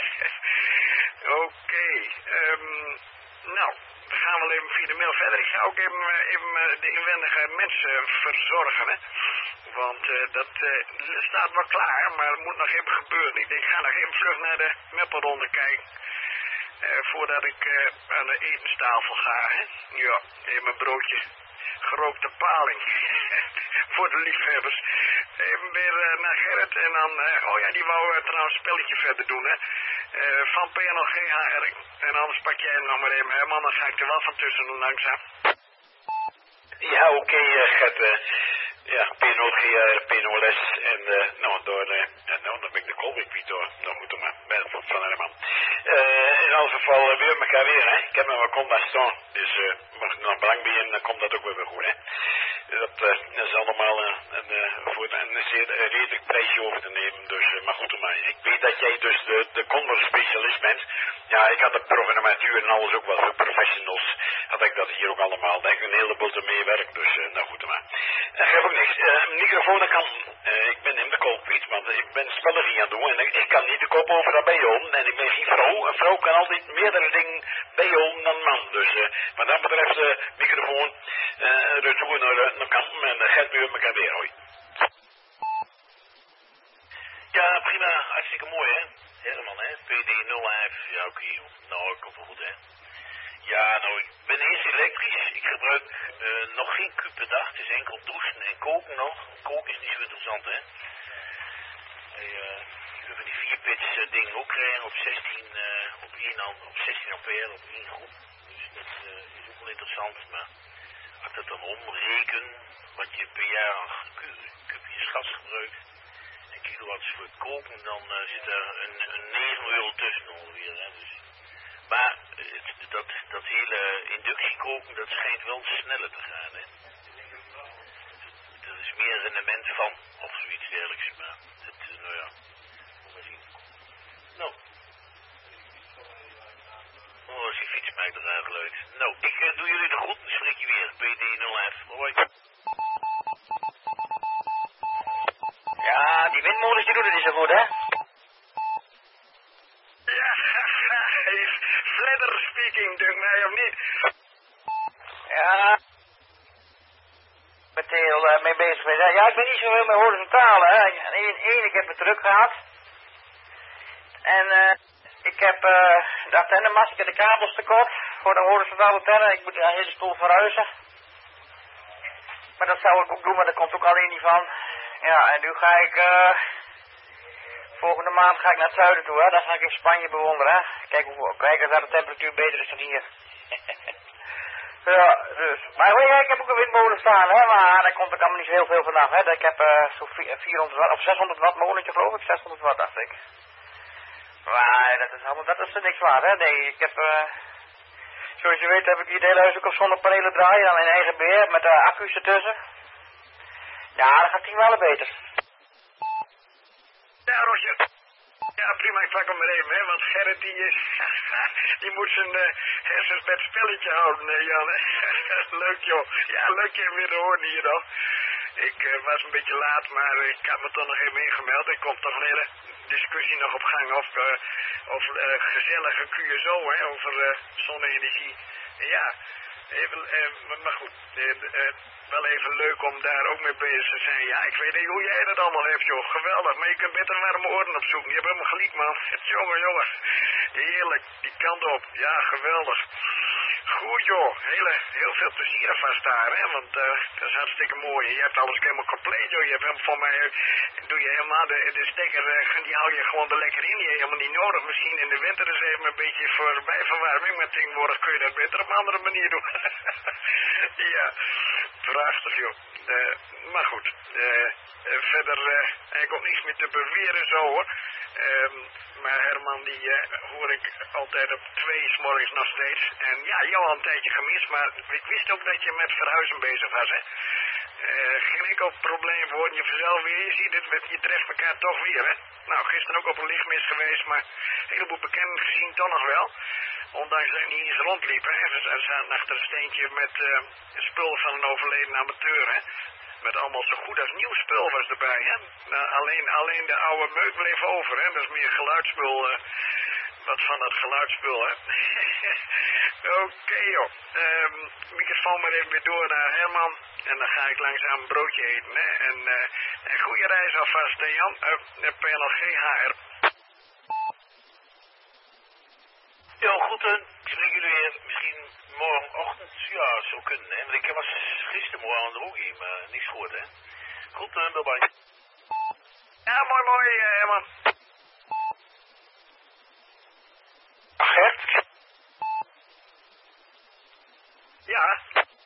Oké, okay. um, nou, dan gaan we even via de mail verder. Ik ga ook even, even de inwendige mensen verzorgen, hè. Want uh, dat uh, staat wel klaar, maar het moet nog even gebeuren. Ik denk, ik ga nog even vlug naar de mappenronde kijken. Uh, voordat ik uh, aan de etenstafel ga, hè. Ja, even mijn broodje. Gerookte paling. Voor de liefhebbers. Even weer uh, naar Gerrit en dan... Uh, oh ja, die wou uh, trouwens een spelletje verder doen, hè. Uh, van P N L G H R. En anders pak jij hem nog maar even, hè, man. Dan ga ik er wel van tussen doen, langzaam. Ja, oké, okay, uh, Gert. Uh, ja, P N L G H R, P N L S. En uh, nou, door... Uh, nou, dan ben ik de call weer door. Nou, goed, maar. Ben van van Herman. Uh, in elk geval, uh, weer elkaar weer, hè. Ik heb me wat contact staan. Dus, uh, mag ik nog belang bij in, dan komt dat ook weer goed, hè. Dat, uh, dat is allemaal uh, een, uh, voor een, een zeer uh, redelijk prijsje over te nemen. Dus, uh, maar goed, maar ik weet dat jij dus de, de Condor-specialist bent. Ja, ik had de programmatuur en alles ook wel voor professionals. Had ik dat hier ook allemaal. Denk een heleboel te meewerk. Dus, uh, nou goed, maar. Ik uh, heb ook niks. Uh, microfoon kan. Uh, ik ben in de kop kwijt, want ik ben spelletjes aan het doen. En ik, ik kan niet de kop over dat bijhouden. En ik ben geen vrouw. Een vrouw kan altijd meerdere dingen bijhouden dan een man. Dus, uh, wat dat betreft, de uh, microfoon. Uh, retour naar de naar kampen en uh, Gert weer elkaar weer, hoi. Ja, prima. Hartstikke mooi, hè. Herman, hè. P D nul vijf. Ja, oké, okay, nou, komt wel goed, hè. Ja, nou, ik ben eerst elektrisch. Ik gebruik uh, nog geen kuub per dag. Het is enkel douchen en koken nog. Koken is niet zo interessant, hè. Hey, uh, we hebben die vier pits uh, ding ook krijgen op zestien, uh, op één, op zestien ampère, op één groep. Dus dat uh, is ook wel interessant, maar als ik dat dan omreken, wat je per jaar aan kubjes gas gebruikt en kilowatts voor het koken, dan uh, zit er een, een negen euro tussen ongeveer, hè. Dus, maar het, dat, dat hele inductiekoken, dat schijnt wel sneller te gaan, hè. Er is meer rendement van, of zoiets dergelijks, maar het, nou ja, moet maar zien. Nou. Oh, als je fiets maakt er raar geluid. Nou, ik uh, doe jullie de groet, dan spreek je weer. P D nul F. Hoi. Ja, die windmolens die doen het niet zo goed, hè? Ja, is Fledder speaking, denk mij, of niet? Ja. Met heel uh, mee bezig geweest. Ja, ik ben niet zo heel met horizontale, hè. Eén, één, ik heb het druk gehad. En uh, ik heb uh, de antennemast, ik heb de kabels tekort voor de horizontale antenne. Ik moet de hele stoel verhuizen. Maar dat zou ik ook doen, maar dat komt ook alleen niet van. Ja, en nu ga ik, uh, volgende maand ga ik naar het zuiden toe, hè. Daar ga ik in Spanje bewonderen, hè. Kijk hoe, kijken of daar de temperatuur beter is dan hier. Ja, dus. Maar ja, ik heb ook een windmolen staan, hè, maar daar komt er allemaal niet zo heel veel vanaf, hè. Ik heb uh, zo'n vierhonderd watt, of zeshonderd watt molentje geloof ik, zeshonderd watt dacht ik. Maar dat is allemaal, dat is er niks waard, hè. Nee, ik heb, uh, zoals je weet heb ik hier het hele huis ook op zonnepanelen draaien, dan in eigen beheer, met uh, accu's ertussen. Ja, dat gaat tien malen beter. Ja, Rosje. Ja, prima, ik pak hem maar even, hè, want Gerrit die is, die moet zijn uh, hersens met spelletje houden, uh, Jan. Leuk joh, ja leuk je weer te horen hier nog. Ik uh, was een beetje laat, maar ik had me toch nog even ingemeld. Er komt toch een hele discussie nog op gang of, uh, over uh, gezellige Q S O, hè, over uh, zonne-energie. Ja, even, uh, maar goed, uh, uh, wel even leuk om daar ook mee bezig te zijn. Ja, ik weet niet hoe jij dat allemaal hebt, joh. Geweldig, maar je kunt beter warme oren opzoeken. Je hebt helemaal gelijk, man. Jongen, jongen. Heerlijk, die kant op. Ja, geweldig. Goed, joh. Hele, heel veel plezier vast daar, hè. Want uh, dat is hartstikke mooi. Je hebt alles helemaal compleet, joh. Je hebt helemaal, voor mij, uh, doe je helemaal de, de stekker, uh, die hou je gewoon er lekker in. Je hebt helemaal niet nodig. Misschien in de winter is even een beetje voor bijverwarming. Maar tegenwoordig kun je dat beter op een andere manier doen. Ja, prachtig, joh. Uh, maar goed, uh, uh, verder uh, heb ik ook niets meer te beweren zo, hoor. Uh, maar Herman, die uh, hoor ik altijd op twee 's morgens nog steeds. En ja, jou al een tijdje gemist, maar ik wist ook dat je met verhuizen bezig was, hè. Uh, geen enkel probleem voor je vanzelf weer. Je ziet het, je treft elkaar toch weer, hè. Nou, gisteren ook op een lichtmis geweest, maar een heleboel bekenden gezien toch nog wel. Ondanks dat ik niet eens rondliep, hè. We zaten achter een steentje met uh, spul van een overleden amateur, hè. Met allemaal zo goed als nieuw spul was erbij, hè. Nou, alleen, alleen de oude meuk bleef over, hè. Dat is meer geluidsspul, uh, wat van dat geluidsspul, hè. Oké, okay, joh. Um, microfoon maar even weer door naar Herman. En dan ga ik langzaam een broodje eten, hè. En, uh, en goede reis alvast, hè, Jan. Uh, P L G H R. Ja, goed, dan spreken jullie weer misschien morgenochtend. Ja, zo kunnen, hè. Want ik was gistermorgen ook hier, maar niks gehoord, hè. Goed, dan, bye bye. Ja, mooi, mooi, uh, Herman. Gert? Ja.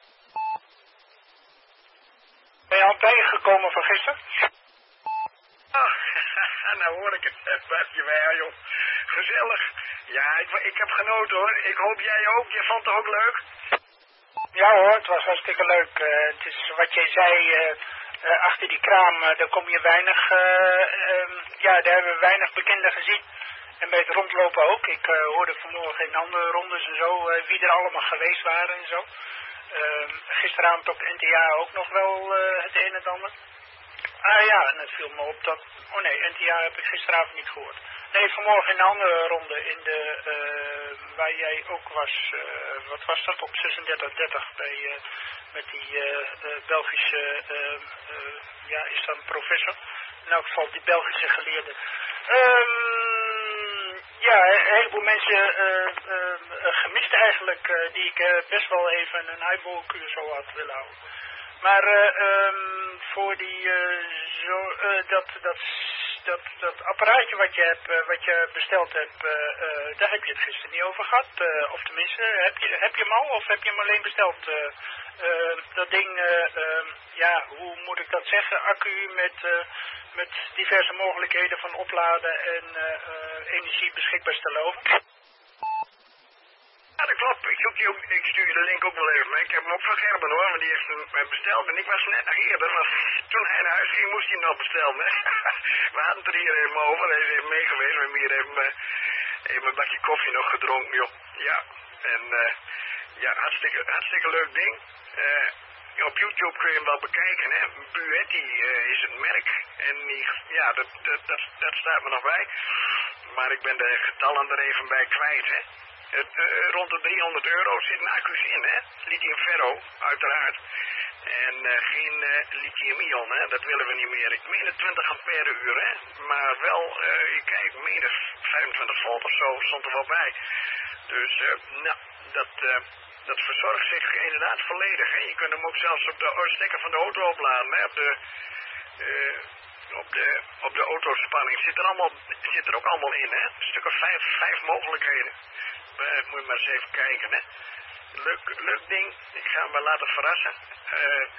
Ben je al bijgekomen van gisteren? Oh, nou hoor ik het, Bartje bij, joh. Gezellig. Ja, ik, ik heb genoten, hoor. Ik hoop jij ook. Je vond het ook leuk? Ja hoor, het was hartstikke leuk. Uh, het is wat jij zei, uh, uh, achter die kraam, uh, daar kom je weinig, uh, uh, ja, daar hebben we weinig bekenden gezien. En bij het rondlopen ook. Ik uh, hoorde vanmorgen in andere rondes en zo, uh, wie er allemaal geweest waren en zo. Uh, gisteravond op N T A ook nog wel uh, het een en het ander. Ah ja, en het viel me op dat... Oh nee, N T A heb ik gisteravond niet gehoord. Nee, vanmorgen in een andere ronde in de... Uh, waar jij ook was... Uh, wat was dat? Op zesendertig dertig bij... Uh, met die uh, uh, Belgische... Uh, uh, ja, is dat een professor? In elk geval die Belgische geleerde. Um, ja, een heleboel mensen uh, uh, gemist eigenlijk... Uh, die ik uh, best wel even een eyeball Q S O had willen houden. Maar uh, um, voor die, uh, zo, uh, dat, dat, dat, dat apparaatje wat je, hebt, uh, wat je besteld hebt, uh, uh, daar heb je het gisteren niet over gehad. Uh, of tenminste, heb je, heb je hem al of heb je hem alleen besteld? Uh, uh, dat ding, uh, uh, ja, hoe moet ik dat zeggen? Accu met, uh, met diverse mogelijkheden van opladen en uh, uh, energie beschikbaar stellen over. Ja, dat klopt. Ik, zoek die ook, ik stuur je de link ook wel even. Maar ik heb hem ook van Gerben, hoor. Want die heeft hem besteld. En ik was net nog eerder. Maar toen hij naar huis ging, moest hij hem nog bestellen. Hè? We hadden het er hier even over. Hij is even mee geweest. We hebben hier even, even een bakje koffie nog gedronken, joh. Ja. En uh, ja, hartstikke, hartstikke leuk ding. Uh, op YouTube kun je hem wel bekijken, hè. Buetti uh, is het merk. En die, ja, dat, dat, dat, dat staat me nog bij. Maar ik ben de getallen er even bij kwijt, hè. Het, uh, rond de driehonderd euro zitten accu's in, hè. Lithium ferro, uiteraard. En uh, geen uh, lithium-ion, hè. Dat willen we niet meer. Ik meen twintig ampère uur, hè. Maar wel, uh, ik kijk, meen vijfentwintig volt of zo, stond er wel bij. Dus, uh, nou, dat, uh, dat verzorgt zich inderdaad volledig, hè. Je kunt hem ook zelfs op de stekker van de auto opladen, hè. Op de... Uh, Op de, op de autospanning zit er, allemaal, zit er ook allemaal in, hè. Een stuk of vijf, vijf mogelijkheden. Uh, moet je maar eens even kijken, hè. Leuk, leuk ding. Ik ga hem wel laten verrassen. Uh,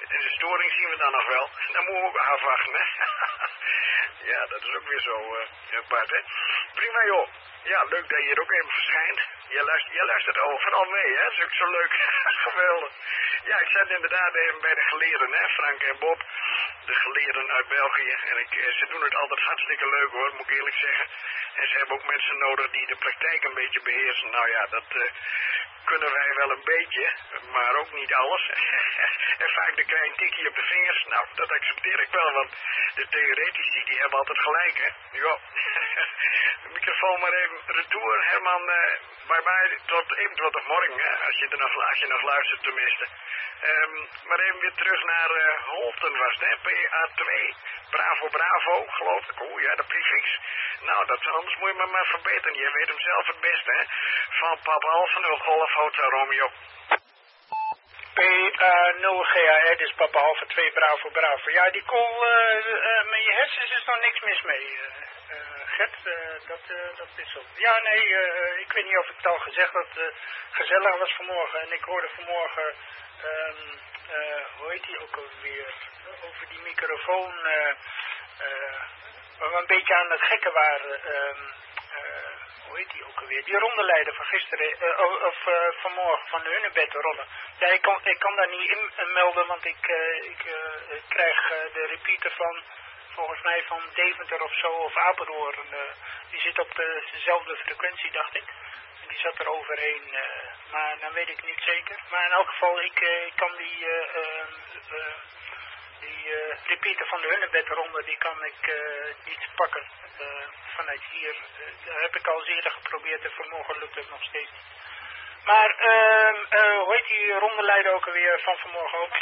En de storing zien we dan nog wel. Dan moeten we ook afwachten, hè. Ja, dat is ook weer zo uh, apart, hè. Prima, joh. Ja, leuk dat je er ook even verschijnt. Je luistert, je luistert overal mee, hè. Dat is ook zo leuk. Geweldig. Ja, ik zat inderdaad even bij de geleerden, hè. Frank en Bob. De geleerden uit België. En ik, ze doen het altijd hartstikke leuk, hoor, moet ik eerlijk zeggen. En ze hebben ook mensen nodig die de praktijk een beetje beheersen. Nou ja, dat uh, kunnen wij wel een beetje, maar ook niet alles. En vaak de klein tikkie op de vingers. Nou, dat accepteer ik wel, want de theoretici die hebben altijd gelijk, hè. Ja. De microfoon maar even retour, Herman. Uh, bye bye, tot eventueel morgen, hè, als je, er nog, als je nog luistert tenminste. Um, maar even weer terug naar uh, Holten was het, hè, P A twee. Bravo, bravo, geloof ik. Oh ja, de prefix. Nou, dat, anders moet je me maar verbeteren. Je weet hem zelf het beste, hè. Van Papa Alpha nul Golf Hotel Romeo. P A nul G A R, dus Papa Alpha twee Bravo, bravo. Ja, die call uh, uh, met je hersens is nog niks mis mee, uh, uh, Gert. Uh, dat, uh, dat is zo. Ja, nee, uh, ik weet niet of ik het al gezegd had. Uh, gezellig was vanmorgen. En ik hoorde vanmorgen, um, uh, hoe heet die ook alweer, over die microfoon, uh, uh, waar we een beetje aan het gekken waren. Um, uh, hoe heet die ook alweer? Die rondeleider van gisteren, uh, of uh, vanmorgen, van de Hunnebed rollen. Ja, ik kan, ik kan daar niet in uh, melden, want ik, uh, ik, uh, ik krijg uh, de repeater van, volgens mij van Deventer of zo, of Apeldoorn. Uh, die zit op de, dezelfde frequentie, dacht ik. En die zat er overheen, uh, maar dan weet ik niet zeker. Maar in elk geval, ik, uh, ik kan die... Uh, uh, uh, Die uh, repeater van de Hunnebedronde, die kan ik uh, niet pakken uh, vanuit hier. Uh, dat heb ik al eerder geprobeerd en vanmorgen lukt het nog steeds niet. Maar, uh, uh, hoe heet die rondeleider ook alweer van vanmorgen ook?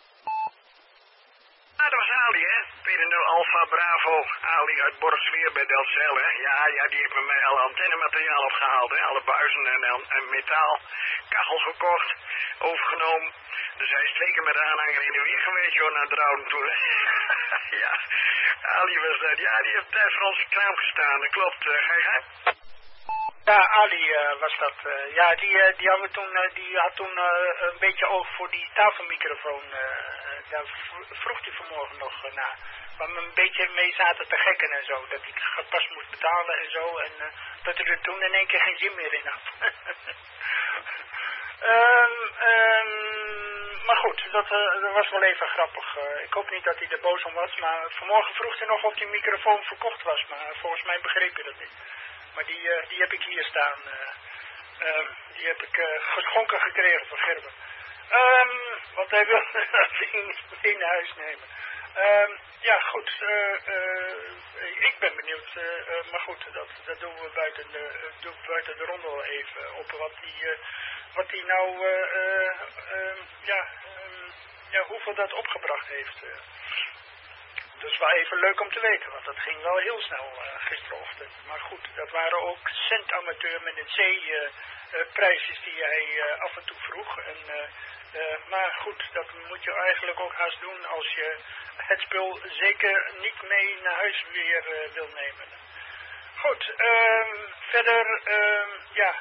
Ah, dat was Ali, hè? Peter nul Alpha Bravo. Ali uit Borgsweer bij Delcel, hè? Ja, ja, die heeft met mij alle antennemateriaal opgehaald, hè? Alle buizen en, en, en metaal. Kachels gekocht, overgenomen. Dus hij is twee keer met de aanhanger in de weer geweest, joh, naar Drouden toe, hè? Ja, Ali was dat. Ja, die heeft thuis voor onze kraam gestaan, dat klopt. Uh, ga je gaan? Ja, Ali uh, was dat. Uh, ja, die, uh, die, hadden toen, uh, die had toen uh, een beetje oog voor die tafelmicrofoon. Uh, uh, daar vroeg hij vanmorgen nog uh, naar. Waar we een beetje mee zaten te gekken en zo. Dat ik gepast moest betalen en zo. En uh, dat er toen in één keer geen zin meer in had. um, um, maar goed, dat, uh, dat was wel even grappig. Uh, ik hoop niet dat hij er boos om was. Maar vanmorgen vroeg hij nog of die microfoon verkocht was. Maar volgens mij begreep je dat niet. Maar die, uh, die heb ik hier staan. Uh, uh, die heb ik uh, geschonken gekregen van Gerben. Um, want hij wil dat in, in huis nemen. Um, ja, goed. Uh, uh, ik ben benieuwd. Uh, uh, maar goed, dat, dat doen we buiten de, uh, doen we buiten de ronde wel even. Op wat die, uh, wat die nou, uh, uh, uh, ja, um, ja, hoeveel dat opgebracht heeft. Uh. Dat is wel even leuk om te weten, want dat ging wel heel snel uh, gisterochtend. Maar goed, dat waren ook centamateur met een C-prijsjes uh, uh, die hij uh, af en toe vroeg. En, uh, uh, maar goed, dat moet je eigenlijk ook haast doen als je het spul zeker niet mee naar huis weer uh, wil nemen. Goed, um, verder, um, ja,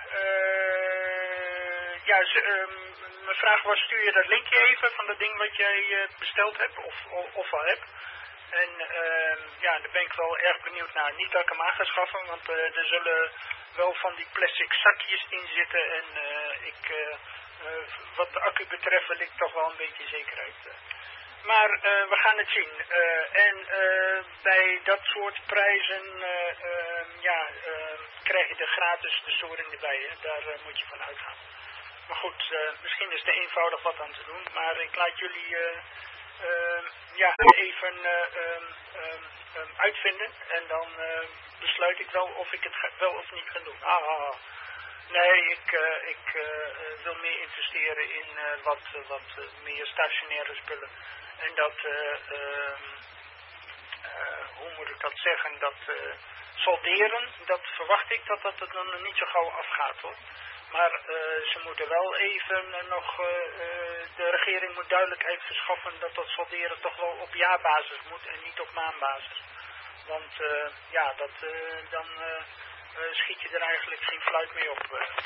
uh, ja, z- um, mijn vraag was, stuur je dat linkje even van dat ding wat jij uh, besteld hebt of, of, of al hebt? En uh, ja, daar ben ik wel erg benieuwd naar. Niet dat ik hem aan ga schaffen, want uh, er zullen wel van die plastic zakjes in zitten. En uh, ik, uh, uh, wat de accu betreft wil ik toch wel een beetje zekerheid. Uh. Maar uh, we gaan het zien. Uh, en uh, bij dat soort prijzen uh, uh, ja, uh, krijg je er gratis de storing erbij. Hè? Daar uh, moet je van uitgaan. Maar goed, uh, misschien is er eenvoudig wat aan te doen. Maar ik laat jullie... Uh, Uh, ja, even uh, um, um, um, uitvinden en dan uh, besluit ik wel of ik het ga, wel of niet ga doen. Ah, ah, ah. Nee, ik, uh, ik uh, wil meer investeren in uh, wat, uh, wat uh, meer stationaire spullen. En dat, uh, uh, uh, hoe moet ik dat zeggen, dat uh, solderen, dat verwacht ik dat dat er dan niet zo gauw afgaat, hoor. Maar uh, ze moeten wel even uh, nog, uh, uh, de regering moet duidelijkheid verschaffen dat dat solderen toch wel op jaarbasis moet en niet op maandbasis. Want uh, ja, dat, uh, dan uh, uh, schiet je er eigenlijk geen fluit mee op. Uh.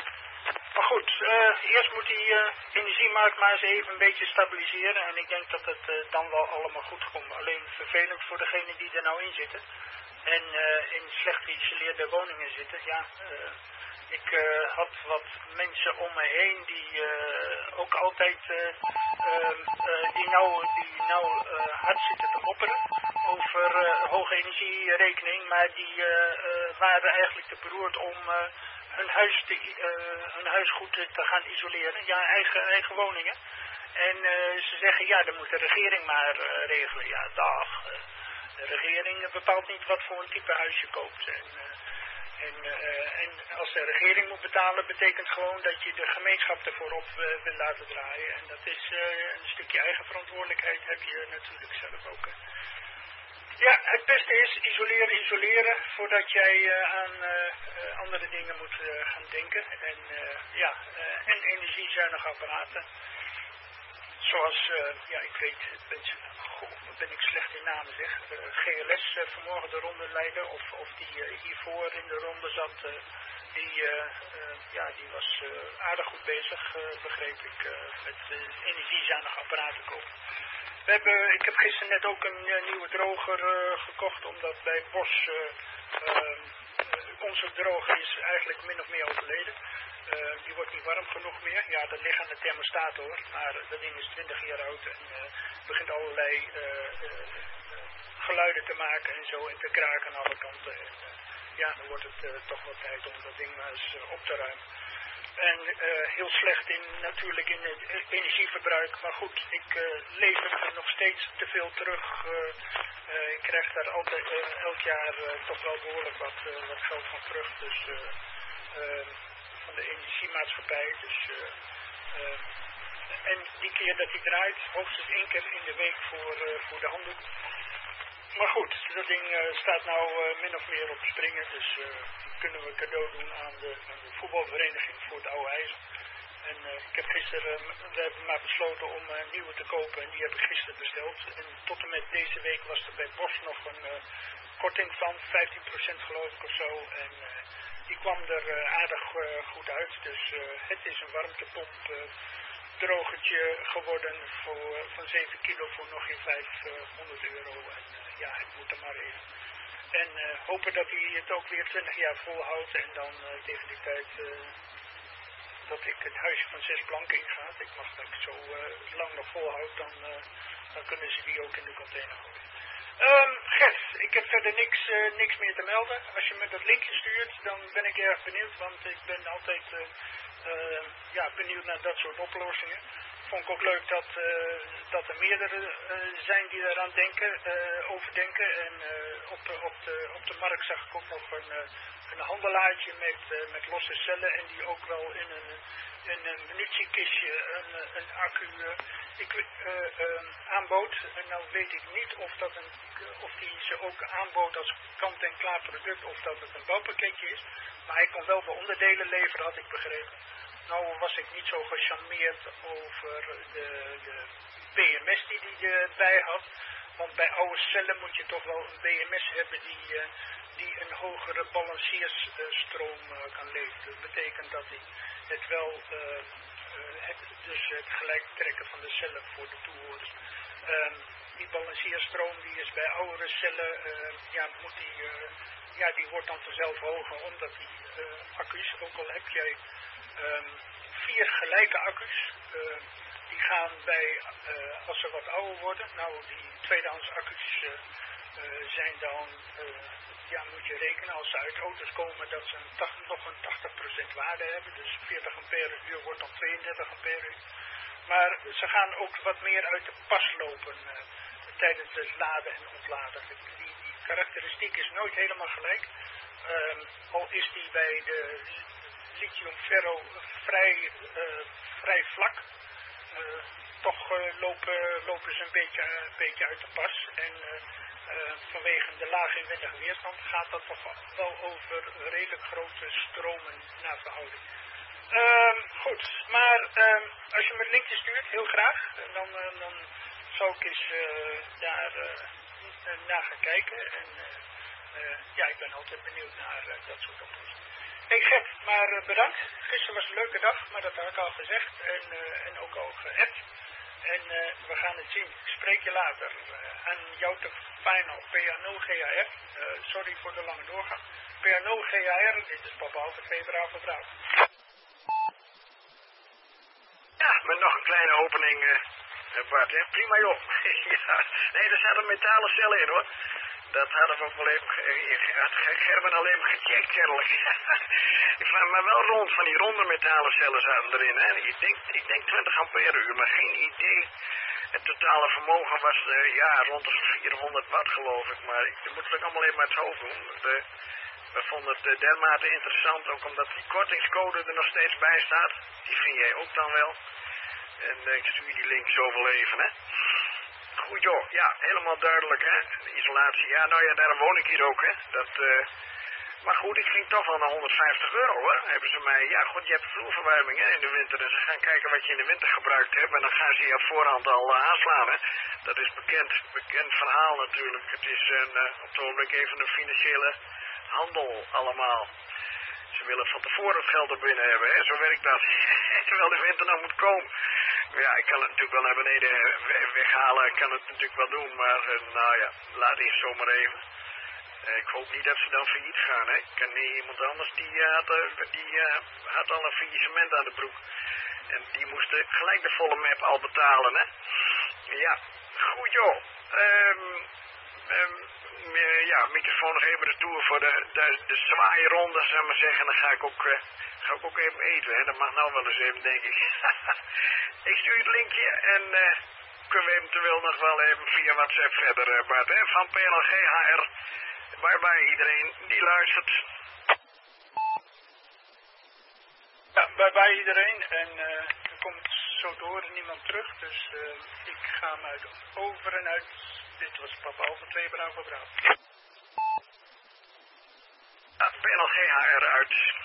Maar goed, uh, eerst moet die uh, energiemarkt maar eens even een beetje stabiliseren. En ik denk dat het uh, dan wel allemaal goed komt. Alleen vervelend voor degenen die er nou in zitten. En uh, in slecht geïsoleerde woningen zitten. Ja, uh, ik uh, had wat mensen om me heen die uh, ook altijd uh, uh, uh, die nou, die nou uh, hard zitten te mopperen over uh, hoge energierekening. Maar die uh, uh, waren eigenlijk te beroerd om uh, hun, huis te, uh, hun huis goed te, te gaan isoleren. Ja, eigen, eigen woningen. En uh, ze zeggen ja, dan moet de regering maar uh, regelen. Ja, dag. Uh, de regering bepaalt niet wat voor een type huis je koopt. En, uh, En, uh, en als de regering moet betalen, betekent gewoon dat je de gemeenschap ervoor op uh, wil laten draaien. En dat is uh, een stukje eigen verantwoordelijkheid heb je natuurlijk zelf ook. Hè. Ja, het beste is isoleren, isoleren, voordat jij uh, aan uh, uh, andere dingen moet uh, gaan denken. En uh, ja, uh, en energiezuinige apparaten. Zoals, uh, ja, ik weet, ben, goh, ben ik slecht in namen zeg, uh, G L S uh, vanmorgen de ronde leiden, of, of die uh, hiervoor in de ronde zat, uh, die, uh, uh, ja, die was uh, aardig goed bezig, uh, begreep ik, uh, met uh, energiezuinige apparaten kopen. We hebben, ik heb gisteren net ook een uh, nieuwe droger uh, gekocht, omdat bij Bosch uh, uh, onze droger is eigenlijk min of meer overleden. Uh, die wordt niet warm genoeg meer. Ja, dat ligt aan de thermostaat hoor. Maar uh, dat ding is twintig jaar oud en uh, begint allerlei uh, uh, geluiden te maken en zo en te kraken aan alle kanten. En, uh, ja, dan wordt het uh, toch wel tijd om dat ding maar eens uh, op te ruimen. En uh, heel slecht in, natuurlijk in het energieverbruik. Maar goed, ik uh, lever er nog steeds te veel terug. Uh, uh, ik krijg daar altijd uh, elk jaar uh, toch wel behoorlijk wat, uh, wat geld van terug. Dus uh, uh, van de energiemaatschappij. Dus, uh, uh, en die keer dat hij draait, hoogstens één keer in de week voor, uh, voor de handdoek. Maar goed, dat ding uh, staat nou uh, min of meer op springen. Dus uh, die kunnen we cadeau doen aan de, aan de voetbalvereniging voor het oude ijzer. En uh, ik heb gisteren, uh, we hebben maar besloten om uh, nieuwe te kopen en die heb ik gisteren besteld. En tot en met deze week was er bij Bosch nog een uh, korting van vijftien procent geloof ik of zo. En uh, die kwam er uh, aardig uh, goed uit. Dus uh, het is een warmtepomp uh, drogertje geworden voor, uh, van zeven kilo voor nog geen vijfhonderd euro. En uh, ja, ik moet er maar in. En uh, hopen dat hij het ook weer twintig jaar volhoudt en dan uh, tegen die tijd uh, dat ik het huisje van zes planken ingaat. Ik mag dat ik zo uh, lang nog volhoud, dan, uh, dan kunnen ze die ook in de container gooien. Um, Gert, ik heb verder niks, uh, niks meer te melden. Als je me dat linkje stuurt, dan ben ik erg benieuwd, want ik ben altijd uh, uh, ja, benieuwd naar dat soort oplossingen. Vond ik ook leuk dat, uh, dat er meerdere uh, zijn die daaraan denken, uh, over denken. En uh, op, op, de, op de markt zag ik ook nog een, uh, een handelaartje met, uh, met losse cellen en die ook wel in een, in een munitiekistje een, een accu uh, ik, uh, uh, aanbood. En nou weet ik niet of, dat een, of die ze ook aanbood als kant-en-klaar product of dat het een bouwpakketje is. Maar hij kon wel de onderdelen leveren, had ik begrepen. Nou was ik niet zo gecharmeerd over de, de B M S die hij erbij had. Want bij oude cellen moet je toch wel een B M S hebben die, uh, die een hogere balanceerstroom uh, kan leveren. Dat betekent dat hij het wel, uh, uh, het, dus het gelijk trekken van de cellen voor de toehoorders. Uh, die balanceerstroom die is bij oudere cellen, uh, ja, moet die, uh, ja, die wordt dan vanzelf hoger omdat die uh, accu's, ook al heb jij Um, vier gelijke accu's, uh, die gaan bij, uh, als ze wat ouder worden, nou die tweedehands accu's uh, uh, zijn dan, uh, ja moet je rekenen als ze uit auto's komen dat ze een tachtig, nog een tachtig procent waarde hebben, dus veertig ampère uur wordt dan tweeëndertig ampère uur. Maar ze gaan ook wat meer uit de pas lopen uh, tijdens het laden en ontladen. Die, die karakteristiek is nooit helemaal gelijk, um, al is die bij de lithium-ferro vrij, uh, vrij vlak. Uh, toch uh, lopen, lopen ze een beetje, uh, een beetje uit de pas. En uh, uh, vanwege de lage inwendige weerstand gaat dat toch wel over redelijk grote stromen naar verhouding. Uh, goed, maar uh, als je me een linkje stuurt, heel graag. En dan, uh, dan zou ik eens uh, daar uh, naar gaan kijken. En uh, uh, ja, ik ben altijd benieuwd naar uh, dat soort oplossingen. Ik zeg, maar uh, bedankt. Gisteren was een leuke dag, maar dat had ik al gezegd en, uh, en ook al geappt. En uh, we gaan het zien. Ik spreek je later. Uh, aan jou te final P A nul G A R. Uh, sorry voor de lange doorgang. P A nul G A R, dit is Papa Alpha twee Bravo Bravo. Ja, met nog een kleine opening, uh, Bart, hè? Prima joh. Ja, nee, er zaten metalen cellen in hoor. Dat hadden we ook wel even, had Gerben alleen maar gecheckt, kennelijk. Ik vraag me wel rond, van die ronde metalen cellen zaten erin, hè. Ik denk, ik denk twintig ampère uur, maar geen idee. Het totale vermogen was, uh, ja, rond de vierhonderd watt geloof ik, maar ik moet het ook allemaal even uit het hoofd doen. De, we vonden het uh, dermate interessant, ook omdat die kortingscode er nog steeds bij staat. Die vind jij ook dan wel. En uh, ik stuur die link zo wel even, hè. Goed joh, ja, helemaal duidelijk hè, isolatie, ja, nou ja, daarom woon ik hier ook hè, dat, uh, maar goed, ik ging toch wel naar honderdvijftig euro hoor, hebben ze mij, ja goed, je hebt vloerverwarming hè, in de winter, dus ze gaan kijken wat je in de winter gebruikt hebt en dan gaan ze je op voorhand al uh, aanslaan hè, dat is bekend, bekend verhaal natuurlijk, het is een, uh, op het ogenblik even een financiële handel allemaal. Ze willen van tevoren het geld er binnen hebben, hè? Zo werkt dat. Terwijl de winter nog moet komen. Ja, ik kan het natuurlijk wel naar beneden weghalen, ik kan het natuurlijk wel doen, maar uh, nou ja, laat eerst zomaar even. Uh, ik hoop niet dat ze dan failliet gaan, hè. Ik ken niet iemand anders die, uh, had, uh, die uh, had al een faillissement aan de broek. En die moesten gelijk de volle map al betalen, hè. Ja, goed joh. Um, um, Uh, ja, microfoon nog even retour voor de, de, de zwaaironde, zou ik maar zeggen. Dan ga ik ook, uh, ga ik ook even eten, hè. Dat mag nou wel eens even, denk ik. Ik stuur het linkje en uh, kunnen we eventueel nog wel even via WhatsApp verder, uh, Bart, hè. Van P L G H R. Bye bye iedereen die luistert. Ja, bye bye iedereen. En uh, er komt zo door niemand terug, dus uh, ik ga hem uit over en uit. Dit was Papa Alpha twee Bravo Bravo. Ja, P L G H R uit.